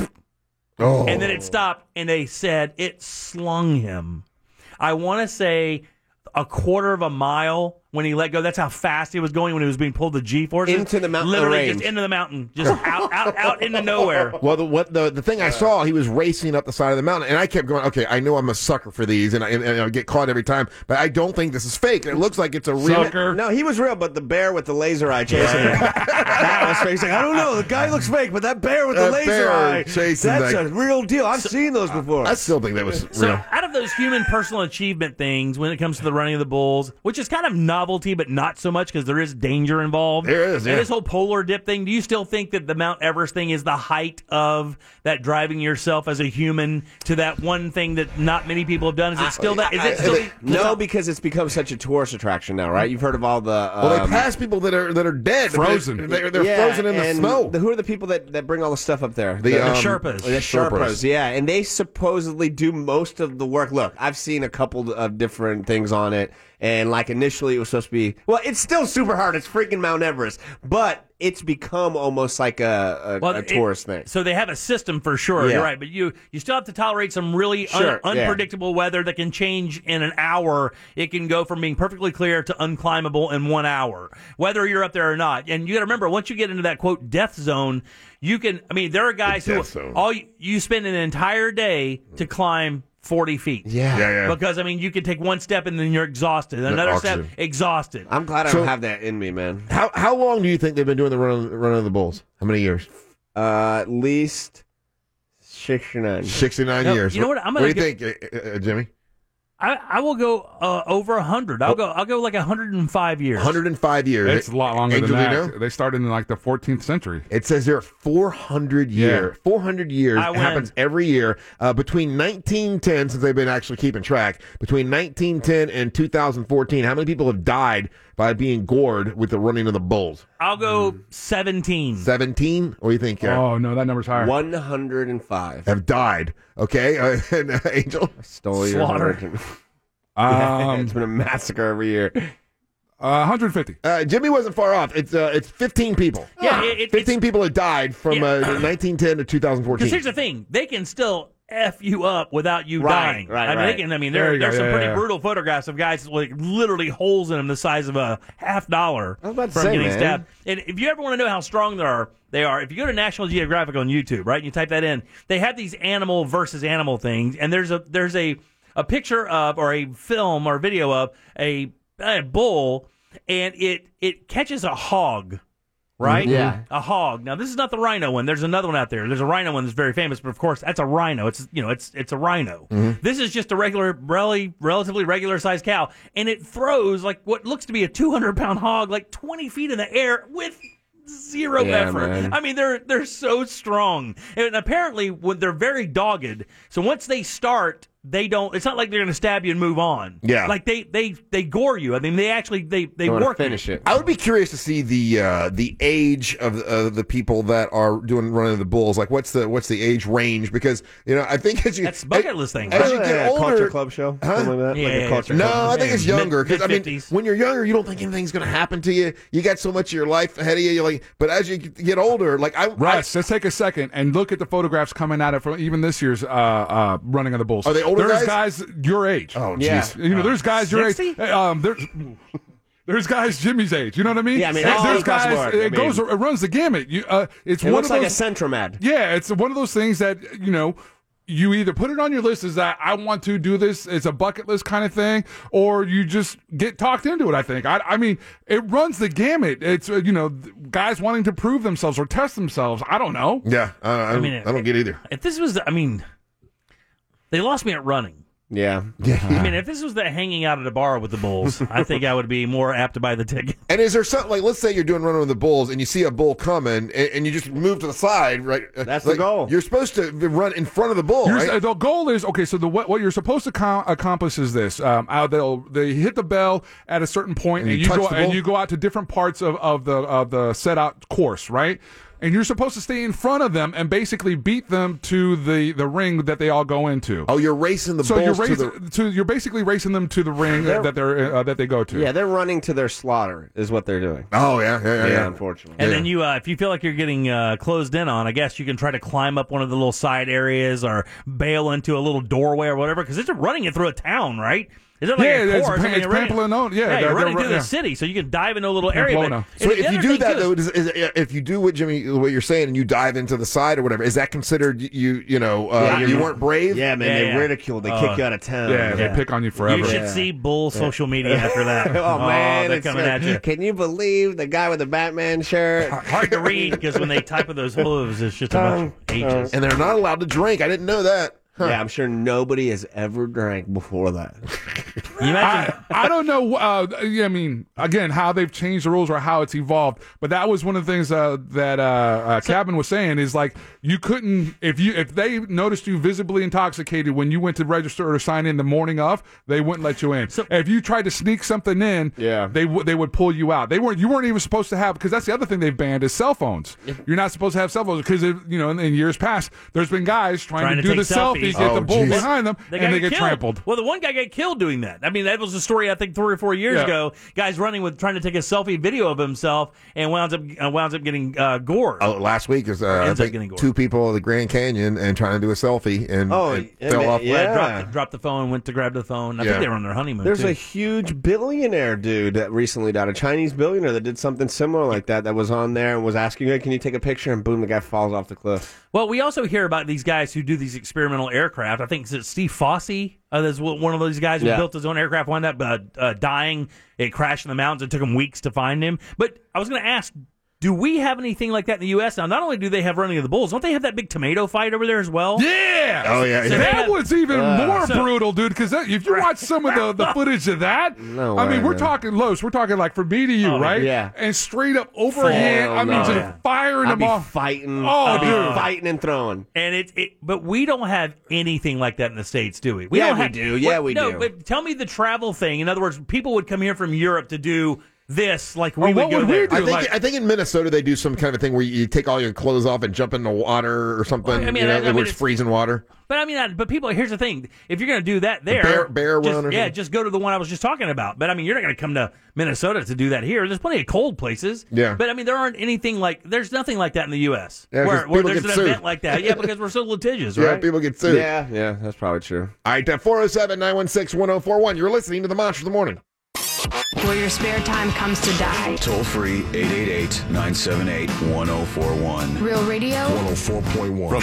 Oh. and then it stopped, and they said it slung him. I want to say a quarter of a mile when he let go. That's how fast he was going when he was being pulled the G-forces. Into the mountain Literally range. just into the mountain. Just out into nowhere. Well, the thing I saw, he was racing up the side of the mountain, and I kept going. Okay, I know I'm a sucker for these, and I get caught every time, but I don't think this is fake. It looks like it's a real. Sucker. No, he was real, but the bear with the laser eye chasing him. That was fake. He's like, I don't know. The guy looks fake, but that bear with the That laser bear eye, chasing that's that- a real deal. I've seen those before. I still think that was So real. out of those human personal achievement things, when it comes to the running of the bulls, which is kind of novelty, but not so much because there is danger involved. There is, yeah. And this whole polar dip thing, do you still think that the Mount Everest thing is the height of that driving yourself as a human to that one thing that not many people have done? Is it still that? Is it still? No, because it's become such a tourist attraction now, right? You've heard of all the. Well, they pass people that are dead, Frozen. They're Yeah, frozen in the and snow. who are the people that bring all the stuff up there? The Sherpas. The Sherpas, yeah, and they supposedly do most of the work. Look, I've seen a couple of different things on it, and like initially it was supposed to be, well, it's still super hard. It's freaking Mount Everest, but it's become almost like a tourist thing. So they have a system for sure. Yeah. You're right, but you still have to tolerate some really Sure, yeah. unpredictable weather that can change in an hour. It can go from being perfectly clear to unclimbable in 1 hour, whether you're up there or not. And you got to remember, once you get into that quote death zone, you can. I mean, there are guys who death zone. you spend an entire day to climb 40 feet. Yeah. Because I mean, you can take one step and then you're exhausted. Another step, oxygen. exhausted. I'm glad I So- don't have that in me, man. How long do you think they've been doing the run of the bulls? How many years? At least 69. 69 No, years. you know what? I'm What gonna do you think, Jimmy? I will go over 100. I'll go like 105 years. 105 years. It's a lot longer Angel, than do you that. know? They started in like the 14th century. It says there are 400 years. 400 years I win. happens every year between 1910, since they've been actually keeping track, between 1910 and 2014. How many people have died by being gored with the running of the bulls? I'll go 17. 17? What do you think, Karen? Oh, no, that number's higher. 105. Have died. Okay, and Angel? Stole your Slaughter. 100. It's been a massacre every year. 150. Jimmy wasn't far off. It's 15 people. Yeah, 15 people had died from 1910 to 2014. Because here's the thing: they can still F you up without you dying. There's some pretty brutal photographs of guys with literally holes in them the size of a $50 from getting stabbed. And if you ever want to know how strong they are, if you go to National Geographic on YouTube, right, and you type that in, they have these animal versus animal things, and there's a picture of, or a film or video of a bull, and it catches a hog. Right? Yeah. A hog. Now, this is not the rhino one. There's another one out there. There's a rhino one that's very famous, but of course, that's a rhino. It's a rhino. This is just a relatively regular sized cow, and it throws like what looks to be a 200-pound hog like 20 feet in the air with zero effort. Man. I mean, they're so strong, and apparently when they're very dogged. So once they start, they don't. It's not like they're going to stab you and move on. Yeah, like they gore you. I mean, they work finish it. I would be curious to see the age of the people that are running the bulls. Like, what's the age range? Because I think that's bucket list thing. As you get older, culture club show, something like that. Yeah, culture no, club. I think it's younger. Because I mean, 50s. when you're younger, you don't think anything's going to happen to you. You got so much of your life ahead of you. You're like, but as you get older, like Russ, let's take a second and look at the photographs coming out of even this year's running of the bulls. Are they older There's guys? Your age. Oh, yeah. jeez. There's guys your 60? age. There's guys Jimmy's age. You know what I mean? Yeah, I mean, there's across the guys. board. It runs the gamut. It's It one looks of like those. a Centromed. Yeah, it's one of those things that you either put it on your list as that I want to do this. It's a bucket list kind of thing, or you just get talked into it. I think. I mean, it runs the gamut. It's guys wanting to prove themselves or test themselves. I don't know. Yeah, I don't get either. If this was, they lost me at running. Yeah. I mean, if this was the hanging out at a bar with the bulls, I think I would be more apt to buy the ticket. And is there something like, let's say you're doing running with the bulls and you see a bull coming and you just move to the side, right? That's the goal. You're supposed to run in front of the bull, right? The goal is so what you're supposed to accomplish is this: they hit the bell at a certain point, and you go out to different parts of the set out course, right? And you're supposed to stay in front of them and basically beat them to the ring that they all go into. Oh, you're racing the bulls you're basically racing them to the ring that they go to. Yeah, they're running to their slaughter is what they're doing. Oh, yeah. Unfortunately. And then you, if you feel like you're getting closed in on, I guess you can try to climb up one of the little side areas or bail into a little doorway or whatever, because it's running it through a town, right? Is it like a course? It's Pamplona. Yeah, you're running through the city, so you can dive into a little area. So if you do that, though, if you do what you're saying, and you dive into the side or whatever, is that considered you weren't brave? Yeah, man, they ridicule, they kick you out of town. Yeah, they pick on you forever. You should see bull social media after that. Man, they're coming at you. Can you believe the guy with the Batman shirt? Hard to read because when they type with those hooves, it's just a bunch of H's. And they're not allowed to drink. I didn't know that. Huh. Yeah, I'm sure nobody has ever drank before that. I don't know. I mean, again, how they've changed the rules or how it's evolved, but that was one of the things that Cabin was saying is like you couldn't if they noticed you visibly intoxicated when you went to register or sign in the morning of, they wouldn't let you in. So if you tried to sneak something in, they would pull you out. You weren't even supposed to have, because that's the other thing they've banned is cell phones. You're not supposed to have cell phones because in years past there's been guys trying to do the selfie. Get the bull behind them, and they get trampled. Well, the one guy got killed doing that. I mean, that was a story I think 3 or 4 years ago. Guys running trying to take a selfie video of himself and wound up getting gored. Oh, last week is I think 2 people at the Grand Canyon and trying to do a selfie and fell off. Yeah, dropped the phone, went to grab the phone. I think they were on their honeymoon. There's a huge billionaire dude that recently died, a Chinese billionaire that did something similar like that was on there and was asking, hey, can you take a picture? And boom, the guy falls off the cliff. Well, we also hear about these guys who do these experimental aircraft. I think it's Steve Fosse. There's one of those guys who built his own aircraft, wound up dying. It crashed in the mountains. It took him weeks to find him. But I was going to ask, do we have anything like that in the U.S.? Now, not only do they have running of the bulls, don't they have that big tomato fight over there as well? Yeah! Oh, yeah. So that was even more brutal, dude, because if you watch some of the footage of that, we're talking Los. We're talking like from me to you, right? Yeah. And straight up overhand, just firing them off. Fighting. Dude. Fighting and throwing. And but we don't have anything like that in the States, do we? We do. But tell me the travel thing. In other words, people would come here from Europe to do this like Or we what would go would we there. do? I think in Minnesota they do some kind of thing where you take all your clothes off and jump in the water or something. Well, I mean, you know, I mean, where it's it's- freezing water. But I mean, but people, here's the thing: if you're going to do that there, bear just, run or yeah, something? just go to the one I was just talking about. But I mean, you're not going to come to Minnesota to do that here. There's plenty of cold places. Yeah. But I mean, there's nothing like that in the U.S. Yeah, 'cause where people there's get an sued. event like that. Yeah, because we're so litigious, Yeah, right? people get sued. Yeah, that's probably true. All right, 407-916-1041. You're listening to the Monsters of the Morning. Where your spare time comes to die. Toll free 888-978-1041. Real Radio. 104.1.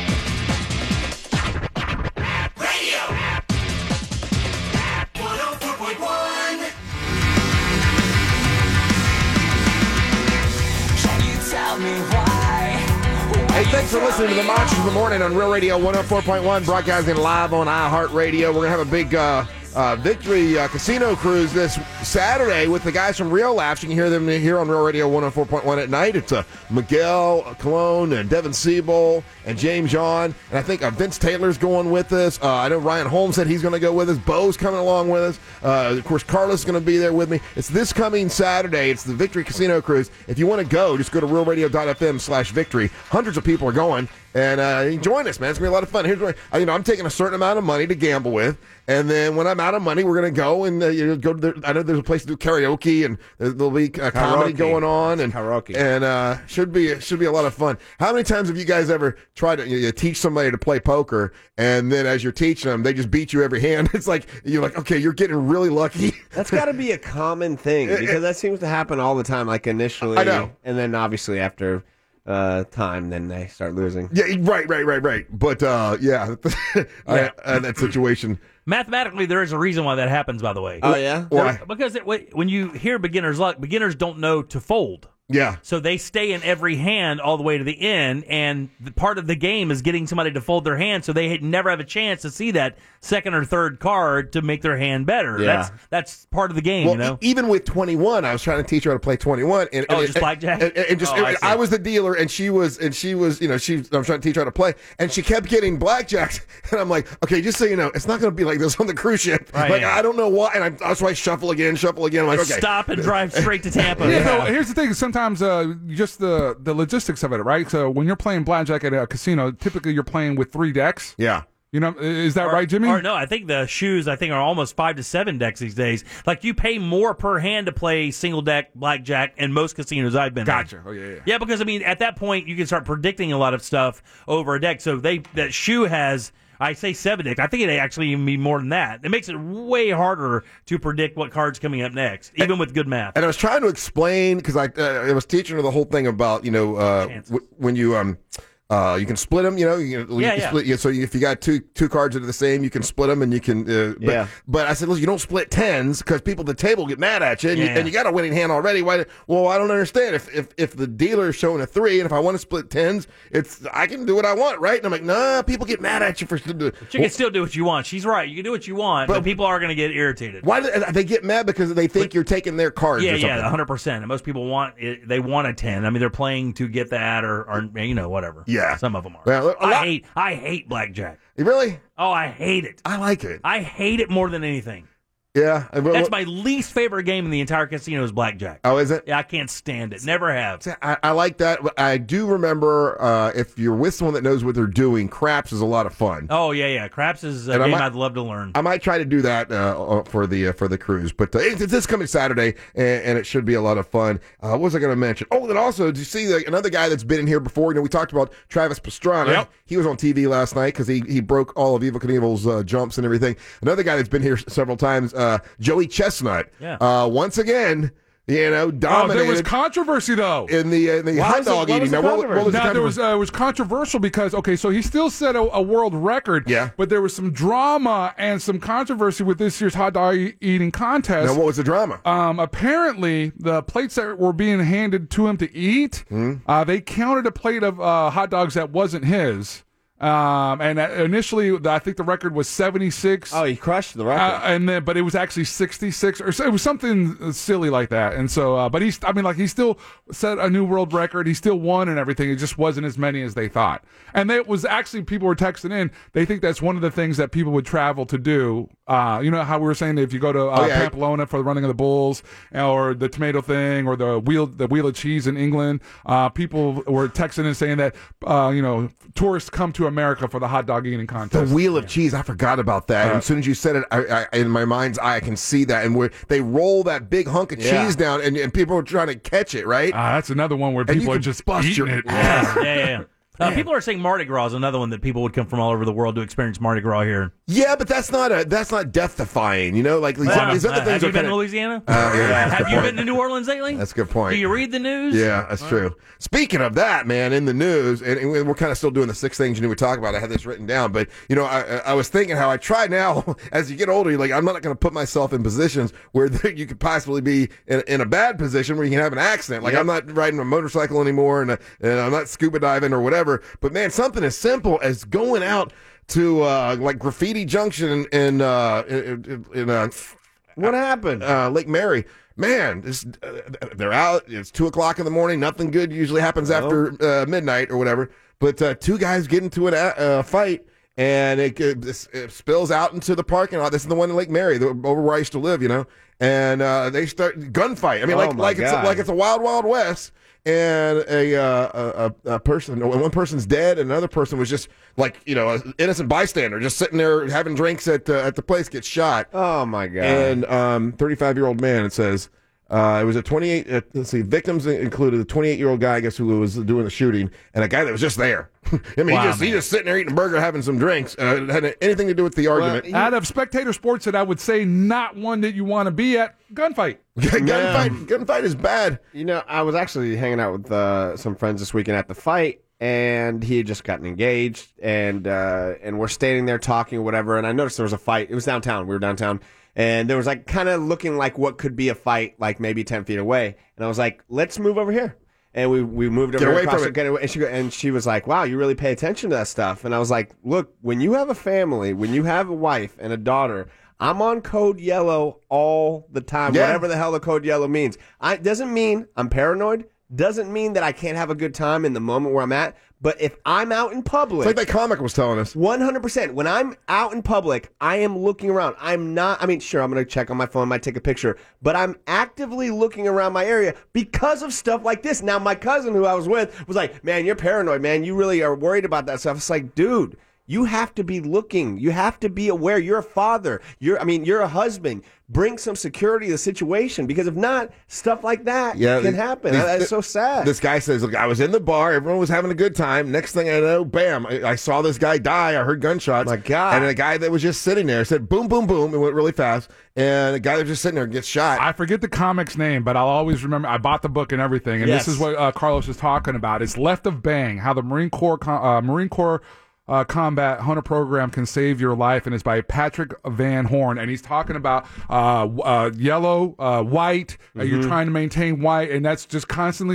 Hey, thanks for listening to the Monsters of the Morning on Real Radio 104.1, broadcasting live on iHeartRadio. We're going to have a big Victory Casino cruise this Saturday with the guys from Real Laughs. You can hear them here on Real Radio 104.1 at night. It's Miguel Colon and Devin Siebel and James John. And I think Vince Taylor's going with us. I know Ryan Holmes said he's going to go with us. Bo's coming along with us. Of course, Carlos is going to be there with me. It's this coming Saturday. It's the Victory Casino cruise. If you want to go, just go to realradio.fm/victory. Hundreds of people are going. And join us, man. It's going to be a lot of fun. Here's what I'm taking a certain amount of money to gamble with. And then when I'm out of money, we're going to go and go to I know there's a place to do karaoke, and there'll be comedy going on. And karaoke. And should be a lot of fun. How many times have you guys ever tried to you teach somebody to play poker, and then as you're teaching them, they just beat you every hand? It's like, you're like, okay, you're getting really lucky. That's got to be a common thing, because that seems to happen all the time, like initially. I know. And then obviously after time, then they start losing. Yeah, right. But, yeah, that situation. Mathematically, there is a reason why that happens, by the way. Oh, yeah? Why? Because when you hear beginner's luck, beginners don't know to fold. Yeah. So they stay in every hand all the way to the end, and part of the game is getting somebody to fold their hand, so they never have a chance to see that second or third card to make their hand better. Yeah. That's part of the game, Well, you know? even with 21, I was trying to teach her how to play 21. And, just blackjack? And just, I see. I was the dealer, and she was, I was trying to teach her how to play, and she kept getting blackjacked. And I'm like, okay, just so you know, it's not going to be like this on the cruise ship. Right, like, yeah. I don't know why. And that's why I shuffle again. I'm like, okay. Stop and drive straight to Tampa. Yeah, so here's the thing. Sometimes just the logistics of it, right? So when you're playing blackjack at a casino, typically you're playing with 3 decks. Yeah. You know, is that right, Jimmy? Or no, I think the shoes are almost 5 to 7 decks these days. Like, you pay more per hand to play single deck blackjack in most casinos I've been in. Gotcha. Oh, yeah. Yeah, because I mean, at that point you can start predicting a lot of stuff over a deck. So that shoe has, I say 7 decks. I think it actually even be more than that. It makes it way harder to predict what card's coming up next, even with good math. And I was trying to explain, because I was teaching her the whole thing about, when you can split them, you can split. So if you got two cards that are the same, you can split them, and you can. But I said, listen, you don't split 10s, because people at the table get mad at you, and you got a winning hand already. Why? Well, I don't understand. If the dealer is showing a 3, and if I want to split 10s, I can do what I want, right? And I'm like, nah, people get mad at you for. You can still do what you want. She's right. You can do what you want, but people are going to get irritated. Why do they get mad? Because they think you're taking their cards. Yeah, or something. 100%. And most people want a 10. I mean, they're playing to get that or whatever. Yeah. Some of them are. Well, I hate blackjack. Really? Oh, I hate it. I like it. I hate it more than anything. Yeah. That's my least favorite game in the entire casino is blackjack. Oh, is it? Yeah, I can't stand it. Never have. I like that. I do remember, if you're with someone that knows what they're doing, craps is a lot of fun. Oh, yeah. Craps is a game I'd love to learn. I might try to do that for the cruise. But it's this coming Saturday, and it should be a lot of fun. What was I going to mention? Oh, then also, did you see another guy that's been in here before? We talked about Travis Pastrana. Yep. He was on TV last night because he broke all of Evel Knievel's jumps and everything. Another guy that's been here several times, Joey Chestnut. Yeah. Once again, dominated. There was controversy though in the hot dog eating. Now, what was the controversy? It was controversial because so he still set a world record. Yeah. But there was some drama and some controversy with this year's hot dog eating contest. Now, what was the drama? Apparently, the plates that were being handed to him to eat, they counted a plate of hot dogs that wasn't his. And initially, I think the record was 76. Oh, he crushed the record. But it was actually 66, or so, it was something silly like that. And so, but he still set a new world record. He still won and everything. It just wasn't as many as they thought. And it was actually, people were texting in. They think that's one of the things that people would travel to do. You know how we were saying that if you go to Pamplona for the running of the bulls, or the tomato thing, or the wheel of cheese in England, people were texting and saying that tourists come to America for the hot dog eating contest. The wheel of cheese, I forgot about that. And as soon as you said it, I in my mind's eye, I can see that. And where they roll that big hunk of cheese down, and people are trying to catch it, right? That's another one where people are just eating it. Yeah. People are saying Mardi Gras is another one that people would come from all over the world to experience Mardi Gras here. Yeah, but that's not death defying. You know, like these other things. Have you been to Louisiana? Have you been to New Orleans lately? That's a good point. Do you read the news? Yeah, that's true. Speaking of that, man, in the news, and we're kind of still doing the 6 things you knew we talk about. I had this written down, but I was thinking how I try now. As you get older, you're like, I'm not going to put myself in positions where you could possibly be in a bad position where you can have an accident. Like I'm not riding a motorcycle anymore, and I'm not scuba diving or whatever. But man, something as simple as going out to like Graffiti Junction in what happened? Lake Mary. Man, they're out. It's 2:00 in the morning. Nothing good usually happens after midnight or whatever. But 2 guys get into a fight, and it spills out into the parking lot. This is the one in Lake Mary, over where I used to live, And they start gunfight. I mean, like it's a wild, wild west. And a person, one person's dead, and another person was just like, an innocent bystander, just sitting there having drinks at the place, gets shot. Oh my God! And 35-year-old man. It says it was a 28. Let's see, victims included a 28-year-old guy, I guess, who was doing the shooting, and a guy that was just there. I mean, he just sitting there eating a burger, having some drinks. Had anything to do with the argument. Well, out of spectator sports, that I would say not one that you want to be at. Gunfight. Gunfight is bad. I was actually hanging out with some friends this weekend at the fight, and he had just gotten engaged, and we're standing there talking or whatever, and I noticed there was a fight. It was downtown. We were downtown, and there was like kind of looking like what could be a fight, like maybe 10 feet away. And I was like, let's move over here. And we moved over across and she was like, wow, you really pay attention to that stuff. And I was like, look, when you have a family, when you have a wife and a daughter, I'm on code yellow all the time, whatever the hell the code yellow means. Doesn't mean I'm paranoid, doesn't mean that I can't have a good time in the moment where I'm at. But if I'm out in public... It's like that comic was telling us. 100%. When I'm out in public, I am looking around. I'm not... I mean, sure, I'm going to check on my phone, might take a picture. But I'm actively looking around my area because of stuff like this. Now, my cousin who I was with was like, man, you're paranoid, man. You really are worried about that stuff. It's like, dude... You have to be looking. You have to be aware. You're a father. You're a husband. Bring some security to the situation, because if not, stuff like that can happen. That's so sad. This guy says, look, I was in the bar. Everyone was having a good time. Next thing I know, bam, I saw this guy die. I heard gunshots. My God. And a guy that was just sitting there said, boom, boom, boom. It went really fast. And a guy that was just sitting there gets shot. I forget the comic's name, but I'll always remember. I bought the book and everything. And this is what Carlos is talking about. It's Left of Bang, how the Marine Corps Combat Hunter Program can save your life, and it's by Patrick Van Horn, and he's talking about yellow, white. You're trying to maintain white, and that's just constantly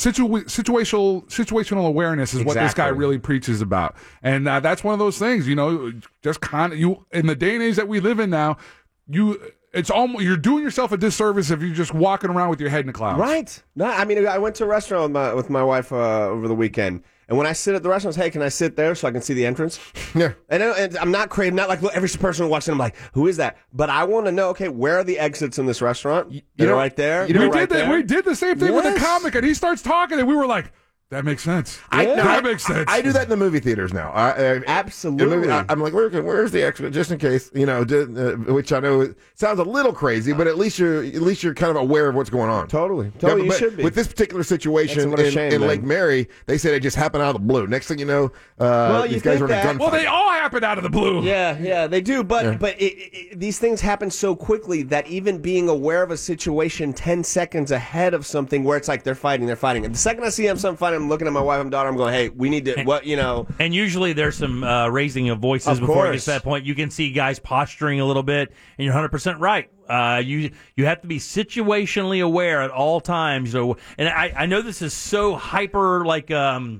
situational awareness is what this guy really preaches about, and that's one of those things. Just in the day and age that we live in now, it's almost, you're doing yourself a disservice if you're just walking around with your head in the clouds. Right. No, I mean, I went to a restaurant with my wife over the weekend. And when I sit at the restaurant, hey, can I sit there so I can see the entrance? Yeah. And I'm not crazy. Not like every person who walks in, I'm like, who is that? But I want to know, okay, where are the exits in this restaurant? They're right there. We did the same thing with the comic, and he starts talking, and we we like, that makes sense. That makes sense. I do that in the movie theaters now. Absolutely. I'm like, where's the exit, just in case, which I know sounds a little crazy, but at least you're kind of aware of what's going on. Totally. You should be. With this particular situation in Lake Mary, they said it just happened out of the blue. Next thing you know, these guys are in a gunfight. Well, they all happen out of the blue. Yeah, they do. But these things happen so quickly that even being aware of a situation 10 seconds ahead of something where it's like they're fighting. And the second I see something fighting, I'm looking at my wife and daughter. I'm going, hey, we need to, And usually there's some raising of voices before it gets to that point. You can see guys posturing a little bit, and you're 100% right. You have to be situationally aware at all times. So, and I know this is so hyper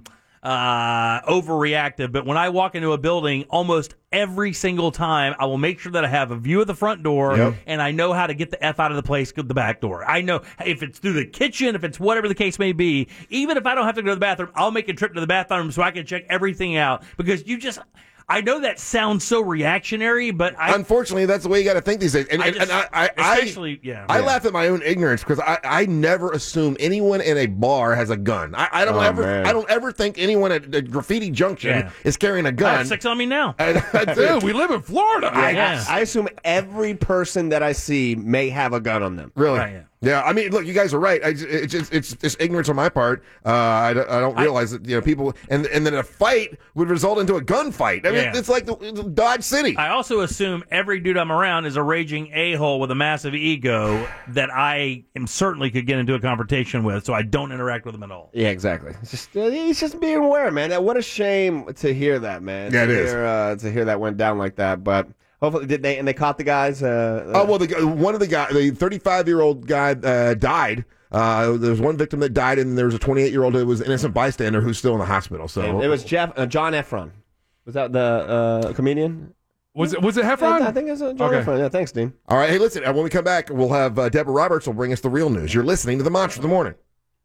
overreactive, but when I walk into a building, almost every single time, I will make sure that I have a view of the front door and I know how to get the F out of the place, go to the back door. I know if it's through the kitchen, if it's whatever the case may be, even if I don't have to go to the bathroom, I'll make a trip to the bathroom so I can check everything out because I know that sounds so reactionary, but unfortunately, that's the way you got to think these days. And I laugh at my own ignorance because I never assume anyone in a bar has a gun. I don't ever think anyone at a Graffiti Junction is carrying a gun. I have 6 on me now. Dude, we live in Florida. I assume every person that I see may have a gun on them. Really? Right, Yeah, I mean, look, you guys are right. It's just ignorance on my part. I don't realize that people and then a fight would result into a gunfight. I mean, it's like the Dodge City. I also assume every dude I'm around is a raging a-hole with a massive ego that I am certainly could get into a confrontation with, so I don't interact with them at all. Yeah, exactly. He's just being aware, man. What a shame to hear that, man. Yeah, it is. To hear that went down like that, but. Hopefully, did they? And they caught the guys. Well, one of the guys, the 35-year-old guy, died. There was one victim that died, and there was a 28-year-old who was an innocent bystander who's still in the hospital. So and it was John Efron. Was that the comedian? Was it Heffron? I think it was John Efron. Yeah, thanks, Dean. All right, hey, listen. When we come back, we'll have Deborah Roberts will bring us the real news. You're listening to the Monster of the Morning.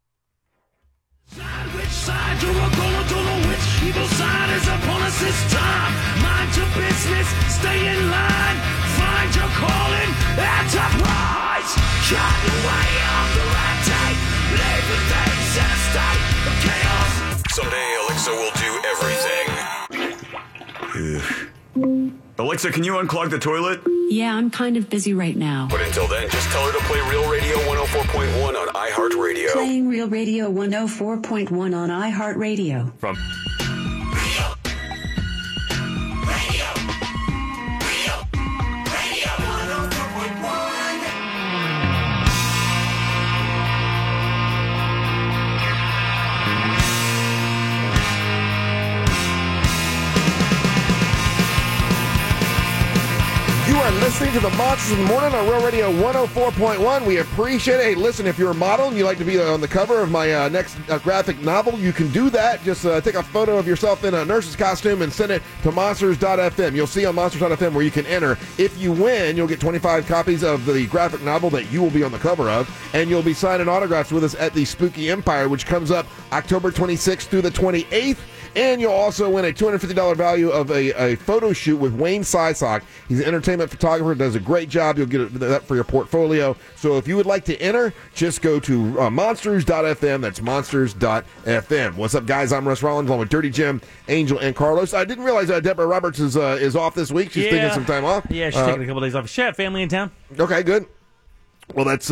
Which side you are gonna do? Which evil side is upon us this time? Mind your business, stay in line, find your calling, enterprise. Cut your way off the red tape, leave the things in a state of chaos. Someday Alexa will do everything. Alexa, can you unclog the toilet? Yeah, I'm kind of busy right now. But until then, just tell her to play Real Radio 104.1 on iHeartRadio. Playing Real Radio 104.1 on iHeartRadio. From You are listening to the Monsters in the Morning on Real Radio 104.1. We appreciate it. Hey, listen, if you're a model and you like to be on the cover of my next graphic novel, you can do that. Just take a photo of yourself in a nurse's costume and send it to monsters.fm. You'll see on monsters.fm where you can enter. If you win, you'll get 25 copies of the graphic novel that you will be on the cover of, and you'll be signing autographs with us at the Spooky Empire, which comes up October 26th through the 28th. And you'll also win a $250 value of a photo shoot with Wayne Sysock. He's an entertainment photographer, does a great job. You'll get that for your portfolio. So if you would like to enter, just go to monsters.fm. That's monsters.fm. What's up, guys? I'm Russ Rollins along with Dirty Jim, Angel, and Carlos. I didn't realize Deborah Roberts is off this week. She's taking some time off. Yeah, she's taking a couple days off. She had family in town. Okay, good. Well, that's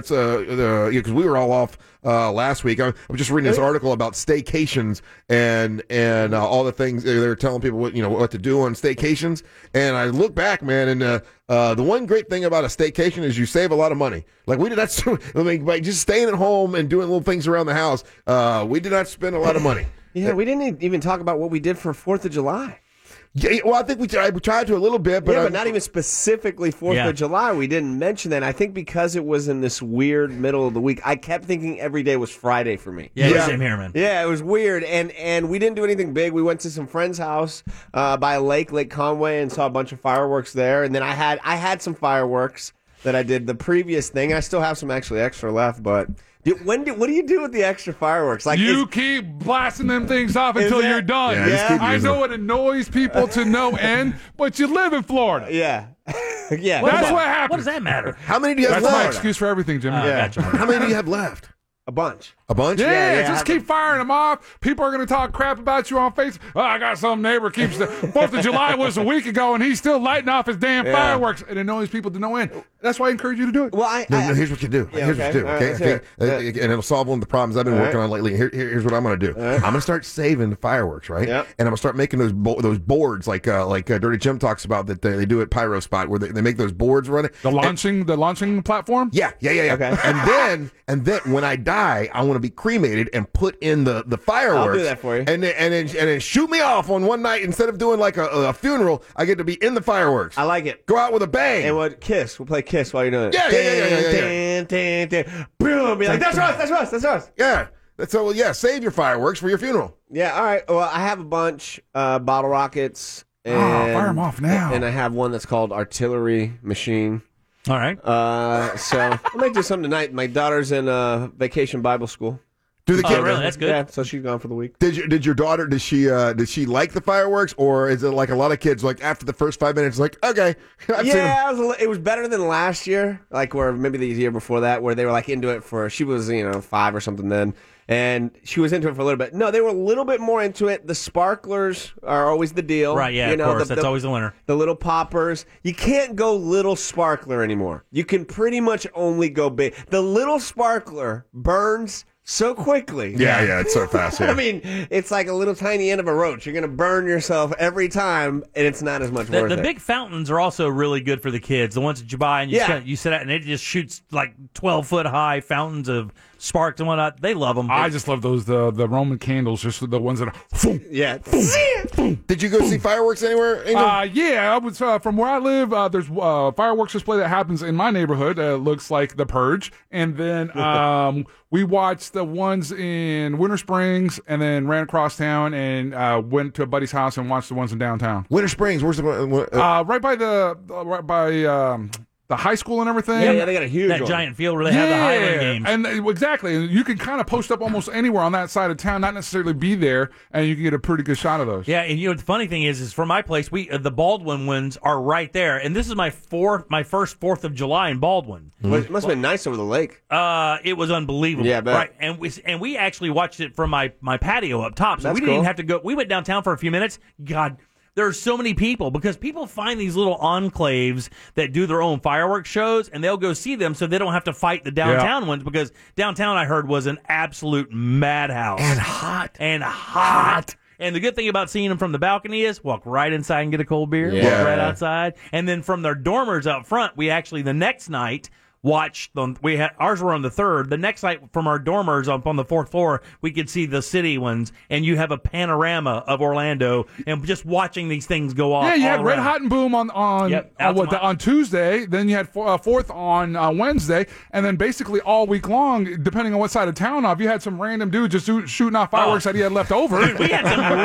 because we were all off last week. I was just reading this article about staycations and all the things they're telling people what to do on staycations. And I look back, man, and the one great thing about a staycation is you save a lot of money. Like we did not, by just staying at home and doing little things around the house, we did not spend a lot of money. Yeah, we didn't even talk about what we did for 4th of July. Yeah, well, I think we tried to a little bit, but not even specifically 4th of July. We didn't mention that. I think because it was in this weird middle of the week, I kept thinking every day was Friday for me. Yeah, same here, man. Yeah, it was weird, and we didn't do anything big. We went to some friend's house by a Lake Conway, and saw a bunch of fireworks there. And then I had some fireworks that I did the previous thing. I still have some actually extra left, but. What do you do with the extra fireworks? Like you keep blasting them things off until you're done. Yeah. I know it annoys people to no end, but you live in Florida. Yeah. Yeah. That's what happens. What does that matter? How many do you have That's left? my excuse for everything, Jimmy. Gotcha. How many do you have left? A bunch. A bunch? Yeah, just keep firing them off. People are going to talk crap about you on Facebook. Oh, I got some neighbor keeps the 4th of July was a week ago, and he's still lighting off his damn fireworks. It annoys people to no end. That's why I encourage you to do it. Well, here's what you do. Here's what you do. Okay? And it'll solve one of the problems I've been working on lately. Here's what I'm going to do. I'm going to start saving the fireworks, right? Yep. And I'm going to start making those boards like Dirty Jim talks about that they do at Pyro Spot, where they make those boards running. The launching platform? Yeah. Okay. And then when I die, I want to be cremated and put in the fireworks. I'll do that for you. And then shoot me off on one night instead of doing like a funeral. I get to be in the fireworks. I like it. Go out with a bang. And what Kiss? We'll play Kiss while you're doing it. Yeah. Boom. Be like, that's us. Yeah. So, yeah, save your fireworks for your funeral. Yeah, all right. Well, I have a bunch, bottle rockets. And, fire them off now. And I have one that's called Artillery Machine. All right. So I might do something tonight. My daughter's in vacation Bible school. Do the kids? Really? That's good. Yeah, so she's gone for the week. Did your daughter? Did she like the fireworks, or is it like a lot of kids? Like after the first 5 minutes, like okay, I've seen 'em. It was better than last year, like where maybe the year before that, where they were like into it for. She was 5 or something then, and she was into it for a little bit. No, they were a little bit more into it. The sparklers are always the deal, Right? Yeah, of course. That's always the winner. The little poppers. You can't go little sparkler anymore. You can pretty much only go big. The little sparkler burns so quickly. Yeah, it's so fast. Yeah. I mean, it's like a little tiny end of a roach. You're going to burn yourself every time, and it's not as much worth it. The big fountains are also really good for the kids. The ones that you buy and you sit out, and it just shoots like 12-foot high fountains of sparks and whatnot. They love them. I just love those the Roman candles, just the ones that are. Yeah. Did you go see fireworks anywhere? Angel? Yeah, I was from where I live. There's fireworks display that happens in my neighborhood. Looks like The Purge, and then we watched the ones in Winter Springs, and then ran across town and went to a buddy's house and watched the ones in downtown. Winter Springs, where's the right by the high school and everything. Yeah, they got a huge that one. Giant field where they have the Highland games. And exactly, and you can kind of post up almost anywhere on that side of town, not necessarily be there, and you can get a pretty good shot of those. Yeah, and the funny thing is from my place, the Baldwin ones are right there, and this is my first 4th of July in Baldwin. Well, it must have been nice over the lake. It was unbelievable. Yeah, I bet. Right, and we actually watched it from my patio up top, so That's we didn't cool. even have to go. We went downtown for a few minutes. God. There are so many people because people find these little enclaves that do their own fireworks shows, and they'll go see them so they don't have to fight the downtown ones, because downtown, I heard, was an absolute madhouse. And hot. And the good thing about seeing them from the balcony is walk right inside and get a cold beer, Yeah. walk right outside. And then from their dormers out front, we actually, the next night, watched them. Ours were on the 3rd. The next night from our dormers up on the 4th floor, we could see the city ones, and you have a panorama of Orlando, and just watching these things go off. Yeah, you had all Red around. Hot and Boom on on Tuesday, then you had 4th on Wednesday, and then basically all week long, depending on what side of town off, you had some random dude just shooting off fireworks that he had left over. Dude, we had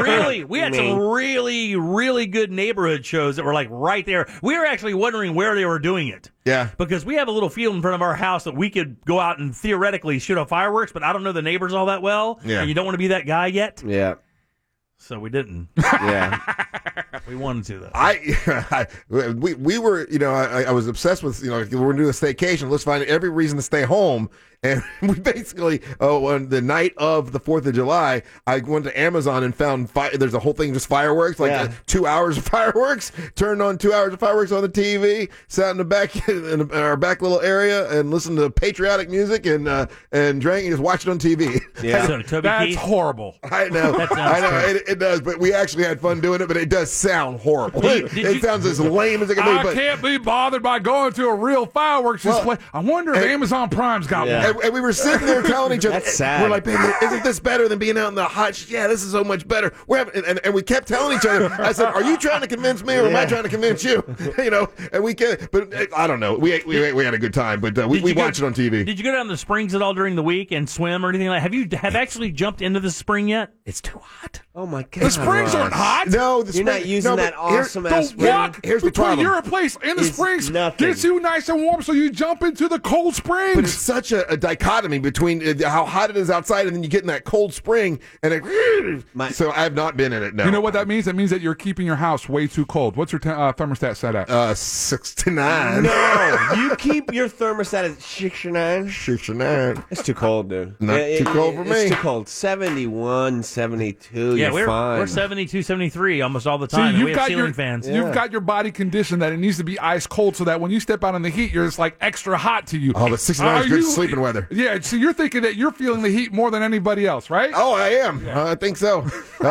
some really good neighborhood shows that were like right there. We were actually wondering where they were doing it. Yeah. Because we have a little field in front of our house that we could go out and theoretically shoot off fireworks, but I don't know the neighbors all that well. Yeah. And you don't want to be that guy yet. Yeah. So we didn't. Yeah. We wanted to, though. We were, I was obsessed with, we're going to do a staycation. Let's find every reason to stay home. And we basically, on the night of the 4th of July, I went to Amazon and found there's a whole thing just fireworks, 2 hours of fireworks. Turned on 2 hours of fireworks on the TV. Sat in the back in our back little area and listened to patriotic music and drank and just watched it on TV. Yeah, So, Toby That's Keith, horrible. I know, That sounds it does, but we actually had fun doing it. But it does sound horrible. Did you- It sounds as lame as it can be. I But can't be bothered by going to a real fireworks display. I wonder if Amazon Prime's got Yeah. one. And we were sitting there telling each other, That's sad. we're like, baby, isn't this better than being out in the hot? Yeah, this is so much better. We're having, and we kept telling each other. I said, are you trying to convince me or am I trying to convince you? And we can, but I don't know. We had a good time, but we Did you watched it on TV. Did you go down to the springs at all during the week and swim or anything like that? Have actually jumped into the spring yet? It's too hot. Oh, my God. The springs aren't hot. No, the You're not spring- using no, that but here- awesome The ass spring. walk Here's the between problem. your place and the It's springs nothing. gets you nice and warm, so you jump into the cold springs. But it's such a dichotomy between how hot it is outside and then you get in that cold spring and so I have not been in it. No, You know what that means? That means that you're keeping your house way too cold. What's your thermostat set at? 6 to 9. No, you keep your thermostat at 69. 6 to 9. It's too cold, dude. Not too cold for me. It's too cold. 71, 72. Yeah, you're fine. we're 72, 73 almost all the See, time. and you've we have got ceiling your fans. you've got your body conditioned that it needs to be ice cold, so that when you step out in the heat, you're just like extra hot to you. Oh, but 69 is good sleeping weather. Yeah, so you're thinking that you're feeling the heat more than anybody else, right? Oh, I am. I think so.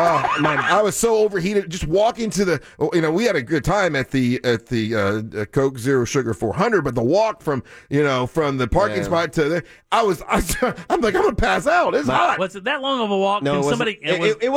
I was so overheated. Just walking to the, we had a good time at the Coke Zero Sugar 400, but the walk from the parking spot to there, I'm like, I'm gonna pass out. It's hot. Was it that long of a walk? No, Can it wasn't. somebody? It was a pretty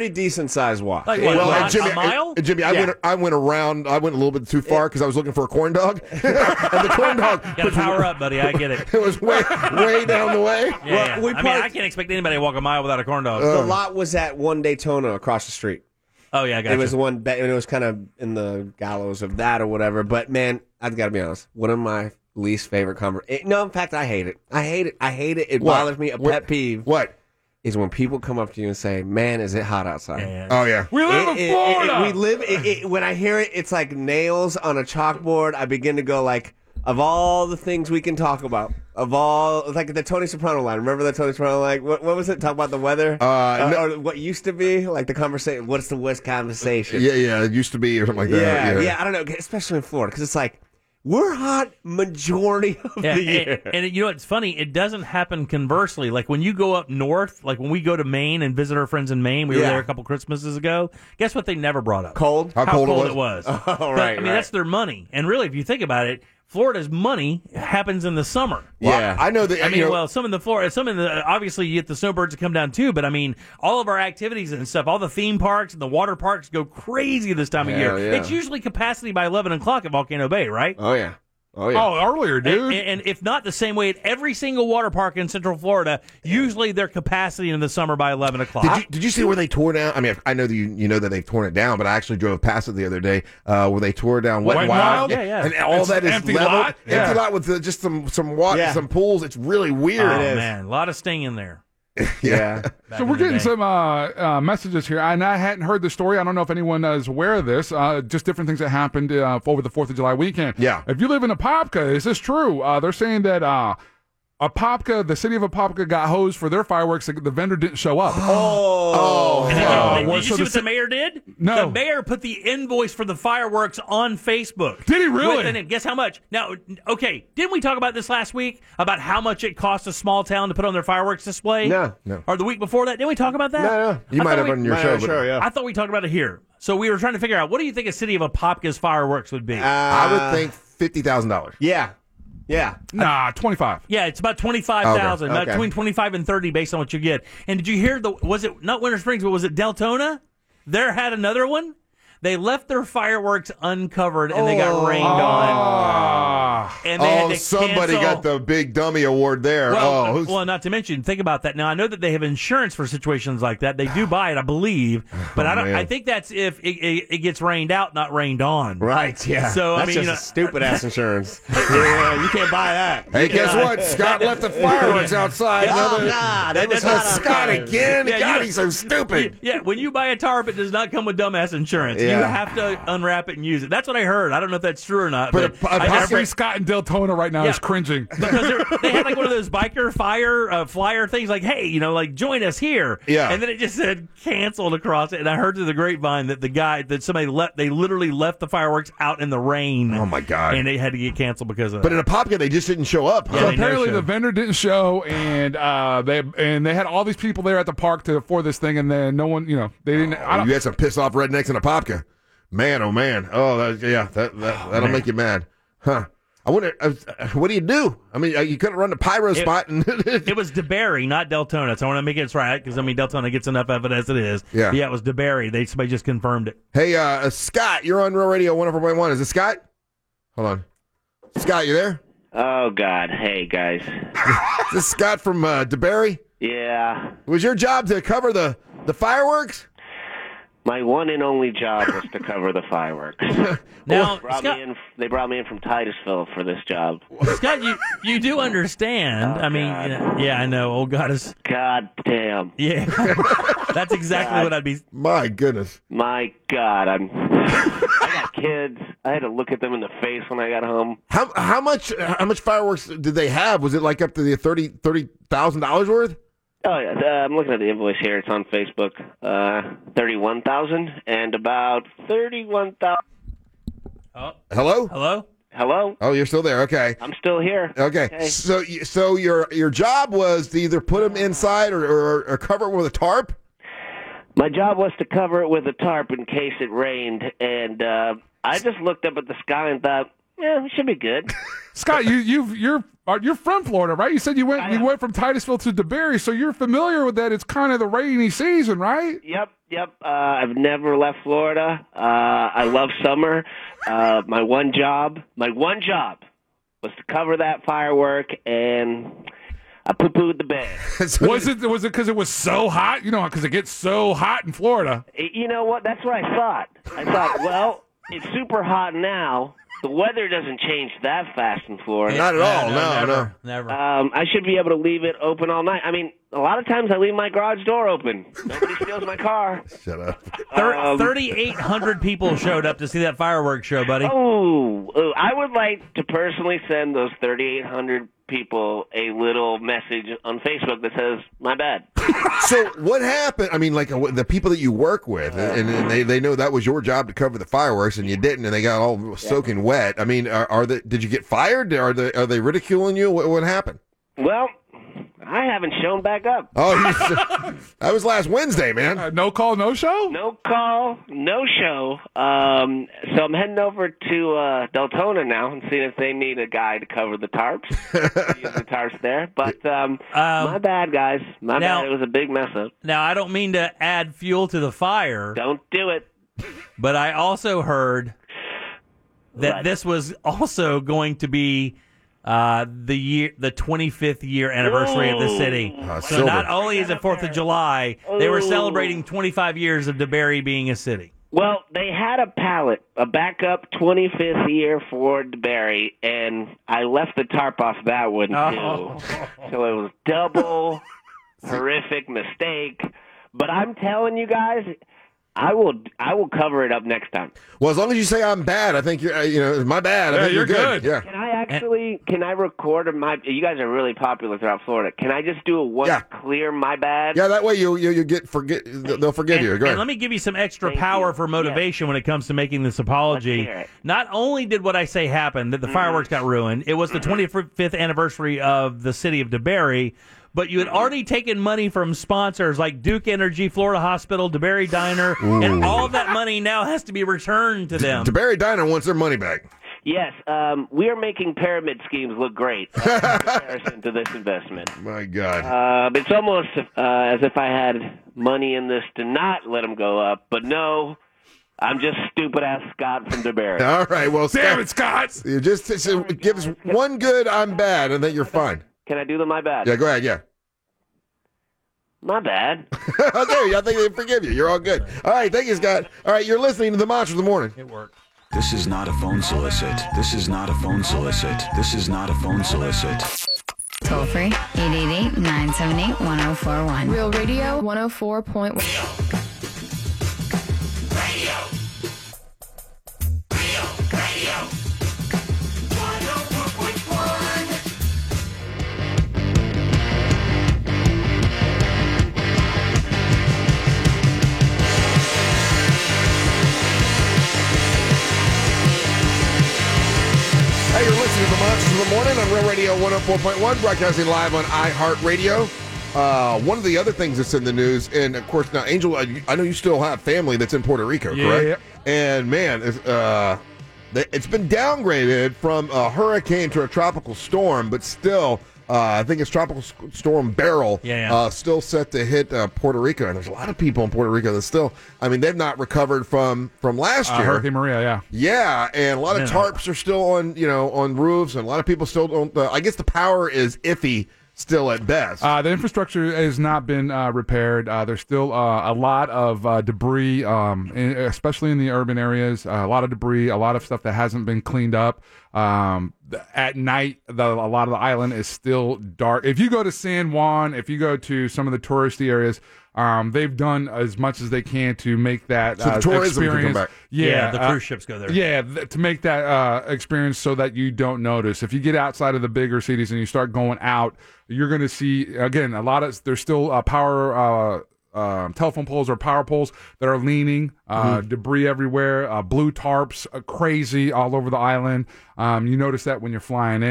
decent sized walk. Like what, Well, a mile? Jimmy, I went around. I went a little bit too far because I was looking for a corn dog, and the corn dog Got to power up, buddy. I get it. It was way down the way. Yeah, Well, I can't expect anybody to walk a mile without a corn dog. The lot was at One Daytona across the street. Oh yeah, I got It was one, and it was kind of in the gallows of that or whatever. But man, I've got to be honest. One of my least favorite conversations. No, in fact, I hate it. I hate it. It What? bothers me. A pet peeve. What? Is when people come up to you and say, "Man, is it hot outside?" Yeah. Oh yeah. We live in Florida. We live. When I hear it, it's like nails on a chalkboard. I begin to go like, of all the things we can talk about, of all like the Tony Soprano line. Remember the Tony Soprano line? What was it? Talk about the weather, no. or what used to be like the conversation. What's the worst conversation? Yeah. It used to be or something like that. Yeah. I don't know, especially in Florida, because it's like we're hot majority of the year. And you know what's funny? It doesn't happen conversely. Like when you go up north, like when we go to Maine and visit our friends in Maine, we were there a couple Christmases ago. Guess what they never brought up? Cold? How cold it was. Oh, right. I mean, that's their money. And really, if you think about it, Florida's money happens in the summer. Well, I know that. I mean, some in the obviously you get the snowbirds that come down too, but I mean, all of our activities and stuff, all the theme parks and the water parks go crazy this time of year. Yeah. It's usually capacity by 11 o'clock at Volcano Bay, right? Oh yeah. Oh, earlier, dude. And if not the same way at every single water park in Central Florida, usually their capacity in the summer by 11 o'clock. Did you see where they tore down? I mean, I know that you know that they've torn it down, but I actually drove past it the other day where they tore down Wet n Wild. Yeah. And all It's that is empty level. lot. Yeah. Empty lot with just some water, some pools. It's really weird. Oh, man. A lot of sting in there. Yeah. So we're getting some messages here, and I hadn't heard the story. I don't know if anyone is aware of this. Just different things that happened over the 4th of July weekend. Yeah. If you live in Apopka, is this true? They're saying that Apopka, the city of Apopka, got hosed for their fireworks. The vendor didn't show up. Did you so see what the mayor did? No. The mayor put the invoice for the fireworks on Facebook. Did he really? With the name. Guess how much? Now, okay, didn't we talk about this last week? About how much it costs a small town to put on their fireworks display? No. Or the week before that? Didn't we talk about that? No. You I might thought have we- on your show. Sure, yeah. I thought we talked about it here. So we were trying to figure out, what do you think a city of Apopka's fireworks would be? I would think $50,000. Yeah. Nah, 25. Yeah, it's about 25,000, Okay. between 25 and 30 based on what you get. And did you hear was it not Winter Springs, but was it Deltona? There had another one. They left their fireworks uncovered and they got rained on. And they had to somebody cancel. got the big dummy award there. Well, not to mention, think about that. Now, I know that they have insurance for situations like that. They do buy it, I believe, but I don't. man. I think that's if it gets rained out, not rained on. Right. Yeah. So that's I mean, just stupid ass insurance. You can't buy that. Hey, guess what? Scott left the fireworks outside. That was hot Scott outside. again. Yeah, God, you- he's so stupid. Yeah, when you buy a tarp, it does not come with dumbass insurance. You Yeah. have to unwrap it and use it. That's what I heard. I don't know if that's true or not. But I just- Every Scott in Deltona right now is cringing. because they had like one of those biker flyer things, like, hey, like join us here. Yeah. And then it just said canceled across it. And I heard through the grapevine that somebody they literally left the fireworks out in the rain. Oh, my God. And they had to get canceled because of But that. in Apopka, they just didn't show up. Yeah, So they never apparently showed. the vendor didn't show, and they had all these people there at the park for this thing, and then no one, they didn't. You had some pissed off rednecks in Apopka. Man, oh man. Oh, that'll make you mad. Huh. I wonder, what do you do? I mean, you couldn't run the pyro spot. And It was DeBerry, not Deltona. So I want to make it right because, Deltona gets enough evidence as it is. Yeah. Yeah, it was DeBerry. Somebody just confirmed it. Hey, Scott, you're on Real Radio 104.1. Is it Scott? Hold on. Scott, you there? Oh, God. Hey, guys. Is this Scott from DeBerry? Yeah. Was your job to cover the fireworks? My one and only job was to cover the fireworks. Now, They brought me in from Titusville for this job. Scott, you do understand. Yeah, I know. Oh, God is. God damn. Yeah. That's exactly what I'd be. My goodness. My God. I got kids. I had to look at them in the face when I got home. How much fireworks did they have? Was it like up to the $30,000 worth? Oh, yeah. I'm looking at the invoice here. It's on Facebook. 31,000 and about 31,000. Oh. Hello? Hello? Oh, you're still there. Okay. I'm still here. Okay. So your job was to either put them inside or cover it with a tarp? My job was to cover it with a tarp in case it rained, and I just looked up at the sky and thought, Yeah, it should be good. Scott, you're from Florida, right? You said you went from Titusville to DeBary, so you're familiar with that. It's kind of the rainy season, right? Yep. I've never left Florida. I love summer. My one job was to cover that firework, and I poo-pooed the bed. Was it because it was so hot? You know, because it gets so hot in Florida. You know what? That's what I thought. Well, it's super hot now. The weather doesn't change that fast in Florida. Not at all. No. Never. I should be able to leave it open all night. I mean, a lot of times I leave my garage door open. Nobody steals my car. Shut up. 3,800 people showed up to see that fireworks show, buddy. Oh, I would like to personally send those 3,800 people a little message on Facebook that says, my bad. So what happened? I mean, like the people that you work with, and they know that was your job to cover the fireworks, and you didn't, and they got all soaking wet. I mean, did you get fired? Are they ridiculing you? What happened? Well, I haven't shown back up. Oh, that was last Wednesday, man. No call, no show? No call, no show. So I'm heading over to Deltona now and seeing if they need a guy to cover the tarps. Use the tarps there. But my bad, guys. My bad. It was a big mess up. Now, I don't mean to add fuel to the fire. Don't do it. But I also heard that this was also going to be the 25th year anniversary of the city. So not only is it 4th of July, they were celebrating 25 years of DeBary being a city. Well, they had a backup 25th year for DeBary, and I left the tarp off that one too. So it was double horrific mistake. But I'm telling you guys, I will cover it up next time. Well, as long as you say I'm bad, I think you're, my bad. I think you're good. Yeah. Can I record you guys are really popular throughout Florida. Can I just do clear my bad? Yeah, that way you they'll forgive you. Go ahead. And let me give you some extra power for motivation when it comes to making this apology. Not only did what I say happen, that the fireworks got ruined, it was the 25th anniversary of the city of DeBary, but you had already taken money from sponsors like Duke Energy, Florida Hospital, DeBary Diner, and all of that money now has to be returned to them. DeBary Diner wants their money back. Yes, we are making pyramid schemes look great in comparison to this investment. My God. It's almost as if I had money in this to not let them go up, but no, I'm just stupid-ass Scott from DeBary. All right, well, damn it, Scott. You just give us one good I'm bad, and then you're fine. Can I do the my bad? Yeah, go ahead, yeah. My bad. Okay, I think they forgive you. You're all good. All right, thank you, Scott. All right, you're listening to the Monsters of the Morning. It worked. This is not a phone solicit. This is not a phone solicit. This is not a phone solicit. Toll free, 888-978-1041. Real Radio 104.1. Hey, you're listening to the Monsters of the Morning on Real Radio 104.1, broadcasting live on iHeartRadio. One of the other things that's in the news, and of course now, Angel, I know you still have family that's in Puerto Rico, correct? And man, it's been downgraded from a hurricane to a tropical storm, but still, I think it's Tropical Storm Beryl, still set to hit Puerto Rico. And there's a lot of people in Puerto Rico that still, I mean, they've not recovered from last year. Hurricane Maria, yeah. Yeah, and a lot of tarps are still on roofs, and a lot of people still don't. I guess the power is iffy still at best. The infrastructure has not been repaired. There's still a lot of debris, especially in the urban areas. A lot of debris, a lot of stuff that hasn't been cleaned up. At night, a lot of the island is still dark. If you go to San Juan, if you go to some of the touristy areas, they've done as much as they can to make that so the tourism experience. Can come back. Yeah, the cruise ships go there. Yeah, to make that experience so that you don't notice. If you get outside of the bigger cities and you start going out, you're going to see, again, there's still power telephone poles or power poles that are leaning, debris everywhere, blue tarps, crazy all over the island. You notice that when you're flying in.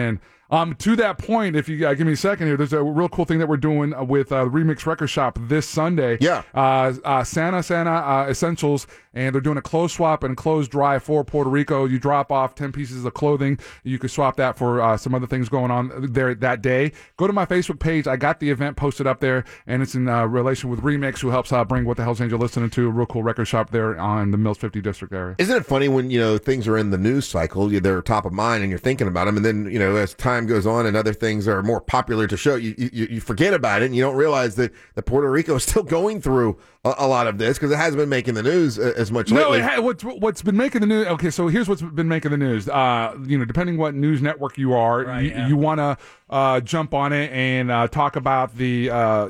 To that point, if you give me a second here, there's a real cool thing that we're doing with Remix Record Shop this Sunday. Yeah. Santa Essentials, and they're doing a clothes swap and clothes drive for Puerto Rico. You drop off 10 pieces of clothing. You could swap that for some other things going on there that day. Go to my Facebook page. I got the event posted up there, and it's in relation with Remix, who helps bring What the Hell's Angel listening to, a real cool record shop there on the Mills 50 District area. Isn't it funny when, things are in the news cycle, they're top of mind and you're thinking about them, and then, as time goes on and other things are more popular to show, you forget about it, and you don't realize that Puerto Rico is still going through a lot of this because it hasn't been making the news as much lately. No, what's been making the news, okay, so here's what's been making the news. Depending what news network you are, right, you want to jump on it and talk about the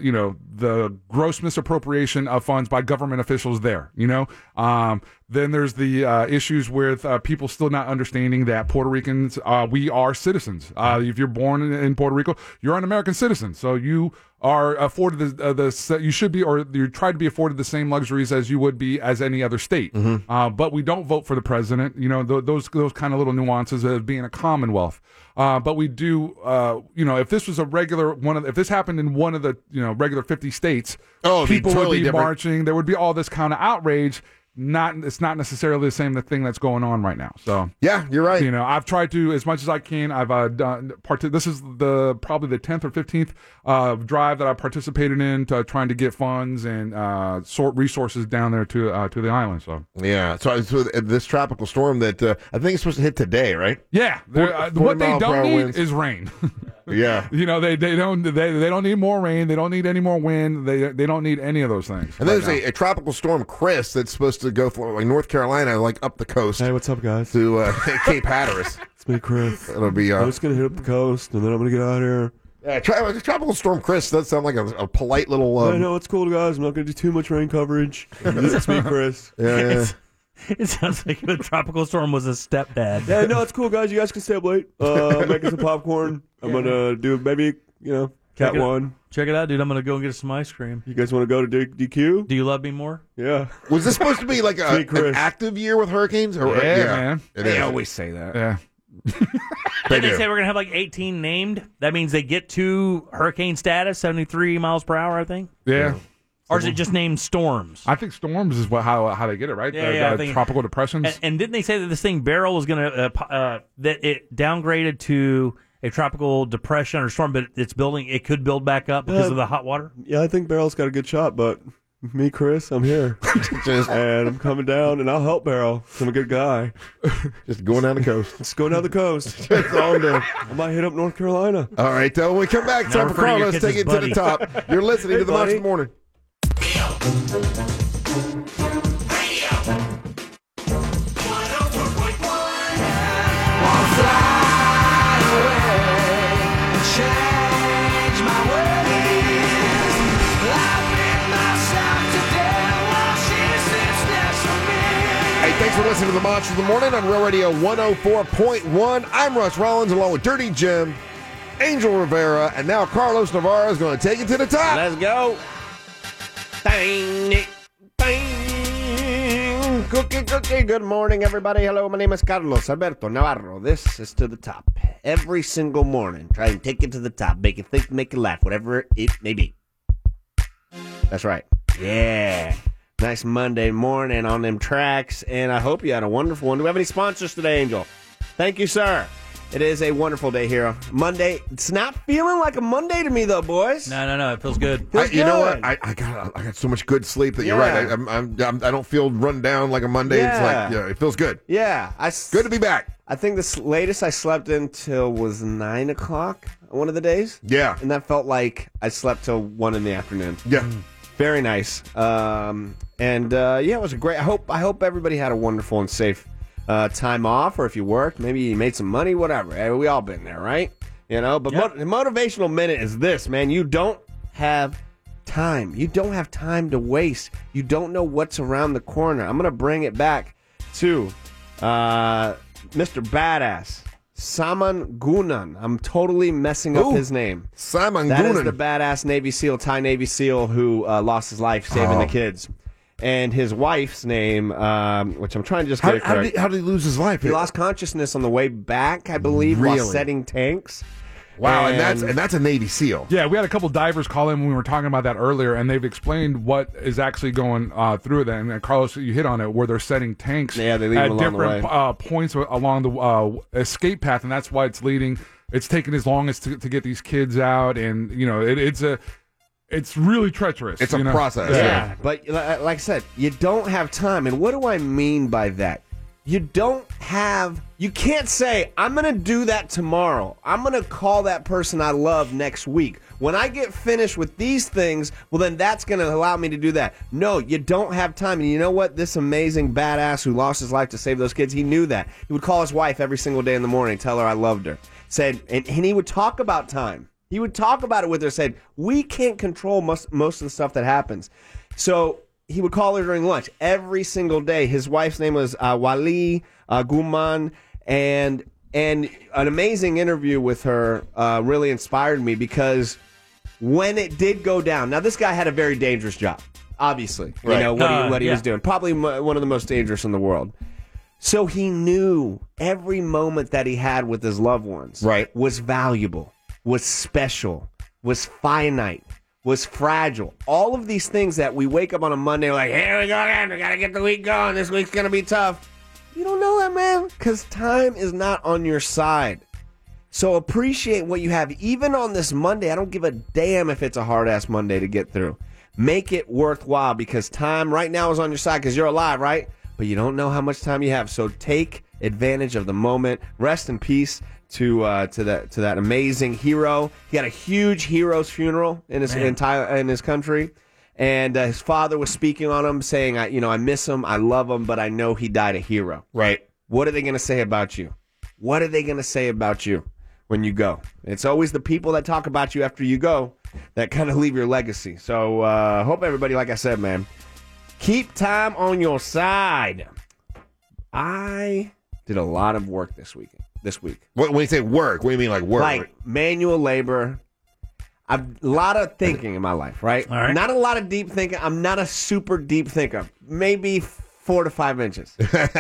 gross misappropriation of funds by government officials there, Then there's the issues with people still not understanding that Puerto Ricans, we are citizens. If you're born in Puerto Rico, you're an American citizen. So you are afforded you should be, or you try to be afforded the same luxuries as you would be as any other state. Mm-hmm. But we don't vote for the president. Those kind of little nuances of being a commonwealth. But we do, if this was a regular if this happened in one of the, regular 50 states, people would be marching. There would be all this kind of outrage. It's not necessarily the same thing that's going on right now. So yeah, you're right. I've tried to, as much as I can. I've done this is probably the 10th or 15th drive that I participated in to trying to get funds and sort resources down there to the island. So yeah, so this tropical storm that I think is supposed to hit today, right? Yeah, what they don't need is rain. Yeah, they don't need more rain. They don't need any more wind. They don't need any of those things. And there's a tropical storm, Chris, that's supposed to go for North Carolina, up the coast. Hey, what's up, guys? To Cape Hatteras. It's me, Chris. It'll be. I'm just gonna hit up the coast, and then I'm gonna get out of here. Yeah, tropical storm Chris does sound like a polite little. I know it's cool, guys. I'm not gonna do too much rain coverage. It's me, Chris. Yeah. It sounds like the tropical storm was a stepdad. Yeah, no, it's cool, guys. You guys can stay up late. I'm making some popcorn. I'm gonna do maybe Cat One. Check it out, dude. I'm gonna go and get some ice cream. You guys want to go to DQ? Do you love me more? Yeah. Was this supposed to be like an active year with hurricanes? Man. They always say that. Yeah. Did they say we're gonna have 18 named? That means they get to hurricane status, 73 miles per hour, I think. Yeah. Or is it just named storms? I think storms is how they get it, right? Yeah, tropical depressions. And didn't they say that this thing Beryl was going to that it downgraded to a tropical depression or storm, but it could build back up because of the hot water? Yeah, I think Beryl's got a good shot, but me, Chris, I'm here. And I'm coming down, and I'll help Beryl. I'm a good guy. Just going down the coast. Just going down the coast. I might hit up North Carolina. All right, when we come back, time for Carlos, take it to the top. You're listening to the Monster Morning. Thanks for listening to the Monsters of the Morning on Real Radio 104.1. I'm Russ Rollins along with Dirty Jim, Angel Rivera, and now Carlos Navarro is going to take it to the top. Let's go. Dang, dang. Cookie. Good morning, everybody. Hello, my name is Carlos Alberto Navarro. This is To the Top. Every single morning, try and take it to the top. Make it think, make it laugh, whatever it may be. That's right. Yeah. Nice Monday morning on them tracks, and I hope you had a wonderful one. Do we have any sponsors today, Angel? Thank you, sir. It is a wonderful day here. Monday. It's not feeling like a Monday to me, though, boys. No. It feels good. You know what? I got so much good sleep that you're right. I don't feel run down like a Monday. Yeah. It's like it feels good. Yeah, good to be back. I think the latest I slept until was 9 o'clock one of the days. Yeah, and that felt like I slept till 1 in the afternoon. Yeah. Very nice. It was a great. I hope everybody had a wonderful and safe time off, or if you worked, maybe you made some money, whatever. We all been there, right? But the motivational minute is this, man. You don't have time. You don't have time to waste. You don't know what's around the corner. I'm gonna bring it back to Mr. Badass. Saman Gunan. I'm totally messing up his name. Saman Gunan. That is the badass Navy SEAL, Thai Navy SEAL who lost his life saving the kids. And his wife's name, which I'm trying to just get it correct. How did he lose his life? He lost consciousness on the way back, I believe, while setting tanks. Wow, and that's a Navy SEAL. Yeah, we had a couple divers call in when we were talking about that earlier, and they've explained what is actually going through that. And Carlos, you hit on it, where they're setting tanks they leave at them along different the way. points along the escape path, and that's why it's leading. It's taking as long as to get these kids out, and it's really treacherous. It's a process. Yeah, but like I said, you don't have time. And what do I mean by that? You can't say, I'm going to do that tomorrow. I'm going to call that person I love next week. When I get finished with these things, well, then that's going to allow me to do that. No, you don't have time. And you know what? This amazing badass who lost his life to save those kids, he knew that. He would call his wife every single day in the morning, tell her I loved her. And he would talk about time. He would talk about it with her, said, we can't control most of the stuff that happens. So he would call her during lunch every single day. His wife's name was Wali Guman, and an amazing interview with her really inspired me, because when it did go down, now this guy had a very dangerous job, obviously. Right. You know what he was doing, probably one of the most dangerous in the world. So he knew every moment that he had with his loved ones was valuable, was special, was finite, was fragile. All of these things that we wake up on a Monday like, here we go again, we got to get the week going, this week's going to be tough. You don't know that, man, because time is not on your side. So appreciate what you have. Even on this Monday, I don't give a damn if it's a hard-ass Monday to get through. Make it worthwhile, because time right now is on your side because you're alive, right? But you don't know how much time you have. So take advantage of the moment. Rest in peace to that amazing hero. He had a huge hero's funeral in his country, and his father was speaking on him, saying, I miss him, I love him, but I know he died a hero. Right. What are they going to say about you? What are they going to say about you when you go? It's always the people that talk about you after you go that kind of leave your legacy. So hope everybody, like I said, man, keep time on your side. I did a lot of work this week. When you say work, what do you mean, like work? Like manual labor. A lot of thinking in my life, right? All right. Not a lot of deep thinking. I'm not a super deep thinker. Maybe 4 to 5 inches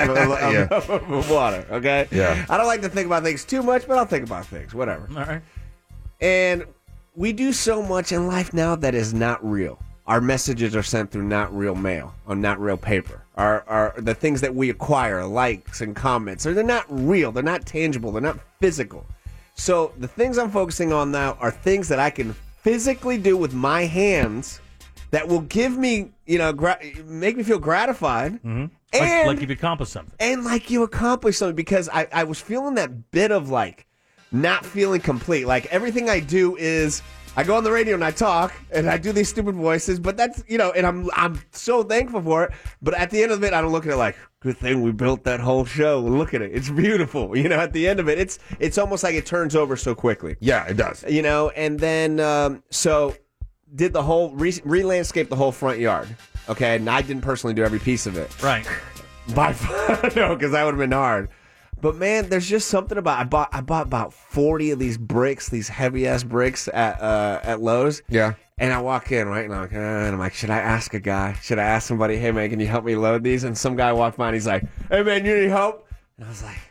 of water, okay? Yeah. I don't like to think about things too much, but I'll think about things, whatever. All right. And we do so much in life now that is not real. Our messages are sent through not real mail, or not real paper. The things that we acquire, likes and comments, they're not real. They're not tangible. They're not physical. So the things I'm focusing on now are things that I can physically do with my hands that will give me, make me feel gratified. Mm-hmm. And like you've accomplished something. And like you accomplished something, because I was feeling that bit of like not feeling complete. Like everything I do is I go on the radio and I talk and I do these stupid voices, but that's, and I'm so thankful for it. But at the end of it, I don't look at it like, good thing we built that whole show. Look at it. It's beautiful. At the end of it, it's almost like it turns over so quickly. Yeah, it does. And then, so did the whole, re-landscape the whole front yard. Okay. And I didn't personally do every piece of it. Right. By far, no, because that would have been hard. But man, there's just something about I bought about 40 of these bricks, these heavy ass bricks at Lowe's. Yeah. And I walk in, right, and I'm like, should I ask a guy? Should I ask somebody, hey man, can you help me load these? And some guy walked by and he's like, hey man, you need help? And I was like,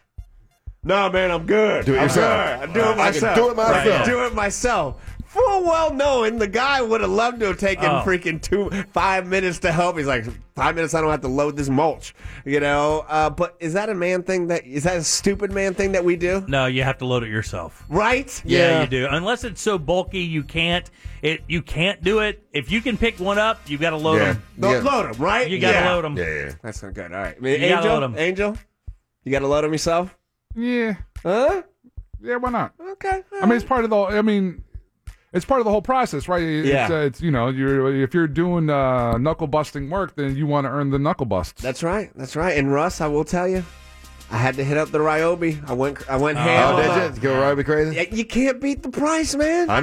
no man, I'm good. Do it yourself. I do it myself. I can do it myself. Right. Do it myself. Full well knowing the guy would have loved to have taken freaking 5 minutes to help. He's like, 5 minutes, I don't have to load this mulch, But is that a man thing? Is that a stupid man thing that we do? No, you have to load it yourself. Right? Yeah, you do. Unless it's so bulky, you can't. You can't do it. If you can pick one up, you've got to load them. Load them, right? You got to load them. Yeah. That's not good. All right. Angel, you got to load them yourself? Yeah. Huh? Yeah, why not? Okay. I mean, it's part of the. It's part of the whole process, right? It's if you're doing knuckle busting work, then you want to earn the knuckle busts. That's right. And Russ, I will tell you, I had to hit up the Ryobi. I went ham. Oh, did you? Go Ryobi crazy? You can't beat the price, man. I know.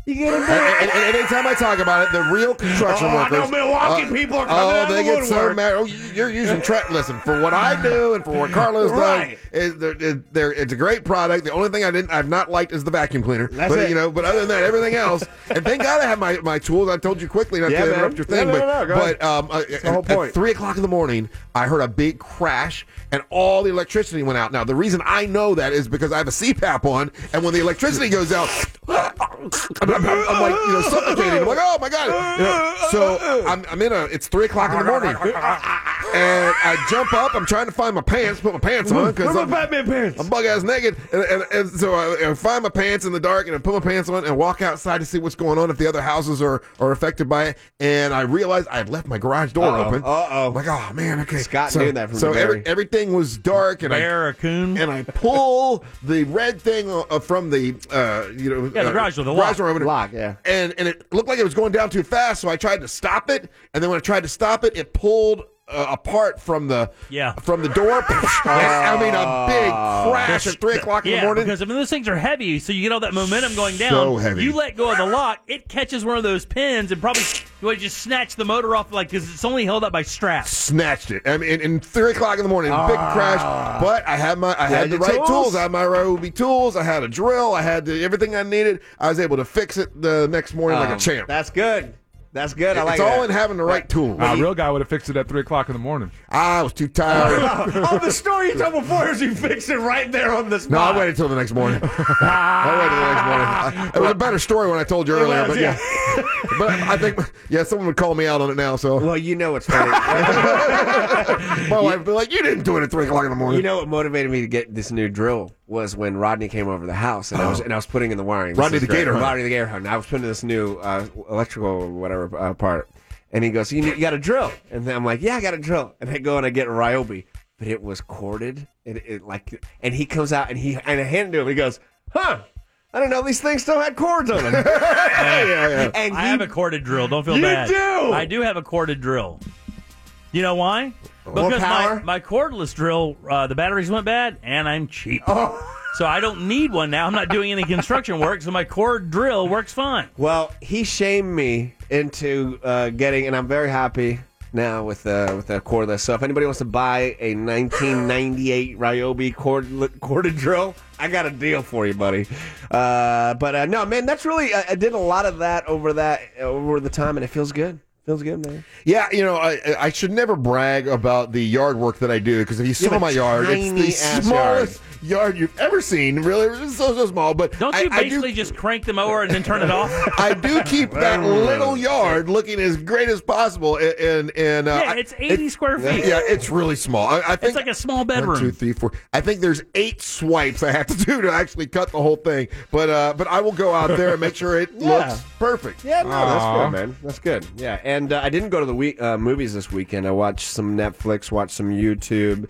You get it And anytime I talk about it, the real construction workers. I know Milwaukee people are coming out of they the get so woodwork. mad. Oh, you're using Trent. Listen, for what I do and for what Carlos Right. does, it's a great product. The only thing I've not liked is the vacuum cleaner. That's but it. But other than that, everything else. And thank God I have my tools. I told you quickly not to man. interrupt your thing. No, go ahead. But the whole point. at 3:00 in the morning, I heard a big crash and all the electricity went out. Now the reason I know that is because I have a CPAP on, and when the electricity goes out, I'm like, suffocating. I'm like, oh my God. So I'm in it's 3:00 in the morning, and I jump up. I'm trying to find my pants, put my pants on because I'm Batman pants. I'm bug ass naked, and so I find my pants in the dark and I put my pants on and walk outside to see what's going on if the other houses are affected by it. And I realized I had left my garage door open. I'm like, oh man, okay. Scott knew that from so the Barry. everything was dark, and Barracoon. and I pull the red thing from the the garage door, the garage door opener. Lock, yeah. And it looked like it was going down too fast, so I tried to stop it. And then when I tried to stop it, it pulled apart from the door. I mean, a big crash at 3:00 in the morning. Because those things are heavy, so you get all that momentum going down. So heavy. You let go of the lock, it catches one of those pins and probably you just snatch the motor off, because it's only held up by straps. Snatched it. I mean, in 3:00 in the morning, big crash. But I had the right tools. I had my Ryobi tools. I had a drill. I had everything I needed. I was able to fix it the next morning like a champ. That's good. That's good. I like it's all that. in having the right tools. A real guy would have fixed it at 3:00 in the morning. I was too tired. The story you told before is you fixed it right there on the spot. No, I waited till the next morning. It was a better story when I told you earlier, but yeah. But I think, someone would call me out on it now. So, well, you know it's funny. my wife would be like, "You didn't do it at 3:00 in the morning." You know what motivated me to get this new drill was when Rodney came over the house, and I was putting in the wiring. Rodney the Gator Hunt. Rodney the Gator Hunt. I was putting this new electrical whatever part, and he goes, "You got a drill?" And then I'm like, "Yeah, I got a drill." And I go and I get a Ryobi, but it was corded, and he comes out and I handed it to him. He goes, "Huh? I didn't know these things still had cords on them." And I have a corded drill. Don't feel bad. You do? I do have a corded drill. You know why? More Because power? my cordless drill, the batteries went bad, and I'm cheap. So I don't need one now. I'm not doing any construction work, so my cord drill works fine. Well, he shamed me into getting, and I'm very happy now with the cordless. So if anybody wants to buy a 1998 Ryobi corded drill, I got a deal for you, buddy. But no, man, that's really I did a lot of that over the time, and it feels good. Feels good, man. Yeah, I should never brag about the yard work that I do, because if you saw my yard, it's the smallest yard you've ever seen. Really, it's so small. But don't you basically just crank the mower and then turn it off? I do keep that little yard looking as great as possible. And it's 80 square feet. Yeah, it's really small. I think it's like a small bedroom. 1, 2, 3, 4. I think there's 8 swipes I have to do to actually cut the whole thing. But I will go out there and make sure it looks perfect. Yeah, no, that's good, man. That's good. Yeah, and I didn't go to the movies this weekend. I watched some Netflix, watched some YouTube.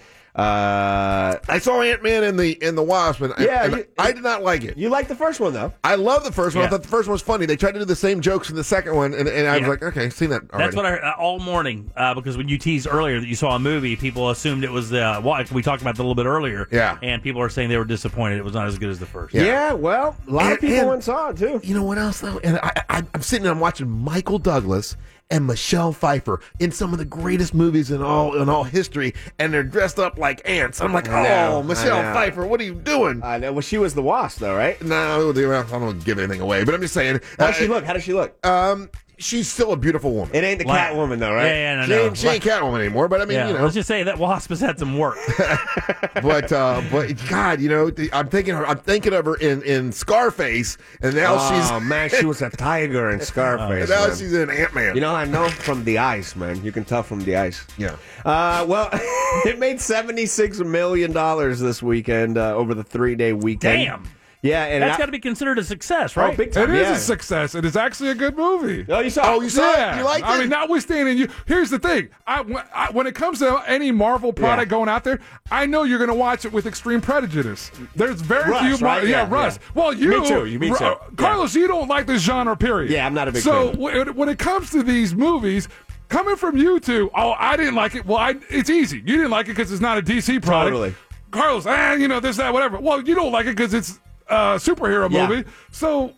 I saw Ant-Man and the Wasp, and I did not like it. You liked the first one, though. I love the first one. Yeah. I thought the first one was funny. They tried to do the same jokes in the second one, and I was like, okay, I've seen that already. That's what I heard all morning, because when you teased earlier that you saw a movie, people assumed it was we talked about that a little bit earlier. Yeah. And people are saying they were disappointed. It was not as good as the first. Yeah, well, a lot of people went and saw it, too. You know what else, though? And I'm sitting and I'm watching Michael Douglas and Michelle Pfeiffer in some of the greatest movies in all history, and they're dressed up like ants. I'm like, Michelle Pfeiffer, what are you doing? I know. Well, she was the Wasp, though, right? No, I don't give anything away, but I'm just saying. How does she look? How does she look? She's still a beautiful woman. It ain't the Catwoman, though, right? Yeah, She ain't Catwoman anymore, but I mean, let's just say that Wasp has had some work. but God, I'm thinking of her in Scarface, and now man, she was a tiger in Scarface. And now man. she's in Ant-Man. I know from the eyes, man. You can tell from the eyes. Yeah. Well, it made $76 million this weekend over the 3-day weekend. Damn. Yeah, and that's got to be considered a success, right? Oh, big time. It is a success. It is actually a good movie. Oh, you saw it? Yeah. You liked it? I mean, notwithstanding you. Here's the thing. When it comes to any Marvel product going out there, I know you're going to watch it with extreme prejudice. There's very Russ, few. right? Yeah, Russ. yeah. Well, you. Me too. Me too. Carlos, you don't like this genre, period. Yeah, I'm not a big fan. fan. So when it comes to these movies, coming from you two, I didn't like it. Well, it's easy. You didn't like it because it's not a DC product. Totally. Carlos, this, that, whatever. Well, you don't like it because it's superhero movie. So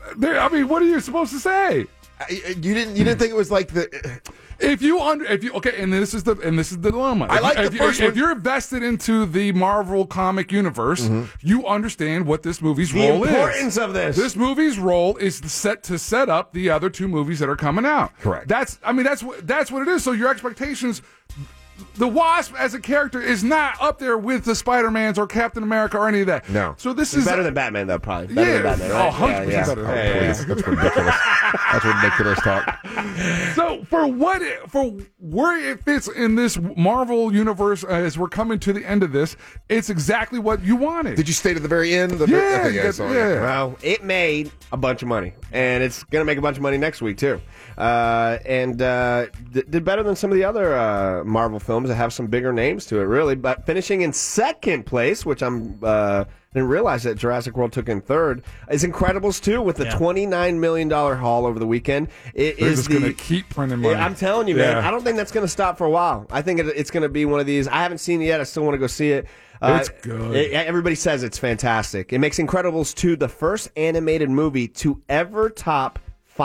I mean, what are you supposed to say? You didn't think it was like the. If you okay, and this is the dilemma. I like the first one. If you're invested into the Marvel comic universe, you understand what this movie's role is. The importance of this. This movie's role is to set up the other two movies that are coming out. Correct. That's what it is. So your expectations. The Wasp as a character is not up there with the Spider-Mans or Captain America or any of that. No. So this He's is better than Batman, though, probably. Better than Batman, right? 100% better than Batman. That's ridiculous. That's ridiculous talk. So for where it fits in this Marvel universe as we're coming to the end of this, it's exactly what you wanted. Did you stay to the very end? Yeah. Well, it made a bunch of money, and it's going to make a bunch of money next week, too. And did better than some of the other Marvel films that have some bigger names to it, really. But finishing in second place, which didn't realize that Jurassic World took in third, is Incredibles 2 with the $29 million haul over the weekend. They're just going to keep printing money. I'm telling you, man. I don't think that's going to stop for a while. I think it's going to be one of these. I haven't seen it yet. I still want to go see it. It's good. Everybody says it's fantastic. It makes Incredibles 2 the first animated movie to ever top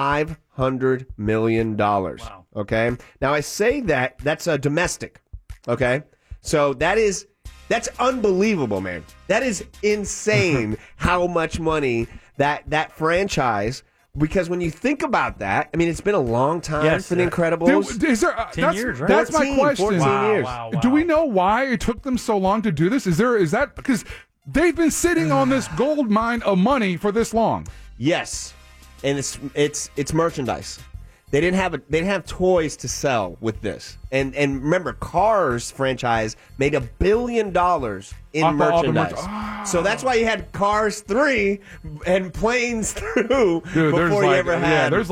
$500 million. Wow. Okay? Now, I say that's domestic. Okay? So that's unbelievable, man. That is insane how much money that franchise, because when you think about that, I mean, it's been a long time for The Incredibles. Is there, 10 years, right? That's my question. 14 years. Wow. Do we know why it took them so long to do this? Is that because they've been sitting on this gold mine of money for this long? Yes. And it's merchandise. They didn't have toys to sell with this. And remember, Cars franchise made $1 billion in merchandise. So that's why you had Cars 3 and Planes through before you ever had. Yeah, there's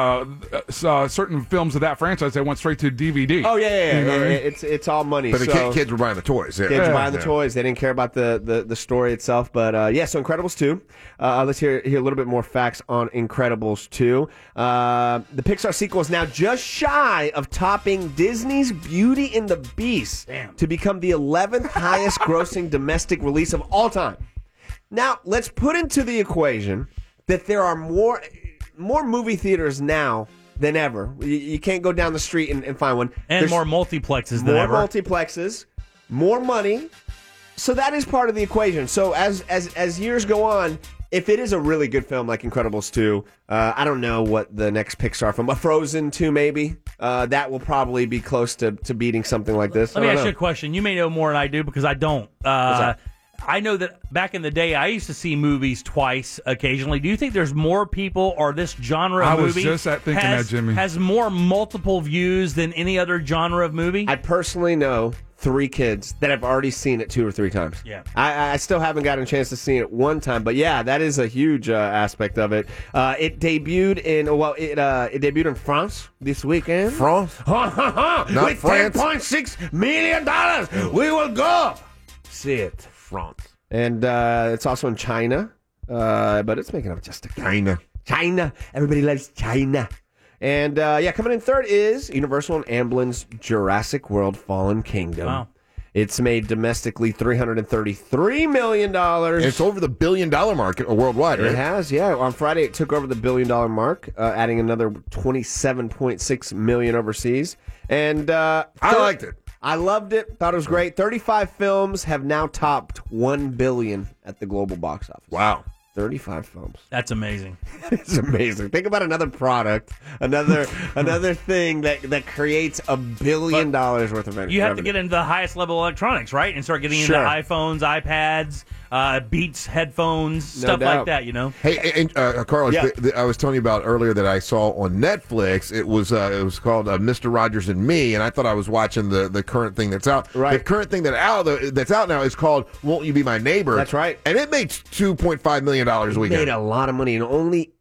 certain films of that franchise that went straight to DVD. Oh yeah. You know what I mean? It's all money. But the kids were buying the toys. Yeah. Kids were buying the toys. They didn't care about the story itself. But so Incredibles 2. Let's hear a little bit more facts on Incredibles 2. The Pixar sequel is now just shy of topping Disney's Beauty and the Beast to become the 11th highest grossing domestic release of all time. Now, let's put into the equation that there are more movie theaters now than ever. You can't go down the street and find one. And there's more multiplexes than ever. More multiplexes, more money. So that is part of the equation. So as years go on, if it is a really good film like Incredibles 2, I don't know what the next Pixar film, Frozen 2 maybe, that will probably be close to beating something like this. Let me ask you a question. You may know more than I do because I don't. I know that back in the day, I used to see movies twice occasionally. Do you think there's more people or this genre of movie I was just thinking that, Jimmy. Has more multiple views than any other genre of movie? I personally know 3 kids that have already seen it 2 or 3 times. Yeah, I still haven't gotten a chance to see it one time, but yeah, that is a huge aspect of it. It debuted in France this weekend. France? Not with France. $10.6 million, we will go see it. France. And it's also in China, but it's making up just a China. Everybody loves China. And coming in third is Universal and Amblin's Jurassic World: Fallen Kingdom. Wow. It's made domestically $333 million. It's over the $1 billion mark worldwide, right? It has, yeah. On Friday, it took over the $1 billion mark, adding another $27.6 million overseas. And I liked it. I loved it. Thought it was great. 35 films have now topped $1 billion at the global box office. Wow. 35 films. That's amazing. It's amazing. Think about another product, another thing that creates $1 billion worth of revenue. You have to get into the highest level electronics, right? And start getting into iPhones, iPads, Beats headphones, stuff like that, you know? Hey, Carlos, I was telling you about earlier that I saw on Netflix. It was called Mr. Rogers and Me, and I thought I was watching the current thing that's out. Right. The current thing that's out now is called Won't You Be My Neighbor? That's right. And it made $2.5 million a weekend. Made a lot of money in only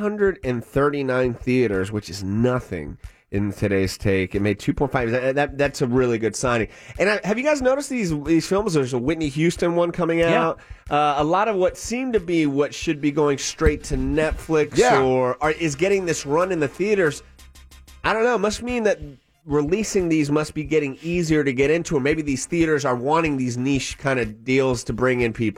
839 theaters, which is nothing in today's take. It made 2.5. That's a really good signing. And have you guys noticed these films? There's a Whitney Houston one coming out. A lot of what seemed to be what should be going straight to Netflix or is getting this run in the theaters. I don't know. It must mean that releasing these must be getting easier to get into, or maybe these theaters are wanting these niche kind of deals to bring in people.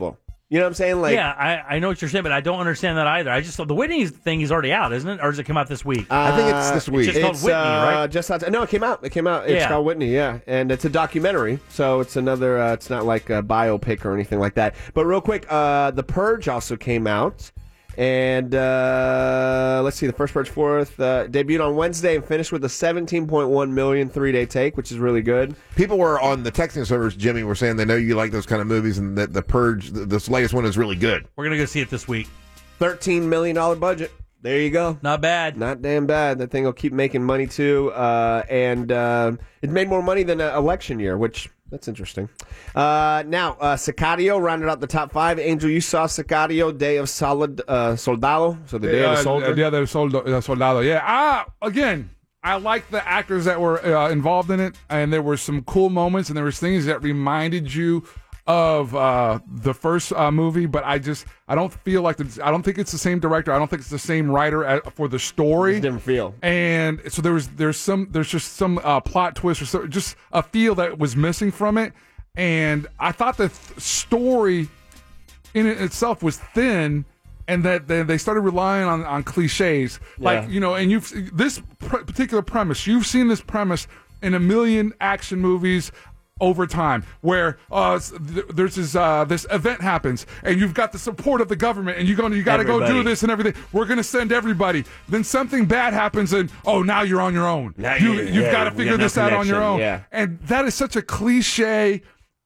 You know what I'm saying? Like, yeah, I know what you're saying, but I don't understand that either. I just thought the Whitney thing is already out, isn't it? Or does it come out this week? I think it's this week. It's just called Whitney, right? No, it came out. It's called Whitney, yeah. And it's a documentary, so it's another, it's not like a biopic or anything like that. But real quick, The Purge also came out. And let's see, The First Purge 4th debuted on Wednesday and finished with a 17.1 million 3-day take, which is really good. People were on the texting servers, Jimmy, were saying they know you like those kind of movies and that The Purge, this latest one, is really good. We're going to go see it this week. $13 million budget. There you go. Not bad. Not damn bad. That thing will keep making money, too. And it made more money than an election year, which... That's interesting. Now, Sicario rounded out the top 5. Angel, you saw Sicario, Day of Soldado, so the Day of the Soldier. Day of the Soldado, yeah. Again, I like the actors that were involved in it, and there were some cool moments, and there was things that reminded you of the first movie, but I don't feel like I don't think it's the same director. I don't think it's the same writer for the story. It's a different feel. And so there's just some plot twist or so, just a feel that was missing from it. And I thought the story in it itself was thin, and that they started relying on cliches, like And this particular premise. You've seen this premise in a million action movies over time, where there's this event happens, and you've got the support of the government, and you got to go do this and everything. We're going to send everybody. Then something bad happens, and now you're on your own. You've got to figure this out on your own. Yeah. And that is such a cliche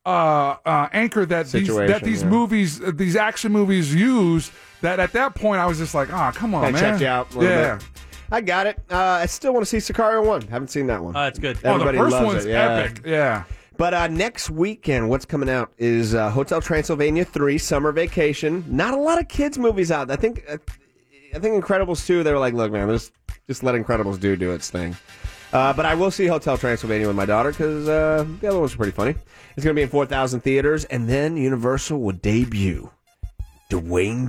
anchor that these movies, these action movies use. That at that point I was just like, come on, man. Checked you out a little bit. I got it. I still want to see Sicario 1. Haven't seen that one. It's good. Everybody the first loves one's it. epic. Yeah. But next weekend, what's coming out is Hotel Transylvania 3, Summer Vacation. Not a lot of kids' movies out. I think Incredibles 2, they were like, look, man, just let Incredibles do its thing. But I will see Hotel Transylvania with my daughter because the other ones are pretty funny. It's going to be in 4,000 theaters. And then Universal will debut Dwayne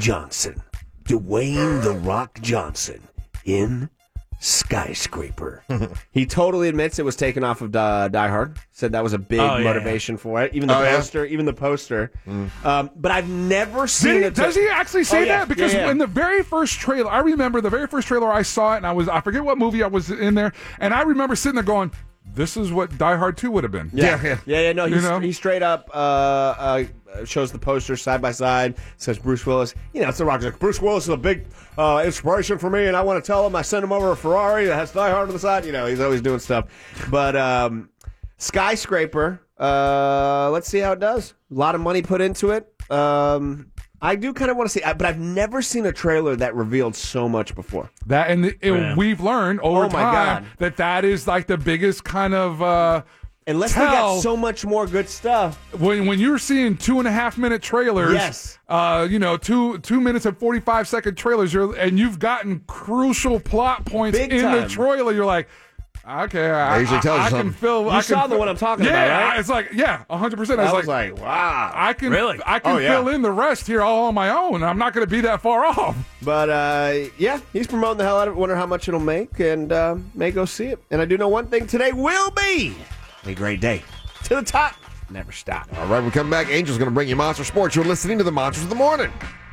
The Rock Johnson in Skyscraper. He totally admits it was taken off of Die Hard. Said that was a big motivation for it. Even the poster. But I've never seen it. Does he actually say that? Because in the very first trailer, I remember the very first trailer I saw it, and I forget what movie I was in there, and I remember sitting there going, this is what Die Hard 2 would have been. No, he straight up shows the poster side by side, says Bruce Willis. It's The Rock. Like, Bruce Willis is a big inspiration for me, and I want to tell him I sent him over a Ferrari that has Die Hard on the side. He's always doing stuff. But Skyscraper, let's see how it does. A lot of money put into it. I do kind of want to see, but I've never seen a trailer that revealed so much before. That we've learned over time that is like the biggest kind of unless they got so much more good stuff. When you're seeing 2.5-minute trailers, 2 minutes and 45-second trailers, and you've gotten crucial plot points in the trailer, you're like, okay, I can feel. You saw the one I'm talking about, right? It's like, 100%. I was like, wow. I can fill in the rest here all on my own. I'm not going to be that far off. But he's promoting the hell out of it. Wonder how much it'll make, and may go see it. And I do know one thing: today will be a great day. To the top, never stop. All right, when we come back, Angel's going to bring you Monster Sports. You're listening to the Monsters of the Morning.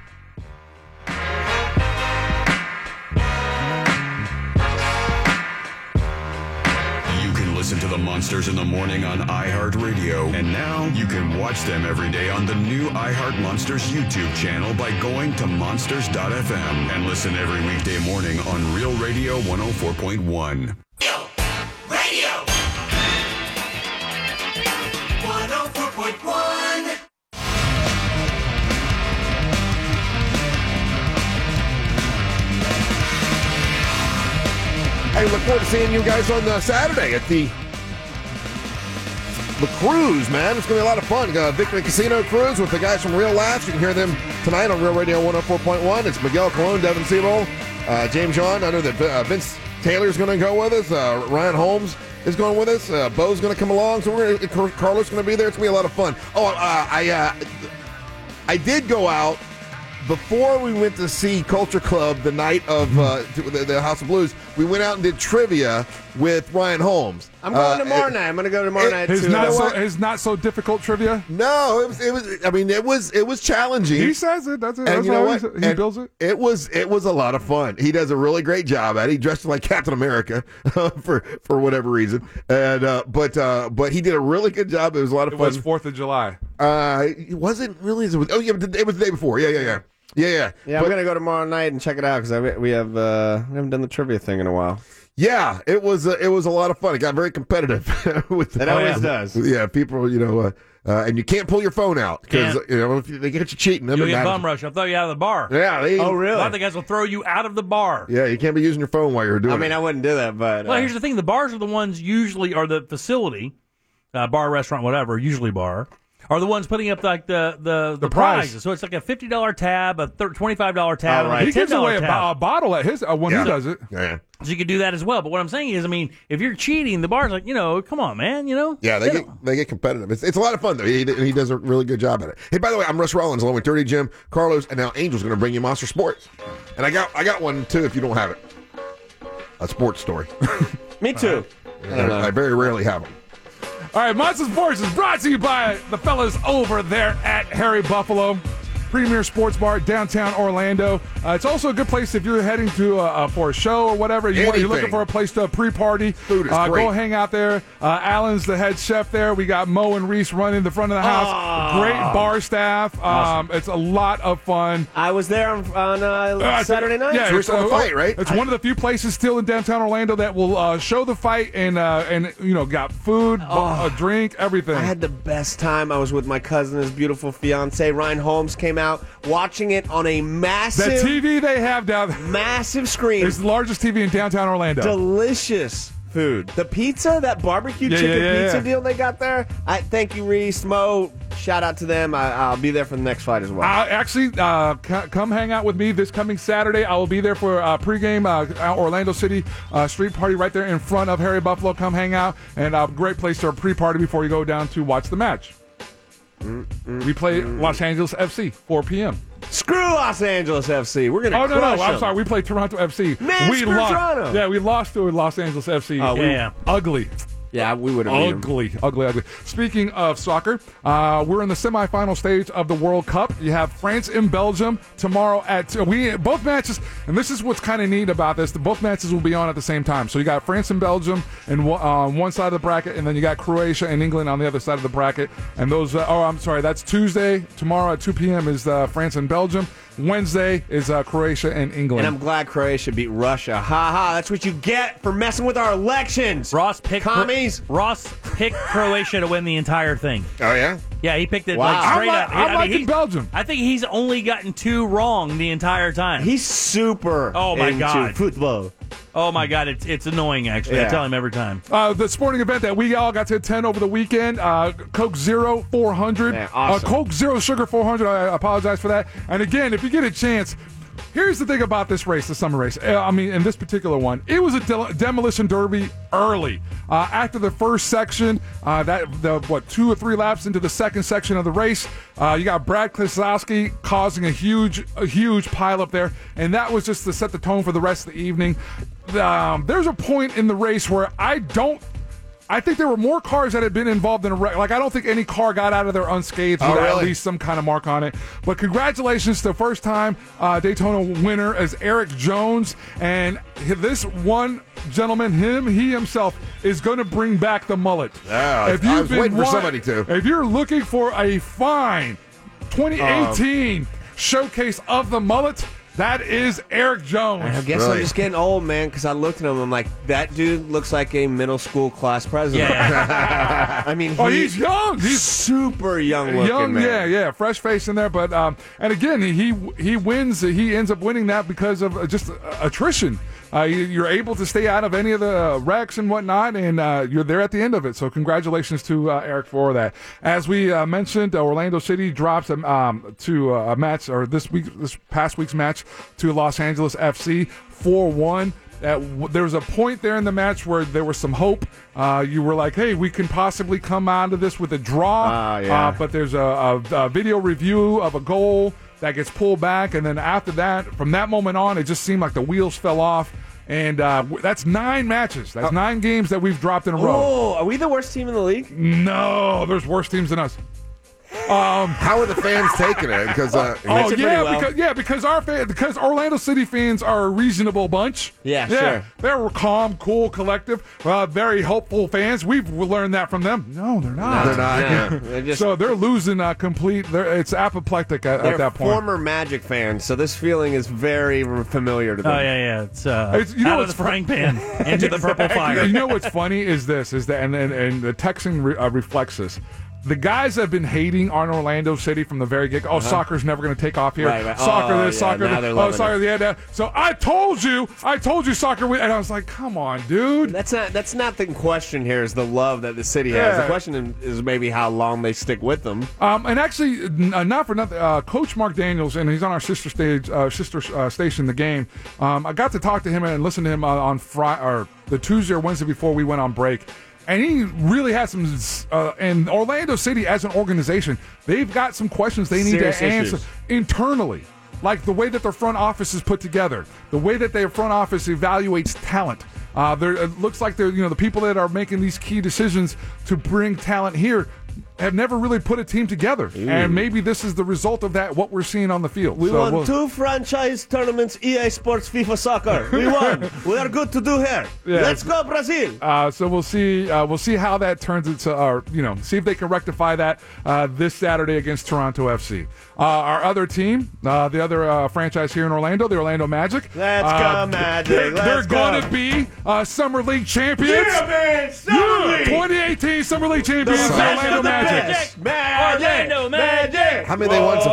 Listen to the Monsters in the Morning on iHeartRadio. And now you can watch them every day on the new iHeart Monsters YouTube channel by going to monsters.fm and listen every weekday morning on Real Radio 104.1. Radio 104.1. Hey, look forward to seeing you guys on Saturday at the cruise, man. It's going to be a lot of fun. Victory Casino Cruise with the guys from Real Laughs. You can hear them tonight on Real Radio 104.1. It's Miguel Colon, Devin Siebel, James John. I know that Vince Taylor's going to go with us. Ryan Holmes is going with us. Bo's going to come along. So Carlos going to be there. It's going to be a lot of fun. Oh, I did go out before we went to see Culture Club the night of the House of Blues, we went out and did trivia with Ryan Holmes. I'm going tomorrow night. I'm going to go tomorrow night. His too. his not so difficult trivia. No, it was challenging. He says it. That's it. And That's you know how what? he builds it. It was a lot of fun. He does a really great job at it. He dressed like Captain America for whatever reason, and but he did a really good job. It was a lot of fun. It was 4th of July. It wasn't really. Oh yeah, but it was the day before. Yeah. Yeah, I'm going to go tomorrow night and check it out because we haven't done the trivia thing in a while. Yeah, it was a lot of fun. It got very competitive. It always does. Yeah, people, and you can't pull your phone out because if they get you cheating, you'll get bum rush. I'll throw you out of the bar. Yeah. Really? A lot of the guys will throw you out of the bar. Yeah, you can't be using your phone while you're doing it. I mean, I wouldn't do that, but well, here's the thing: the bars are the ones usually, or the facility, bar, restaurant, whatever, usually bar, are the ones putting up like the prizes. So it's like a $50 tab, a $25 tab, Right. and a He gives $10 away tab. a bottle at his when he does it. Yeah. So you can do that as well. But what I'm saying is, if you're cheating, the bar's like, come on, man, Yeah, they get competitive. It's a lot of fun though. He does a really good job at it. Hey, by the way, I'm Russ Rollins along with Dirty Jim, Carlos, and now Angel's going to bring you Monster Sports, and I got one too if you don't have it. A sports story. Me too. I very rarely have them. All right, Monster Sports is brought to you by the fellas over there at Harry Buffalo, premier sports bar downtown Orlando. It's also a good place if you're heading to for a show or whatever. You're looking for a place to pre-party. Food is great. Go hang out there. Alan's the head chef there. We got Mo and Reese running the front of the house. Great bar staff. Awesome. It's a lot of fun. I was there on Saturday night. Yeah, it's a fight, right? It's one of the few places still in downtown Orlando that will show the fight and got food, a drink, everything. I had the best time. I was with my cousin, his beautiful fiance. Ryan Holmes came out watching it on a massive The TV they have down there. Massive screen. It's the largest TV in downtown Orlando. Delicious food. The pizza, that barbecue chicken pizza deal they got there. Thank you, Reese, Mo. Shout out to them. I'll be there for the next fight as well. Actually, come hang out with me this coming Saturday. I will be there for a pregame Orlando City street party right there in front of Harry Buffalo. Come hang out, and a great place to pre-party before you go down to watch the match. We play Los Angeles FC, 4 p.m. Screw Los Angeles FC. We're going to crush I'm them. sorry. We played Toronto FC. Man, we screw lost. Toronto. Yeah, we lost to Los Angeles FC. Ugly. Yeah, we would have Ugly. Speaking of soccer, we're in the semifinal stage of the World Cup. You have France and Belgium tomorrow at both matches, and this is what's kind of neat about this. Both matches will be on at the same time. So you got France and Belgium and one side of the bracket, and then you got Croatia and England on the other side of the bracket. And those, that's Tuesday. Tomorrow at 2 p.m. is France and Belgium. Wednesday is Croatia and England. And I'm glad Croatia beat Russia. Ha ha, that's what you get for messing with our elections. Ross picked commies. Ross picked Croatia to win the entire thing. Oh, yeah? Yeah, he picked it Wow. like straight up. I'm liking Belgium. I think he's only gotten 2 wrong the entire time. He's super into football. Oh, my God. It's annoying, actually. I tell him every time. The sporting event that we all got to attend over the weekend, Coke Zero 400. Man, awesome. Coke Zero Sugar 400. I apologize for that. And again, if you get a chance, here's the thing about this race, the summer race. In this particular one, it was a demolition derby early. After the first section, 2 or 3 laps into the second section of the race, you got Brad Keselowski causing a huge pile up there, and that was just to set the tone for the rest of the evening. There's a point in the race where I think there were more cars that had been involved in a wreck. Like, I don't think any car got out of there unscathed with at least some kind of mark on it. But congratulations to first-time Daytona winner as Eric Jones. And this one gentleman, he himself, is going to bring back the mullet. I was waiting for somebody to. If you're looking for a fine 2018 showcase of the mullet, that is Eric Jones. I guess I'm just getting old, man, because I looked at him. I'm like, that dude looks like a middle school class president. Yeah. I mean, he's young. He's super young looking, man. Yeah, fresh face in there. But and again, he wins. He ends up winning that because of just attrition. You're able to stay out of any of the wrecks and whatnot, and you're there at the end of it. So congratulations to Eric for that. As we mentioned, Orlando City drops to a match, or this past week's match, to Los Angeles FC 4-1. There was a point there in the match where there was some hope. You were like, hey, we can possibly come out of this with a draw. But there's a video review of a goal that gets pulled back, and then after that, from that moment on, it just seemed like the wheels fell off. And that's 9 matches. That's 9 games that we've dropped in a row. Oh, are we the worst team in the league? No, there's worse teams than us. How are the fans taking it? Because because Orlando City fans are a reasonable bunch. Yeah, sure. They're calm, cool, collective, very hopeful fans. We've learned that from them. No, they're not. They're not. No, they're just, so they're losing complete. It's apoplectic at that point. Former Magic fans, so this feeling is very familiar to them. Oh yeah. It's out of the frying pan into the purple fire. You know what's funny is that and the texting reflects this. The guys have been hating on Orlando City from the very get-go. Oh, soccer's never going to take off here. Right. Soccer this, soccer that. Oh, soccer the other. So I told you soccer. And I was like, come on, dude. That's not the question here. Is the love that the city has. The question is maybe how long they stick with them. And actually, not for nothing, Coach Mark Daniels, and he's on our sister station, The Game. I got to talk to him and listen to him on the Tuesday or Wednesday before we went on break. And he really has some, and Orlando City as an organization, they've got some questions they need to answer internally. Like the way that their front office is put together, the way that their front office evaluates talent. It looks like the people that are making these key decisions to bring talent here have never really put a team together. Ooh. And maybe this is the result of that, what we're seeing on the field. We won 2 franchise tournaments, EA Sports, FIFA Soccer. We won. We are good to do here. Yeah. Let's go, Brazil. So we'll see how that turns into, see if they can rectify that this Saturday against Toronto FC. Our other team, the other franchise here in Orlando, the Orlando Magic. Let's go, Magic. They're going to be Summer League champions. Yeah, man. Summer League. 2018 Summer League champions, the Orlando Magic. Orlando Magic. How many they won so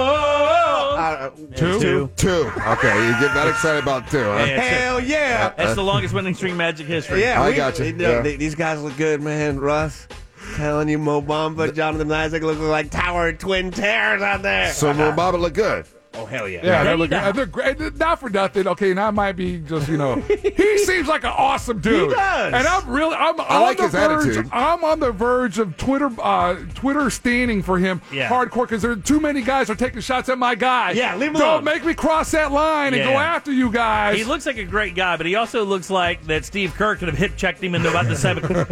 far? 2. 2. Okay, you get that excited about 2. Huh? Hell yeah. That's the longest winning streak in Magic history. Yeah, I got you. These guys look good, man. Russ. Telling you, Mo Bamba, Jonathan Isaac look like Tower Twin Towers out there. So Mo Bamba look good. Oh, hell yeah. Yeah, they're great. Not for nothing. Okay, now I might be just, he seems like an awesome dude. He does. And I like his attitude. I'm on the verge of Twitter standing for him hardcore because there are too many guys are taking shots at my guy. Yeah, leave him Don't alone. make me cross that line and go after you guys. He looks like a great guy, but he also looks like that Steve Kerr could have hip-checked him into about the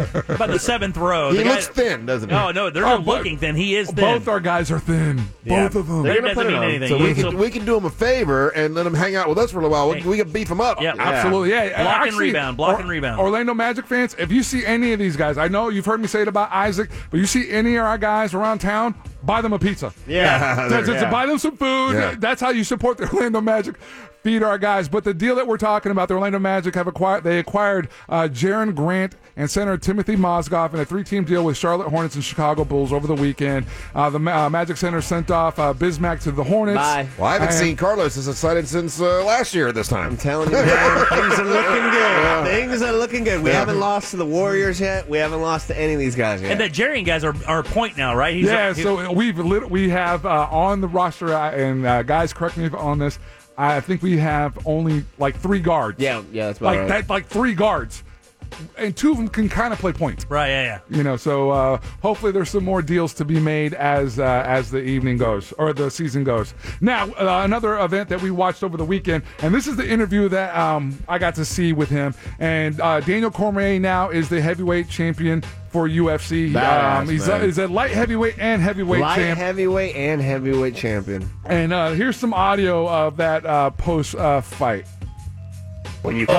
7th row. He looks thin, doesn't he? No, they're not looking thin. He is thin. Both our guys are thin. Both of them. That doesn't mean anything. So we can do him a favor and let him hang out with us for a little while. We can beef him up. Yep. Absolutely. Yeah. Block and rebound. Orlando Magic fans, if you see any of these guys, I know you've heard me say it about Isaac, but you see any of our guys around town, buy them a pizza. Yeah. Buy them some food. Yeah. That's how you support the Orlando Magic. Feed our guys. But the deal that we're talking about, the Orlando Magic acquired Jaren Grant and center Timothy Mozgov in a 3-team deal with Charlotte Hornets and Chicago Bulls over the weekend. The Magic Center sent off Bismack to the Hornets. Bye. Well, I haven't seen Carlos as excited since last year at this time. I'm telling you, man, things are looking good. Things are looking good. We haven't lost to the Warriors yet. We haven't lost to any of these guys yet. And the Jarian guys are a point now, right? So we have on the roster, and guys, correct me on this, I think we have only like 3 guards. Yeah, that's about right. Like 3 guards. And 2 of them can kind of play point. Right, yeah. So hopefully there's some more deals to be made as the evening goes, or the season goes. Now, another event that we watched over the weekend, and this is the interview that I got to see with him. And Daniel Cormier now is the heavyweight champion for UFC. He's a light heavyweight and heavyweight champion. Heavyweight and heavyweight champion. And here's some audio of that post fight. When you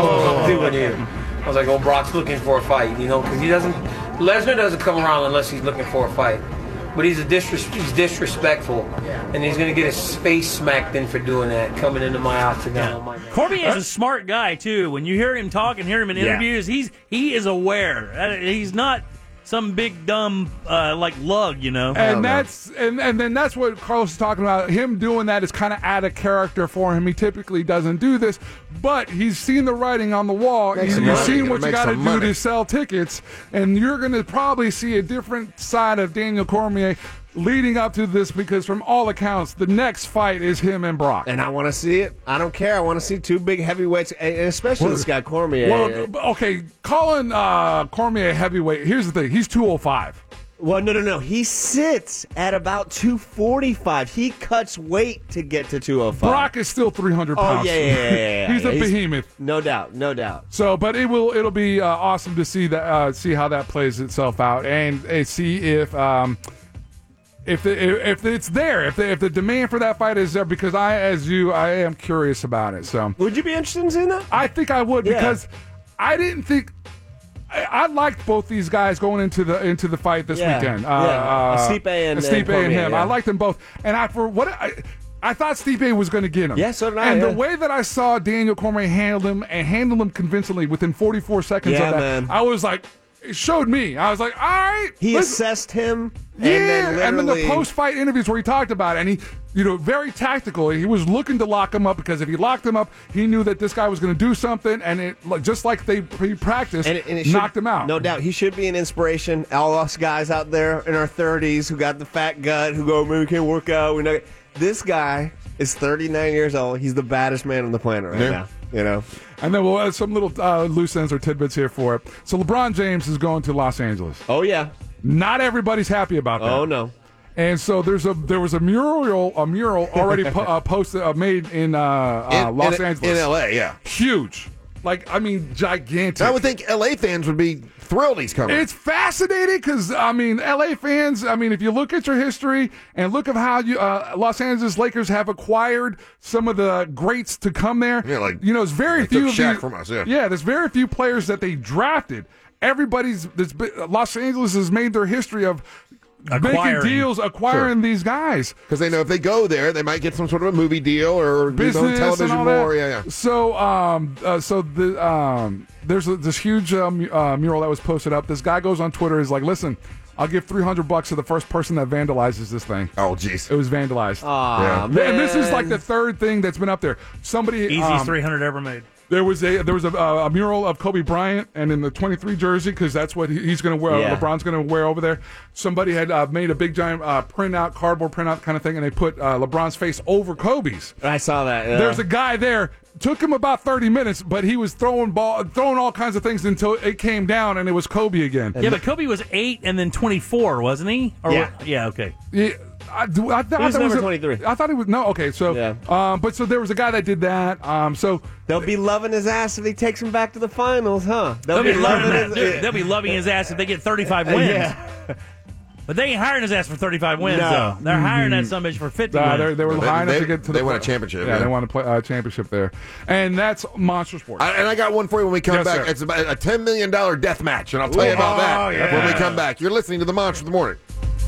I was like, oh, Brock's looking for a fight, because Lesnar doesn't come around unless he's looking for a fight. But he's disrespectful, and he's going to get his face smacked in for doing that, coming into my octagon. Cormier is a smart guy, too. When you hear him talk and hear him in interviews, he is aware. He's not some big dumb like lug, And then that's what Carlos is talking about. Him doing that is kind of out of character for him. He typically doesn't do this, but he's seen the writing on the wall. He's seen what you got to do to sell tickets, and you're going to probably see a different side of Daniel Cormier leading up to this, because from all accounts, the next fight is him and Brock. And I want to see it. I don't care. I want to see 2 big heavyweights, and especially this guy Cormier. Well, okay, calling Cormier heavyweight, here's the thing. He's 205. Well, no. He sits at about 245. He cuts weight to get to 205. Brock is still 300 pounds. Oh, yeah. He's a behemoth. No doubt. So, but it'll be awesome to see that see how that plays itself out and see if it's there, if the demand for that fight is there, because I am curious about it. So, would you be interested in seeing that? I think I would because I didn't think. I liked both these guys going into the fight this weekend. Stipe and him. Yeah. I liked them both, and I thought Stipe was going to get him. Yeah, so did I. And the way that I saw Daniel Cormier handle him convincingly within 44 seconds of that, man. I was like, it showed me. I was like, all right. He assessed him. And then the post-fight interviews where he talked about it, and he, very tactical. He was looking to lock him up because if he locked him up, he knew that this guy was going to do something, and it just like he practiced, and it knocked him out. No doubt, he should be an inspiration. All us guys out there in our 30s who got the fat gut, who go, man, we can't work out. This guy is 39 years old. He's the baddest man on the planet right now. And then we'll add some little loose ends or tidbits here for it. So LeBron James is going to Los Angeles. Oh yeah. Not everybody's happy about that. Oh no. And so there was a mural already posted made in Los Angeles in LA. Yeah, huge. Gigantic. I would think LA fans would be thrilled he's coming. It's fascinating because, LA fans, if you look at your history and look at how Los Angeles Lakers have acquired some of the greats to come there, it's very few of Shaq these. From us, there's very few players that they drafted. Los Angeles has made their history of making deals, acquiring these guys. Because they know if they go there, they might get some sort of a movie deal or business television and all more. That. Yeah. So there's this huge mural that was posted up. This guy goes on Twitter, is like, listen, I'll give $300 to the first person that vandalizes this thing. Oh, jeez. It was vandalized. Aw, man. And this is like the third thing that's been up there. Somebody easiest 300 ever made. There was a mural of Kobe Bryant and in the 23 jersey because that's what he's going to wear. Yeah. LeBron's going to wear over there. Somebody had made a big giant cardboard printout kind of thing, and they put LeBron's face over Kobe's. I saw that. Yeah. There's a guy there. Took him about 30 minutes, but he was throwing all kinds of things until it came down and it was Kobe again. Yeah, but Kobe was 8 and then 24, wasn't he? Yeah, okay. Yeah. I thought was number 23. I thought he was but so there was a guy that did that. So they'll be loving his ass if he takes him back to the finals, huh? They'll be loving his ass if they get 35 wins. Yeah. But they ain't hiring his ass for 35 wins, though. They're hiring that son of a bitch for 50 wins. They were high enough to get to the They won a championship. Yeah, they won a championship there. And that's Monster Sports. And I got one for you when we come back. Sir. It's about a $10 million death match, and I'll tell you about that when we come back. You're listening to The Monster of the Morning.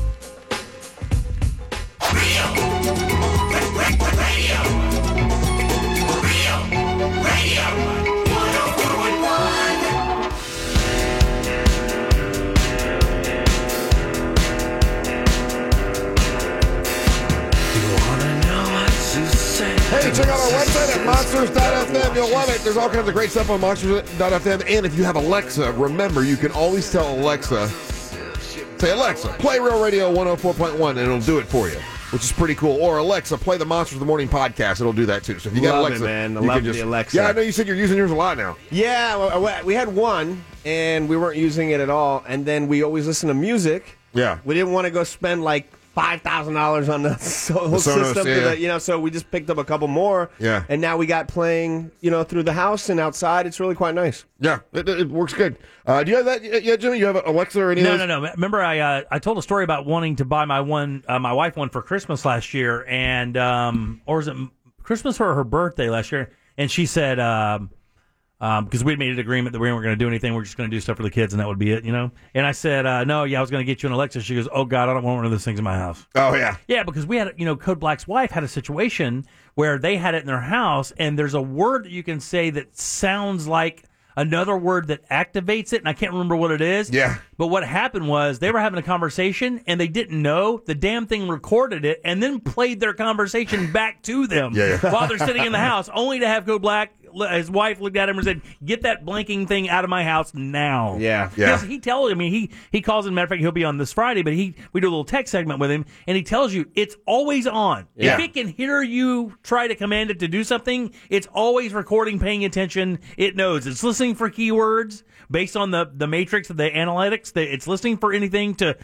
Hey, check out our website at monsters.fm. You'll love it. There's all kinds of great stuff on monsters.fm. And if you have Alexa, remember, you can always tell Alexa, say, Alexa, play Real Radio 104.1, and it'll do it for you, which is pretty cool. Or Alexa, play the Monsters of the Morning podcast. It'll do that, too. So if you got Love Alexa, it, man. I you love can just, the Alexa. Yeah, I know you said you're using yours a lot now. Yeah, we had one, and we weren't using it at all. And then we always listen to music. Yeah. We didn't want to go spend like $5,000 on the whole system. So we just picked up a couple more. Yeah. And now we got playing, through the house and outside. It's really quite nice. Yeah, it works good. Do you have that yet, Jimmy? You have Alexa or anything? No. Remember, I told a story about wanting to buy my wife one for Christmas last year, and or was it Christmas or her birthday last year? And she said, because we'd made an agreement that we weren't going to do anything, we're just going to do stuff for the kids, and that would be it, And I said, no, I was going to get you an Alexa. She goes, oh God, I don't want one of those things in my house. Oh yeah, yeah, because we had, Code Black's wife had a situation where they had it in their house, and there's a word that you can say that sounds like another word that activates it, and I can't remember what it is. Yeah. But what happened was they were having a conversation, and they didn't know. The damn thing recorded it and then played their conversation back to them while they're sitting in the house, only to have Code Black, his wife, looked at him and said, get that blinking thing out of my house now. Yeah. Because he tells, he calls, in matter of fact, he'll be on this Friday, but we do a little tech segment with him, and he tells you it's always on. Yeah. If it can hear you try to command it to do something, it's always recording, paying attention. It knows. It's listening for keywords based on the matrix of the analytics. It's listening for anything to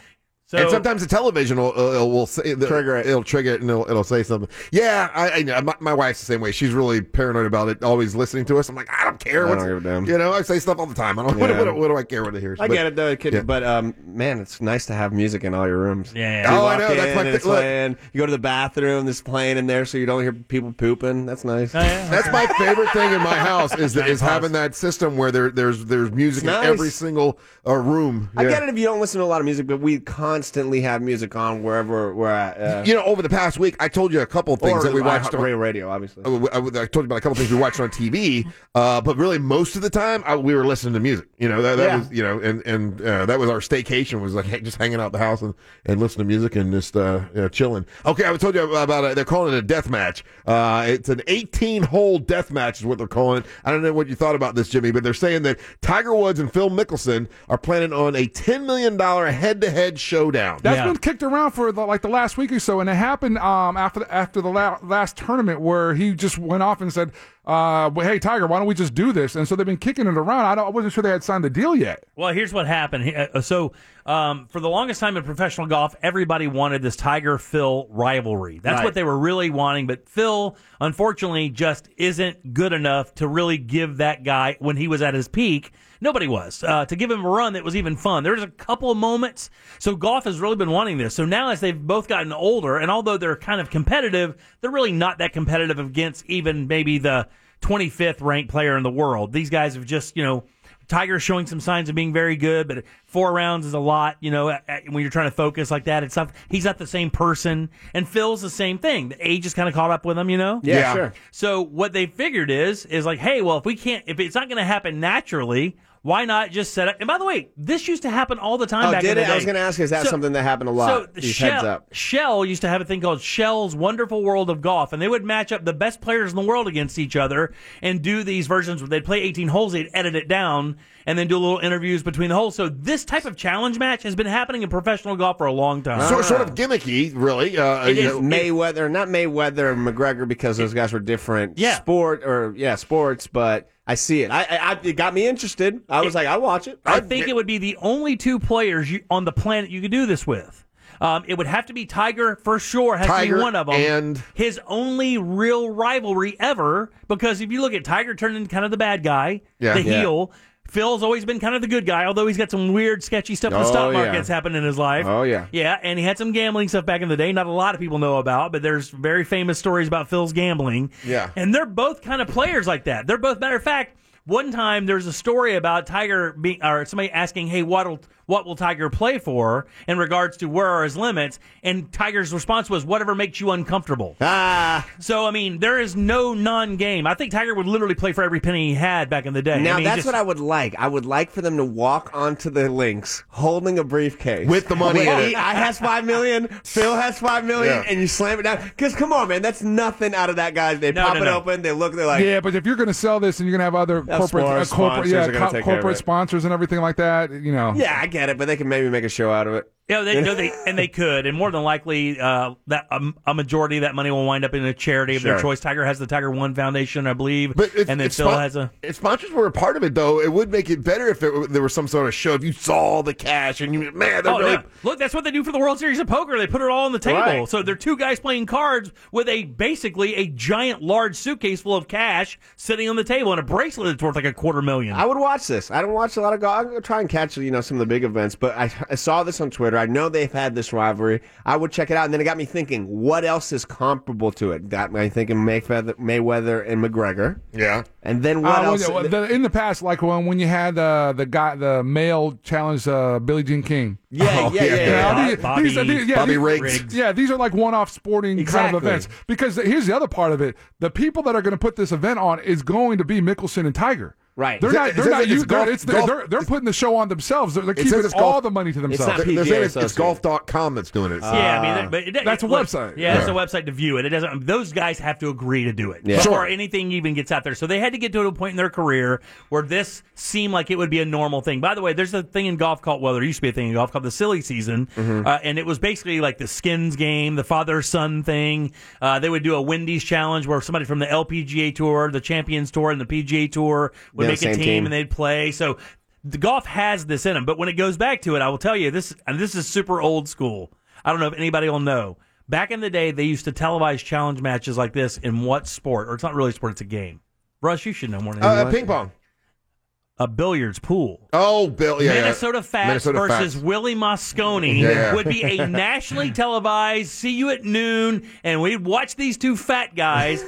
And sometimes the television will say, Trigger it. It'll trigger it and it'll say something. Yeah, I know. My wife's the same way. She's really paranoid about it, always listening to us. I'm like, I don't care. I don't give a damn. You know, I say stuff all the time. I don't. Yeah. What do I care what it hears? I get it though, kid. yeah. But man, it's nice to have music in all your rooms. Yeah. You Oh, I walk know. That's in my and it's look. playing. You go to the bathroom. There's playing in there, so you don't hear people pooping. That's nice. Oh, yeah. That's my favorite thing in my house is having that system where there's music It's in nice. every single room. I Yeah. get it if you don't listen to a lot of music, but we constantly have music on wherever we're at. You know, over the past week, I told you a couple of things that we watched on radio, obviously. I told you about a couple of things we watched on TV, but really most of the time we were listening to music. You know, that was, you know, and that was our staycation, was like just hanging out the house and listening to music and just chilling. Okay, I told you about they're calling it a death match. It's an 18-hole death match is what they're calling it. I don't know what you thought about this, Jimmy, but they're saying that Tiger Woods and Phil Mickelson are planning on a $10 million head-to-head showdown. That's been kicked around for the last week or so, and it happened after the last tournament where he just went off and said, well, hey, Tiger, why don't we just do this? And so they've been kicking it around. I wasn't sure they had signed the deal yet. Well, here's what happened. For the longest time in professional golf, everybody wanted this Tiger-Phil rivalry. That's what they were really wanting, but Phil, unfortunately, just isn't good enough to really give that guy, when he was at his peak, nobody was, to give him a run that was even fun. There was a couple of moments, so golf has really been wanting this. So now as they've both gotten older, and although they're kind of competitive, they're really not that competitive against even maybe the 25th ranked player in the world. These guys have just, Tiger's showing some signs of being very good, but 4 rounds is a lot, when you're trying to focus like that. He's not the same person. And Phil's the same thing. The age is kind of caught up with him, Yeah, sure. So what they figured is like, hey, well, if it's not going to happen naturally, why not just set up? And by the way, this used to happen all the time back in the day. I was going to ask, is that something that happened a lot? So heads up. Shell used to have a thing called Shell's Wonderful World of Golf, and they would match up the best players in the world against each other and do these versions where they'd play 18 holes, they'd edit it down, and then do little interviews between the holes. So this type of challenge match has been happening in professional golf for a long time. Sort of gimmicky, really. Mayweather, not Mayweather and McGregor, because those guys were different sports, but I see it. It got me interested. I was like, I'll watch it. I think it would be the only 2 players on the planet you could do this with. It would have to be Tiger for sure. Has to be one of them. And his only real rivalry ever, because if you look at Tiger turning kind of the bad guy, the heel. Phil's always been kind of the good guy, although he's got some weird, sketchy stuff in the stock market that's happened in his life. Oh, yeah. Yeah, and he had some gambling stuff back in the day. Not a lot of people know about, but there's very famous stories about Phil's gambling. Yeah. And they're both kind of players like that. They're both, matter of fact, one time there's a story about Tiger or somebody asking, hey, what will Tiger play for in regards to where are his limits? And Tiger's response was, whatever makes you uncomfortable. So, I mean, there is no non-game. I think Tiger would literally play for every penny he had back in the day. Now, that's what I would like. I would like for them to walk onto the links holding a briefcase. With the money in it. I has $5 million, Phil has $5 million, and you slam it down. Because, come on, man, that's nothing out of that guy. They pop it open, they look, they're like... Yeah, but if you're going to sell this and you're going to have other corporate sponsors and everything like that, Yeah, I get it, but they can maybe make a show out of it. Yeah, they could, and more than likely, that a majority of that money will wind up in a charity of their choice. Tiger has the Tiger One Foundation, I believe, and then Phil has a. If sponsors were a part of it, though, it would make it better if there was some sort of show. If you saw all the cash and you, man, look, that's what they do for the World Series of Poker. They put it all on the table. Right. So they're 2 guys playing cards with basically a giant, large suitcase full of cash sitting on the table and a bracelet that's worth like $250,000. I would watch this. I don't watch a lot of golf. I'm gonna try and catch some of the big events, but I saw this on Twitter. I know they've had this rivalry. I would check it out, and then it got me thinking, what else is comparable to it? Got me thinking Mayweather and McGregor. Yeah. And then what else? In the past, like when you had the male challenge Billie Jean King. Bobby Riggs. Yeah, these are like one-off sporting kind of events. Because here's the other part of it: the people that are going to put this event on is going to be Mickelson and Tiger. Right. They're putting the show on themselves. They're keeping all the money to themselves. It's golf.com that's doing it. That's a website. Yeah, it's a website to view it. It doesn't. Those guys have to agree to do it Yeah. before anything even gets out there. So they had to get to a point in their career where this seemed like it would be a normal thing. By the way, there's a thing in golf called, there used to be a thing in golf called the silly season, and it was basically like the skins game, the father-son thing. They would do a Wendy's challenge where somebody from the LPGA Tour, the Champions Tour, and the PGA Tour would make a team and they'd play. So the golf has this in them. But when it goes back to it, I will tell you this, and this is super old school. I don't know if anybody will know. Back in the day, they used to televise challenge matches like this in what sport? Or it's not really a sport; it's a game. Russ, you should know more than anyone. Ping pong. A billiards pool. Oh, Bill, yeah. Minnesota Fats versus Willie Mosconi would be a nationally televised, see you at noon, and we'd watch these two fat guys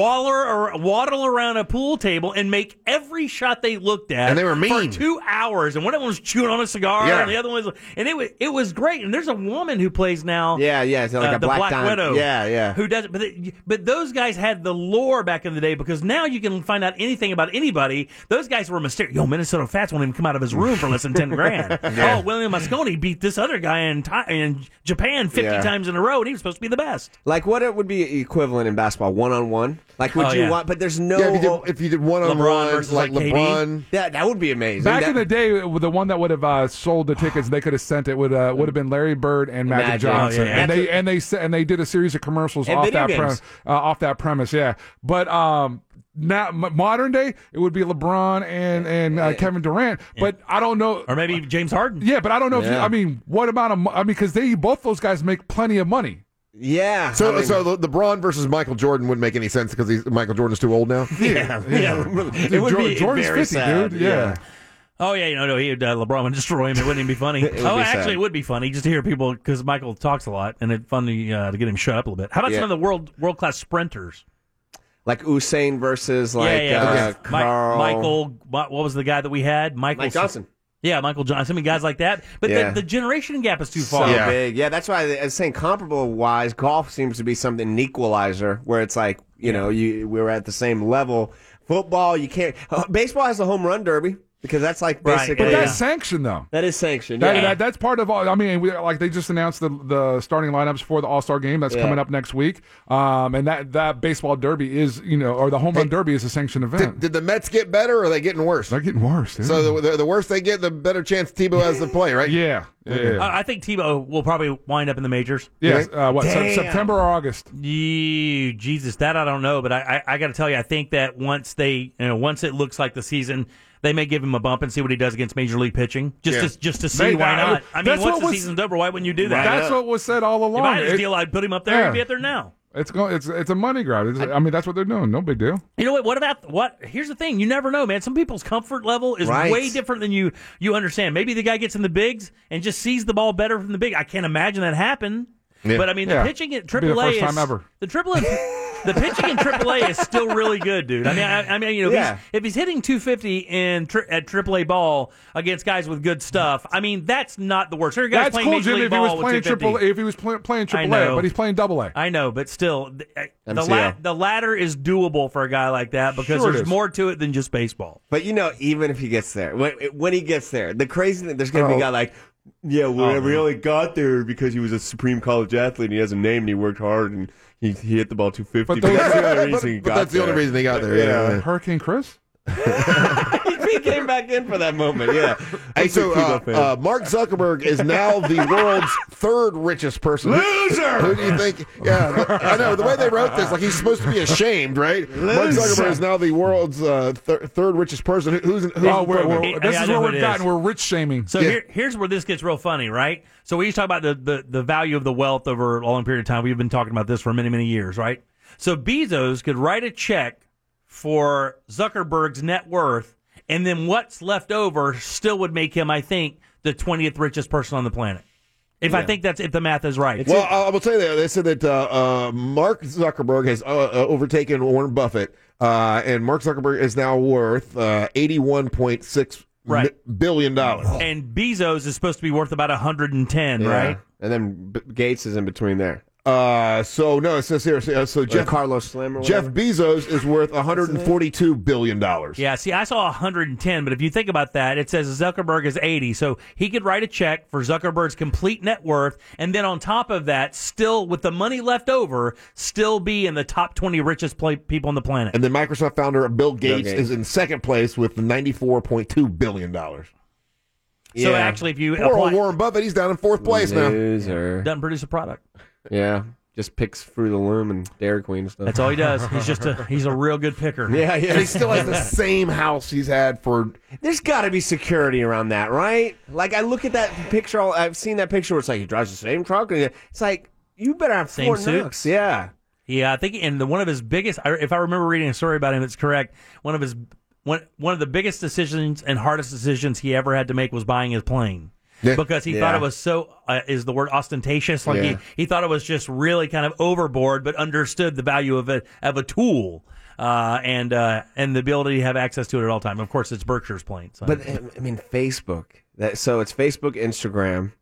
waddle around a pool table and make every shot they looked at. And they were mean. For 2 hours, and one of them was chewing on a cigar, and the other one was, and it was great. And there's a woman who plays now. Yeah, it's like a the Black Widow. Yeah. Who does it? But those guys had the lore back in the day because now you can find out anything about anybody. Those guys were mysterious. Minnesota Fats won't even come out of his room for less than $10,000. Oh, William Mosconi beat this other guy in Japan 50 times in a row, and he was supposed to be the best. Like what it would be equivalent in basketball, 1-on-1. Like would you want? But there's no. If you did 1-on-1, like LeBron, that would be amazing. Back in the day, the one that would have sold the tickets, they could have sent it would have been Larry Bird and Magic Johnson, and they did a series of commercials off that premise. Yeah, but. Now, modern day, it would be LeBron and Kevin Durant, but I don't know, or maybe James Harden. Yeah, but I don't know. What amount of? Because both those guys make plenty of money. Yeah. So LeBron versus Michael Jordan wouldn't make any sense because Michael Jordan's too old now. Yeah. It would be Jordan's 50, sad, dude. Yeah. Oh yeah, LeBron would destroy him. It wouldn't even be funny. It would be funny just to hear people because Michael talks a lot, and it's funny to get him shut up a little bit. How about some of the world class sprinters? Like Usain versus Carl. Michael, what was the guy that we had? Mike Johnson. Yeah, Michael Johnson. I mean, guys like that. But the generation gap is too far. So big. Yeah, that's why I was saying comparable-wise, golf seems to be something an equalizer where it's like, we were at the same level. Football, you can't. Baseball has the home run derby. Because that's like basically, but that's sanctioned though. That is sanctioned. That's part of all. I mean, they just announced the starting lineups for the All-Star game that's coming up next week. And that baseball derby is or the home run derby is a sanctioned event. Did the Mets get better, or are they getting worse? They're getting worse. Dude. So the worse they get, the better chance Tebow has to play, right? Yeah. I think Tebow will probably wind up in the majors. Yes. September or August? Jesus, that I don't know, but I got to tell you, I think that once it looks like the season. They may give him a bump and see what he does against Major League pitching, just to see why not. I mean, once the season's over, why wouldn't you do that? That's what was said all along. If I had a deal, I'd put him up there and be up there now. It's a money grab. That's what they're doing. No big deal. You know what? What about Here's the thing. You never know, man. Some people's comfort level is way different than you understand. Maybe the guy gets in the bigs and just sees the ball better from the big. I can't imagine that happen. Yeah. But I mean, the pitching at AAA is the first time ever. The pitching in AAA is still really good, dude. I mean, if he's hitting 250 at AAA ball against guys with good stuff, I mean, that's not the worst. That's cool, Jim. If he was playing AAA, but he's playing AA. I know, but still, the ladder is doable for a guy like that because there's more to it than just baseball. But even if he gets there, when he gets there, the crazy thing, there's going to be a guy like. Yeah, we only got there because he was a supreme college athlete and he has a name and he worked hard and he hit the ball 250. But that's the only reason he got there. That's the only reason he got there. Yeah. Hurricane Chris? He came back in for that moment, yeah. Hey, so Mark Zuckerberg is now the world's third richest person. Loser! Who do you think? Yeah, I know. The way they wrote this, like he's supposed to be ashamed, right? Loser. Mark Zuckerberg is now the world's third richest person. Who's this is where we've gotten. We're rich shaming. So here's where this gets real funny, right? So we used to talk about the value of the wealth over a long period of time. We've been talking about this for many, many years, right? So Bezos could write a check for Zuckerberg's net worth, and then what's left over still would make him, I think, the 20th richest person on the planet. If the math is right. Well, I will tell you that they said that Mark Zuckerberg has overtaken Warren Buffett, and Mark Zuckerberg is now worth $81.6 billion. And Bezos is supposed to be worth about 110, right? And then Gates is in between there. So no, it says here. So Carlos Slim or Jeff whatever? Bezos is worth $142 billion. Yeah. See, I saw 110, but if you think about that, it says Zuckerberg is 80. So he could write a check for Zuckerberg's complete net worth, and then on top of that, still with the money left over, still be in the top 20 richest people on the planet. And then Microsoft founder Bill Gates is in second place with $94.2 billion. So actually, if you Poor old Warren Buffett, he's down in fourth place now. Loser. Doesn't produce a product. Yeah. Just picks through the Loom and Dairy Queen and stuff. That's all he does. He's a real good picker. Yeah. And he still has the same house he's had for. There's got to be security around that, right? Like, I look at that picture. I've seen that picture where it's like he drives the same truck. And it's like, you better have Same Fort suit? Knox. Yeah. Yeah, I think, and one of his biggest, if I remember reading a story about him, it's correct. One of the biggest decisions and hardest decisions he ever had to make was buying his plane. Yeah. Because he thought it was so, is the word ostentatious? Like he thought it was just really kind of overboard, but understood the value of a tool and the ability to have access to it at all time. Of course, it's Berkshire's plane. So. But I mean, Facebook. So it's Facebook, Instagram,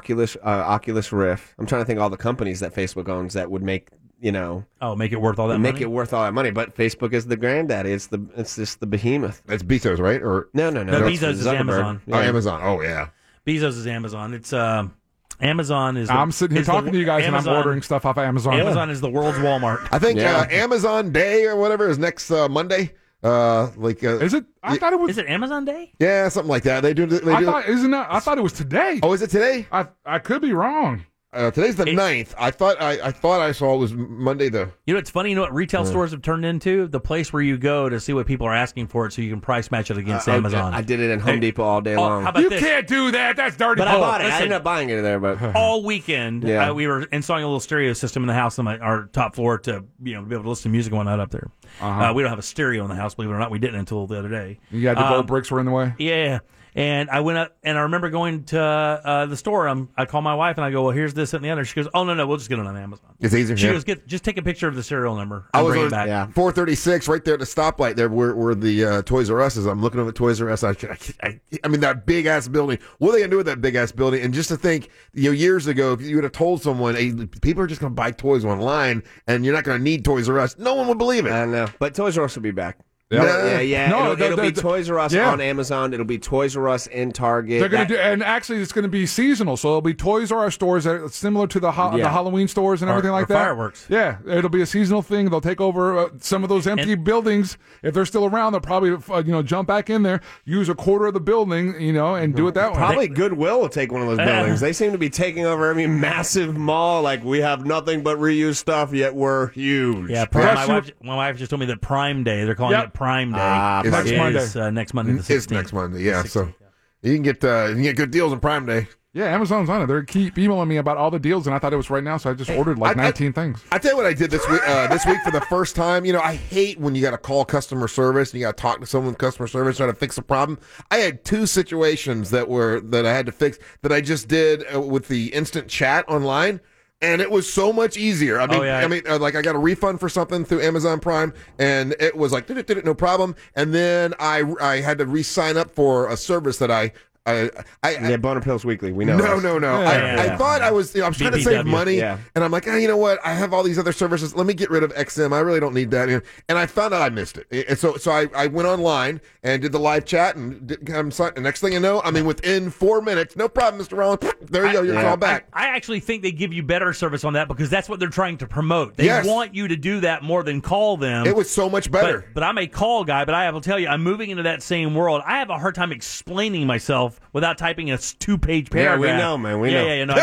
Oculus Rift. I'm trying to think of all the companies that Facebook owns that would make make it worth all that make money? it worth all that money. But Facebook is the granddaddy. It's just the behemoth. That's Bezos, right? Or no. Bezos is Amazon. Oh, Amazon. Oh, yeah. Bezos is Amazon. It's Amazon is. I'm sitting here talking to you guys, and I'm ordering stuff off of Amazon. Amazon is the world's Walmart. I think Amazon Day or whatever is next Monday. Is it? I thought it was. Is it Amazon Day? Yeah, something like that. They do. I thought it was today. Oh, is it today? I could be wrong. Today's the 9th. I thought I saw it was Monday. You know, it's funny. You know what retail stores have turned into? The place where you go to see what people are asking for it, so you can price match it against Amazon. I did it in Home Depot all day long. How about You this? can't do that. That's dirty. But I bought it. Listen, I ended up buying it there. But all weekend, Yeah. we were installing a little stereo system in the house on our top floor to be able to listen to music and whatnot up there. We don't have a stereo in the house, believe it or not. We didn't until the other day. You had the gold bricks were in the way. Yeah. And I went up, and I remember going to the store. I call my wife, and I go, well, here's this and the other. She goes, oh, no, we'll just get it on Amazon. It's easier. She goes, just take a picture of the serial number. I I'll was bring on it back. 436 right there at the stoplight there where the Toys R Us is. I'm looking over at Toys R Us. I mean, that big-ass building. What are they going to do with that big-ass building? And just to think, years ago, if you would have told someone, hey, people are just going to buy toys online, and you're not going to need Toys R Us, no one would believe it. I know. But Toys R Us will be back. Yeah. No, it'll be Toys R Us on Amazon. It'll be Toys R Us in Target. They're going to do, and actually, it's going to be seasonal. So it'll be Toys R Us stores that are similar to the Halloween stores and everything like that. Fireworks. Yeah, it'll be a seasonal thing. They'll take over some of those empty buildings. If they're still around, they'll probably jump back in there, use a quarter of the building, and do it that way. Probably Goodwill will take one of those buildings. They seem to be taking over every massive mall. Like, we have nothing but reused stuff, yet we're huge. Yeah, my wife just told me that Prime Day. They're calling it Prime Day. Next Monday. Next Monday. The 16th. It's next Monday. Yeah, so you can get good deals on Prime Day. Yeah, Amazon's on it. They keep emailing me about all the deals, and I thought it was right now, so I just ordered 19 things. I tell you what I did this week. This week for the first time, I hate when you got to call customer service and you got to talk to someone with customer service trying to fix a problem. I had 2 situations that I had to fix that I just did with the instant chat online. And it was so much easier. I mean, like I got a refund for something through Amazon Prime, and it was like, no problem. And then I had to re-sign up for a service that I Boner Pills Weekly. We know. No. I thought I was trying to save money, and I'm like, you know what? I have all these other services. Let me get rid of XM. I really don't need that. And I found out I missed it. And so I went online and did the live chat, and the next thing you know, I mean, within 4 minutes, no problem, Mr. Rollins. There you go. You're all back. I actually think they give you better service on that because that's what they're trying to promote. They want you to do that more than call them. It was so much better. But I'm a call guy. But I will tell you, I'm moving into that same world. I have a hard time explaining myself without typing a 2-page paragraph. Yeah, we know, man. We know. Yeah, no,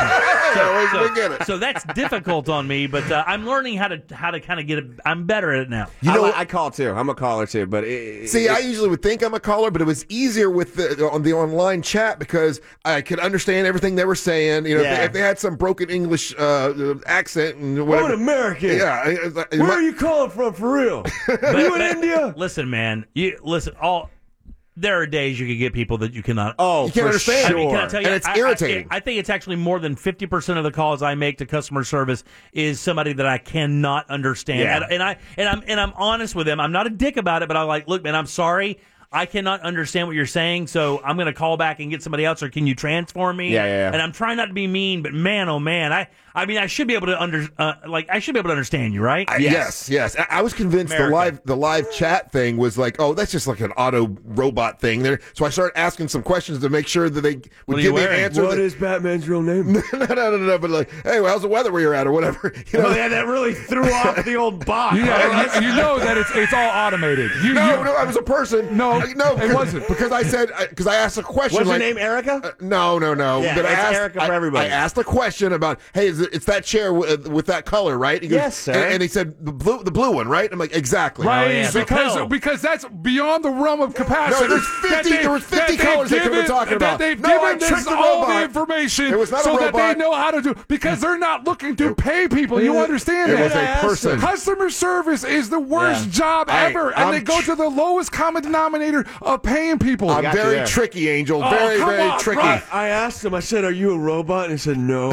I get it. We get it. So that's difficult on me, but I'm learning how to kind of get it. I'm better at it now. I call too. I'm a caller too, but I usually would think I'm a caller, but it was easier with on the online chat because I could understand everything they were saying. If they had some broken English accent and whatever. I'm an American. Yeah. Where are you calling from for real? You in India? Listen, man. There are days you can get people that you cannot. You can't understand. Sure. Can I tell you, and it's irritating. I think it's actually more than 50% of the calls I make to customer service is somebody that I cannot understand. Yeah. And I'm honest with them. I'm not a dick about it, but I'm like, look, man, I'm sorry. I cannot understand what you're saying, so I'm going to call back and get somebody else, or can you transform me? Yeah. And I'm trying not to be mean, but man, oh man, I should be able to understand you, right? Yes. I was convinced the live chat thing was like, that's just like an auto robot thing there. So I started asking some questions to make sure that they would give me an answer. What is Batman's real name? No, but like, hey, how's the weather where you're at or whatever? That really threw off the old bot. Yeah, you know that it's all automated. No, I was a person. No, it wasn't. Because I asked a question. Was your name Erica? No. Yeah, but Erica for everybody. I asked a question about, hey, is it's that chair with that color, right? He goes, Yes, sir. And he said, the blue one, right? I'm like, exactly. Right, because that's beyond the realm of capacity. No, there was 50 colors they could have been talking about. That they've No, I given this tricked the all the robot. information It was not a so that robot. they know how to do, because they're not looking to pay people. You understand It that? was a person. Customer service is the worst job Hey, ever, and they go to the lowest common denominator of paying people. I'm very tricky, Angel. Oh, Very, come very on, tricky. right. I asked him, I said, are you a robot? And he said, no.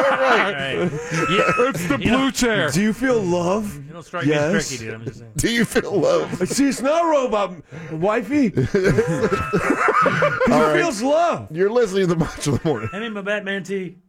It's the blue chair. Do you feel love? You don't strike me as tricky, dude. I'm just saying. Do you feel love? See, it's not a robot, wifey. Who feels love? You're listening to the Macho of the Morning. Hand me my Batman tee.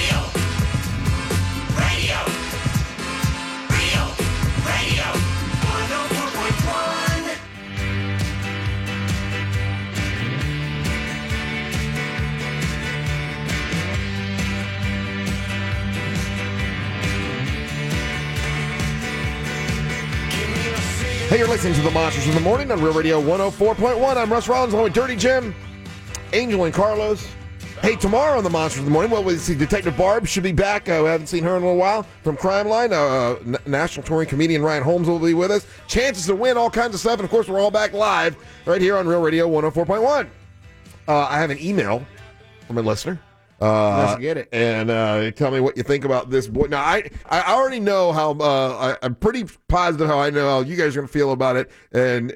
Hey, you're listening to the Monsters in the Morning on Real Radio 104.1. I'm Russ Rollins, along with Dirty Jim, Angel, and Carlos. Hey, tomorrow on the Monsters in the Morning, well, we see Detective Barb should be back. We haven't seen her in a little while from Crime Line. National touring comedian Ryan Holmes will be with us. Chances to win, all kinds of stuff. And, of course, we're all back live right here on Real Radio 104.1. I have an email from a listener. Let's get it. And tell me what you think about this boy. Now, I already know how I'm pretty positive how I know how you guys are going to feel about it. And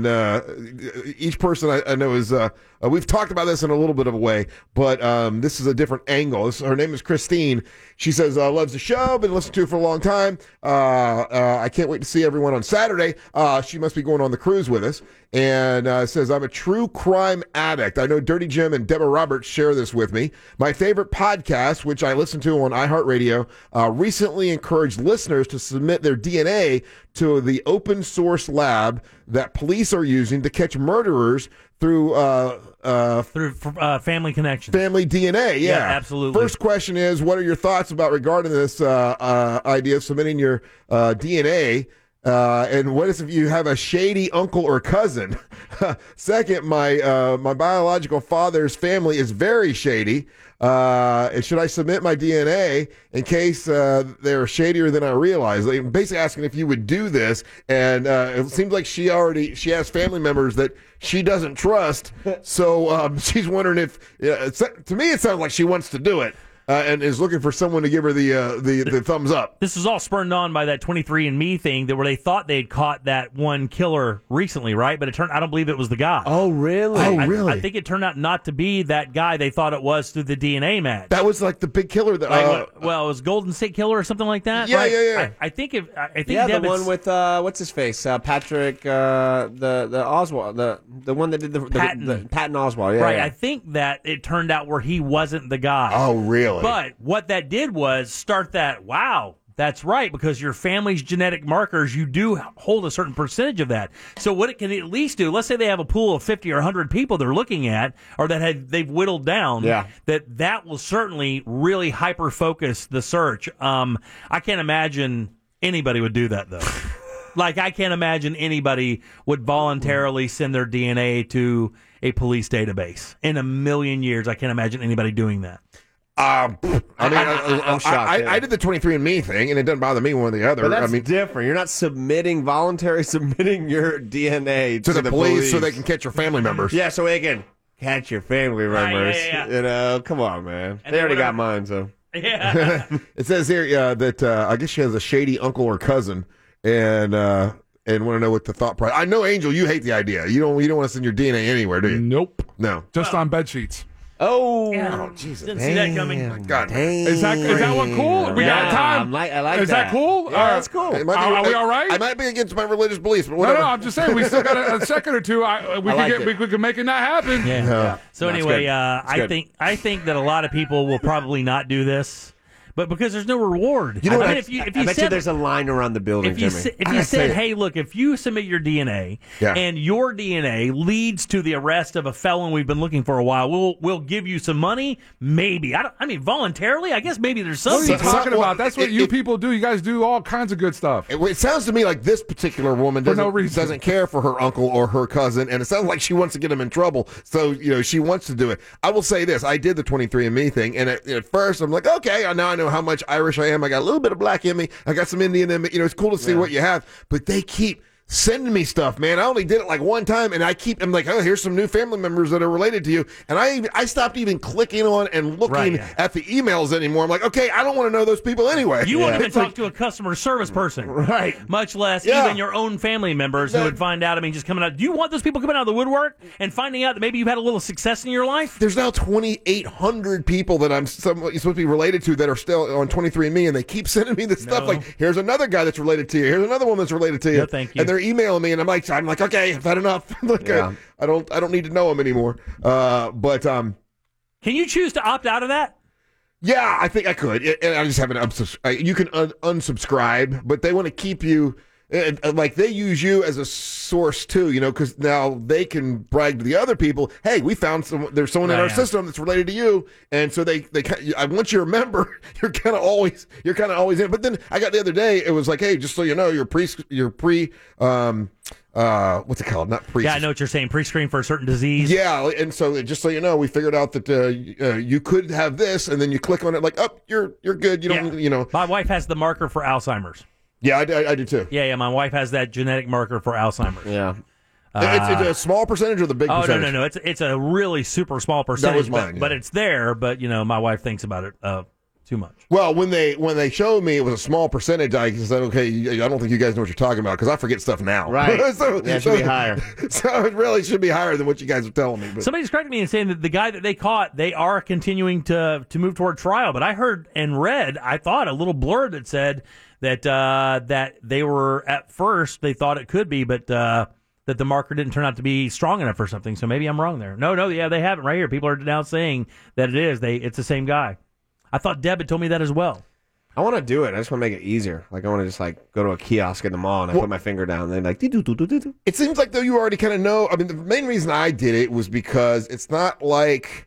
each person I know is we've talked about this in a little bit of a way, but this is a different angle. Her name is Christine. She says loves the show, been listening to it for a long time. I can't wait to see everyone on Saturday. She must be going on the cruise with us. And says, I'm a true crime addict. I know Dirty Jim and Deborah Roberts share this with me. My favorite podcast, which I listen to on iHeartRadio, recently encouraged listeners to submit their DNA to the open source lab that police are using to catch murderers through Family Connections. Family DNA, yeah. Absolutely. First question is, what are your thoughts about regarding this idea of submitting your DNA? And what if you have a shady uncle or cousin? Second, my biological father's family is very shady. And should I submit my DNA in case they're shadier than I realize? Like, basically asking if you would do this. And it seems like she has family members that she doesn't trust. So she's wondering if, to me, it sounds like she wants to do it. And is looking for someone to give her the thumbs up. This is all spurned on by that 23andMe thing where they thought they'd caught that one killer recently, right? But I don't believe it was the guy. Oh, really? I think it turned out not to be that guy they thought it was through the DNA match. That was like the big killer that. It was Golden State Killer or something like that. Yeah, right? yeah. I think the one with what's his face, Patrick, the Oswald, the one that did the Patton Oswald. Yeah, right. yeah. I think that it turned out where he wasn't the guy. Oh, really? But what that did was start that, wow, that's right, because your family's genetic markers, you do hold a certain percentage of that. So what it can at least do, let's say they have a pool of 50 or 100 people they're looking at, or they've whittled down, that will certainly really hyper-focus the search. I can't imagine anybody would do that, though. Like, I can't imagine anybody would voluntarily send their DNA to a police database. In a million years, I can't imagine anybody doing that. I'm shocked. I did the 23andMe thing, and it doesn't bother me one or the other. But that's different. You're not voluntarily submitting your DNA to the police so they can catch your family members. Yeah, so they can catch your family members. Yeah. You know, come on, man. And they already got mine, so. Yeah. It says here that I guess she has a shady uncle or cousin, and want to know what the thought process. I know, Angel, you hate the idea. You don't want to send your DNA anywhere, do you? Nope. No. Just on bed sheets. Oh, Jesus! Didn't see that coming. My God, is that one cool? We got time. I like is that cool? Yeah, that's cool. Are we all right? I might be against my religious beliefs, but whatever. No, I'm just saying we still got a second or two. We could make it not happen. Yeah. So That's anyway, good. I think that a lot of people will probably not do this. But because there's no reward. You know, I bet you there's a line around the building, if you said, hey, look, if you submit your DNA and your DNA leads to the arrest of a felon we've been looking for a while, we'll give you some money. Maybe. I mean, voluntarily? I guess maybe there's something. What are you talking about? That's what you people do. You guys do all kinds of good stuff. It sounds to me like this particular woman doesn't care for her uncle or her cousin, and it sounds like she wants to get him in trouble. So, she wants to do it. I will say this. I did the 23andMe thing, and at first I'm like, okay, now I know know how much Irish I am. I got a little bit of black in me. I got some Indian in me. You know, it's cool to see what you have. But they keep sending me stuff, man. I only did it like one time, and I'm like, oh, here's some new family members that are related to you. And I stopped even clicking on and looking at the emails anymore. I'm like, okay, I don't want to know those people anyway. You won't even talk to a customer service person. Right. Much less even your own family members who would find out, just coming out. Do you want those people coming out of the woodwork and finding out that maybe you've had a little success in your life? There's now 2,800 people that I'm supposed to be related to that are still on 23andMe, and they keep sending me this stuff. Like, here's another guy that's related to you. Here's another woman that's related to you. No, thank you. And they're emailing me, and I'm like, okay, I've had enough. I don't need to know them anymore. But can you choose to opt out of that? Yeah, I think I could. And I just haven't you can unsubscribe, but they want to keep you. Like, they use you as a source too, because now they can brag to the other people. Hey, we found there's someone in our system that's related to you, and so they once you're a member, you're kind of always in. But then I got the other day, it was like, hey, just so you know, you're pre what's it called? Not pre. Yeah, I know what you're saying. Pre-screen for a certain disease. Yeah, and so just so you know, we figured out that you could have this, and then you click on it, like, oh, you're good. You don't, My wife has the marker for Alzheimer's. Yeah, I do too. Yeah, my wife has that genetic marker for Alzheimer's. Yeah. It's a small percentage or the big percentage? No. It's a really super small percentage. That was mine, but it's there. But my wife thinks about it too much. Well, when they showed me it was a small percentage, I said, okay, I don't think you guys know what you're talking about, because I forget stuff now. Right. It should be higher. So it really should be higher than what you guys are telling me. But. Somebody's correcting me and saying that the guy that they caught, they are continuing to move toward trial. But I heard and read, I thought, a little blurb that said that they were, at first, they thought it could be, but that the marker didn't turn out to be strong enough or something. So maybe I'm wrong there. No, yeah, they haven't right here. People are now saying that it is. It's the same guy. I thought Deb had told me that as well. I want to do it. I just want to make it easier. Like, I want to just go to a kiosk in the mall and I put my finger down and then doo-doo-doo-doo-doo. It seems like though you already kind of know. I mean, the main reason I did it was because it's not like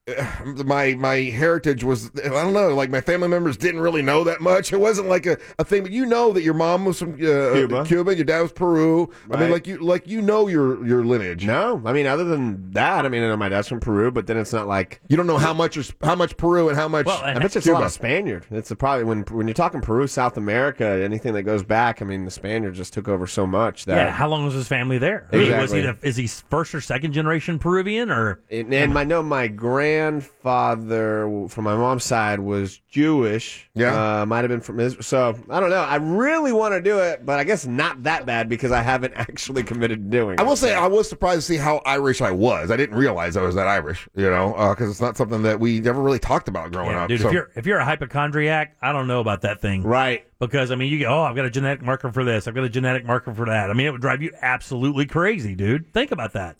my heritage was, I don't know, like my family members didn't really know that much. It wasn't like a thing, but that your mom was from Cuba, your dad was Peru. Right. I mean, your lineage. No, I mean, other than that, I know my dad's from Peru, but then it's not like you don't know how much Peru and how much. Well, I bet it's a lot of Spaniard. It's probably when you're talking Peru, South America, anything that goes back. The Spaniards just took over so much that. Yeah, how long was his family there? Exactly. Is he first or second generation Peruvian or? And I know my grandfather from my mom's side was Jewish. Yeah. Might have been from Israel. So, I don't know. I really want to do it, but I guess not that bad because I haven't actually committed to doing it. I will say I was surprised to see how Irish I was. I didn't realize I was that Irish, because it's not something that we never really talked about growing up. Dude, if you're a hypochondriac, I don't know about that thing. Right. Because, you go, I've got a genetic marker for this. I've got a genetic marker for that. It would drive you absolutely crazy, dude. Think about that.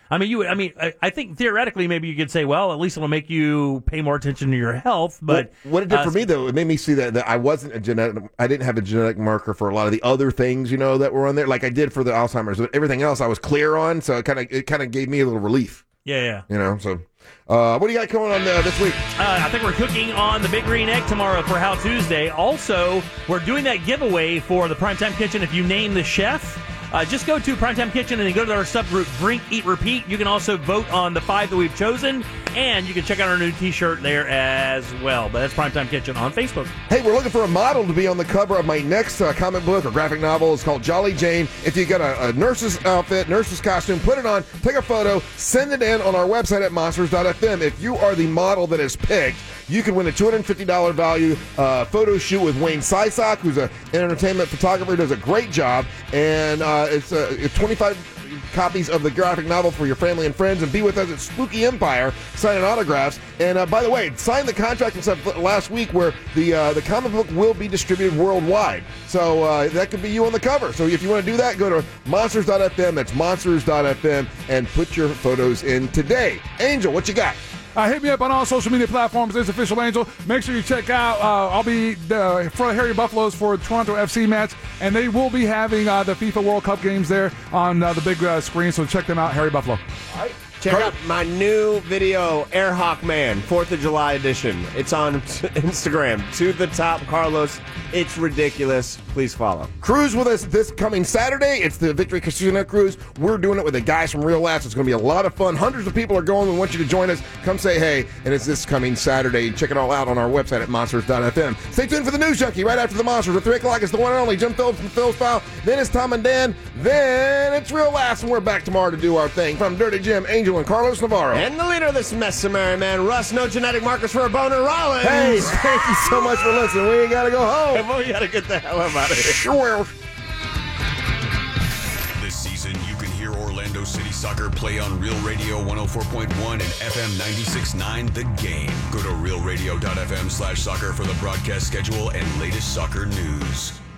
I think theoretically maybe you could say, well, at least it'll make you pay more attention to your health. But what it did for me, though, it made me see that I wasn't I didn't have a genetic marker for a lot of the other things, that were on there, like I did for the Alzheimer's. But everything else I was clear on, so it kind of gave me a little relief. Yeah. So what do you got going on this week? I think we're cooking on the Big Green Egg tomorrow for How Tuesday. Also, we're doing that giveaway for the Primetime Kitchen. If you name the chef, just go to Primetime Kitchen and then go to our subgroup, Drink, Eat, Repeat. You can also vote on the 5 that we've chosen, and you can check out our new T-shirt there as well. But that's Primetime Kitchen on Facebook. Hey, we're looking for a model to be on the cover of my next comic book or graphic novel. It's called Jolly Jane. If you got a nurse's outfit, nurse's costume, put it on, take a photo, send it in on our website at monsters.fm. If you are the model that is picked, you can win a $250 value photo shoot with Wayne Sysak, who's an entertainment photographer, does a great job, and it's 25 copies of the graphic novel for your family and friends, and be with us at Spooky Empire signing autographs. And by the way, signed the contract and stuff last week where the comic book will be distributed worldwide. So that could be you on the cover. So if you want to do that, go to monsters.fm. That's monsters.fm, and put your photos in today. Angel, what you got? Hit me up on all social media platforms. It's Official Angel. Make sure you check out. I'll be for Harry Buffaloes for Toronto FC match, and they will be having the FIFA World Cup games there on the big screen. So check them out, Harry Buffalo. All right. Check out my new video, Air Hawk Man, 4th of July edition. It's on Instagram. To the top, Carlos. It's ridiculous. Please follow. Cruise with us this coming Saturday. It's the Victory Casino Cruise. We're doing it with the guys from Real Laughs. It's going to be a lot of fun. Hundreds of people are going. We want you to join us. Come say hey. And it's this coming Saturday. Check it all out on our website at monsters.fm. Stay tuned for the News Junkie right after the Monsters. At 3 o'clock, it's the one and only Jim Phillips and Phil's File. Then it's Tom and Dan. Then it's Real Laughs. And we're back tomorrow to do our thing. From Dirty Jim, Angel, and Carlos Navarro. And the leader of this mess, Merry Man, Russ. No genetic markers for a boner, Rollins. Hey, thank you so much for listening. We ain't got to go home. We got to get the hell out of here. Sure. This season, you can hear Orlando City Soccer play on Real Radio 104.1 and FM 96.9 The Game. Go to realradio.fm/soccer for the broadcast schedule and latest soccer news.